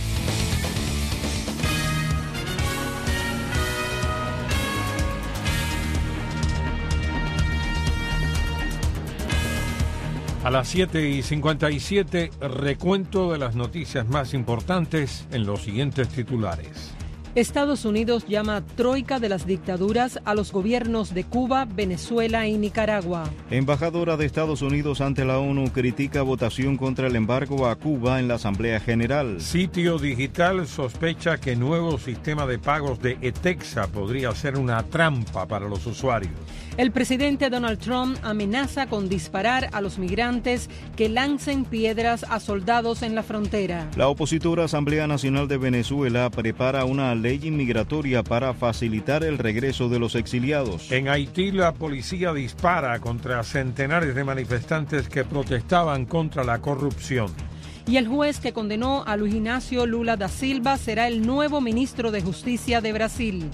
A las siete y cincuenta y siete, recuento de las noticias más importantes en los siguientes titulares. Estados Unidos llama troika de las dictaduras a los gobiernos de Cuba, Venezuela y Nicaragua. Embajadora de Estados Unidos ante la ONU critica votación contra el embargo a Cuba en la Asamblea General. Sitio Digital sospecha que nuevo sistema de pagos de ETEXA podría ser una trampa para los usuarios. El presidente Donald Trump amenaza con disparar a los migrantes que lancen piedras a soldados en la frontera. La opositora Asamblea Nacional de Venezuela prepara una ley inmigratoria para facilitar el regreso de los exiliados. En Haití, la policía dispara contra centenares de manifestantes que protestaban contra la corrupción. Y el juez que condenó a Luis Ignacio Lula da Silva será el nuevo ministro de Justicia de Brasil.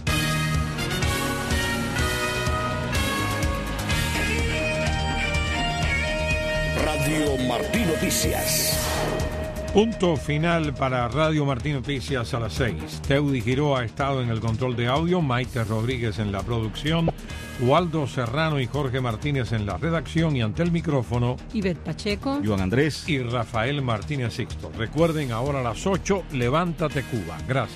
Radio Martí Noticias. Punto final para Radio Martí Noticias a las seis. Teudi Giró ha estado en el control de audio, Maite Rodríguez en la producción, Waldo Serrano y Jorge Martínez en la redacción, y ante el micrófono, Ivette Pacheco, Joan Andrés y Rafael Martínez Sixto. Recuerden, ahora a las ocho, Levántate Cuba. Gracias.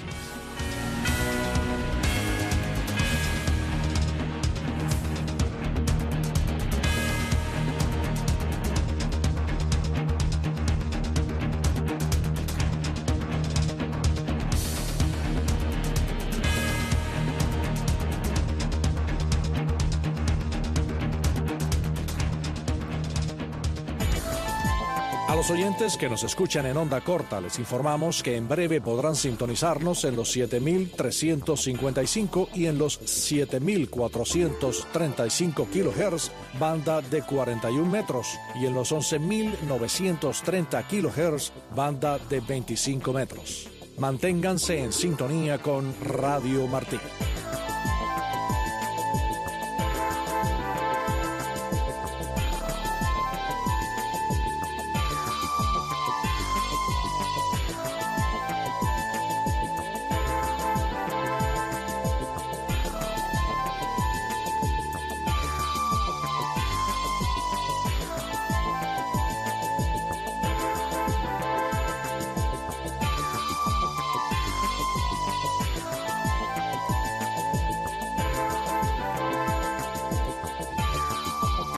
A los oyentes que nos escuchan en onda corta les informamos que en breve podrán sintonizarnos en los siete mil trescientos cincuenta y cinco y en los siete mil cuatrocientos treinta y cinco kilohertz, banda de cuarenta y un metros, y en los once mil novecientos treinta kilohertz, banda de veinticinco metros. Manténganse en sintonía con Radio Martí.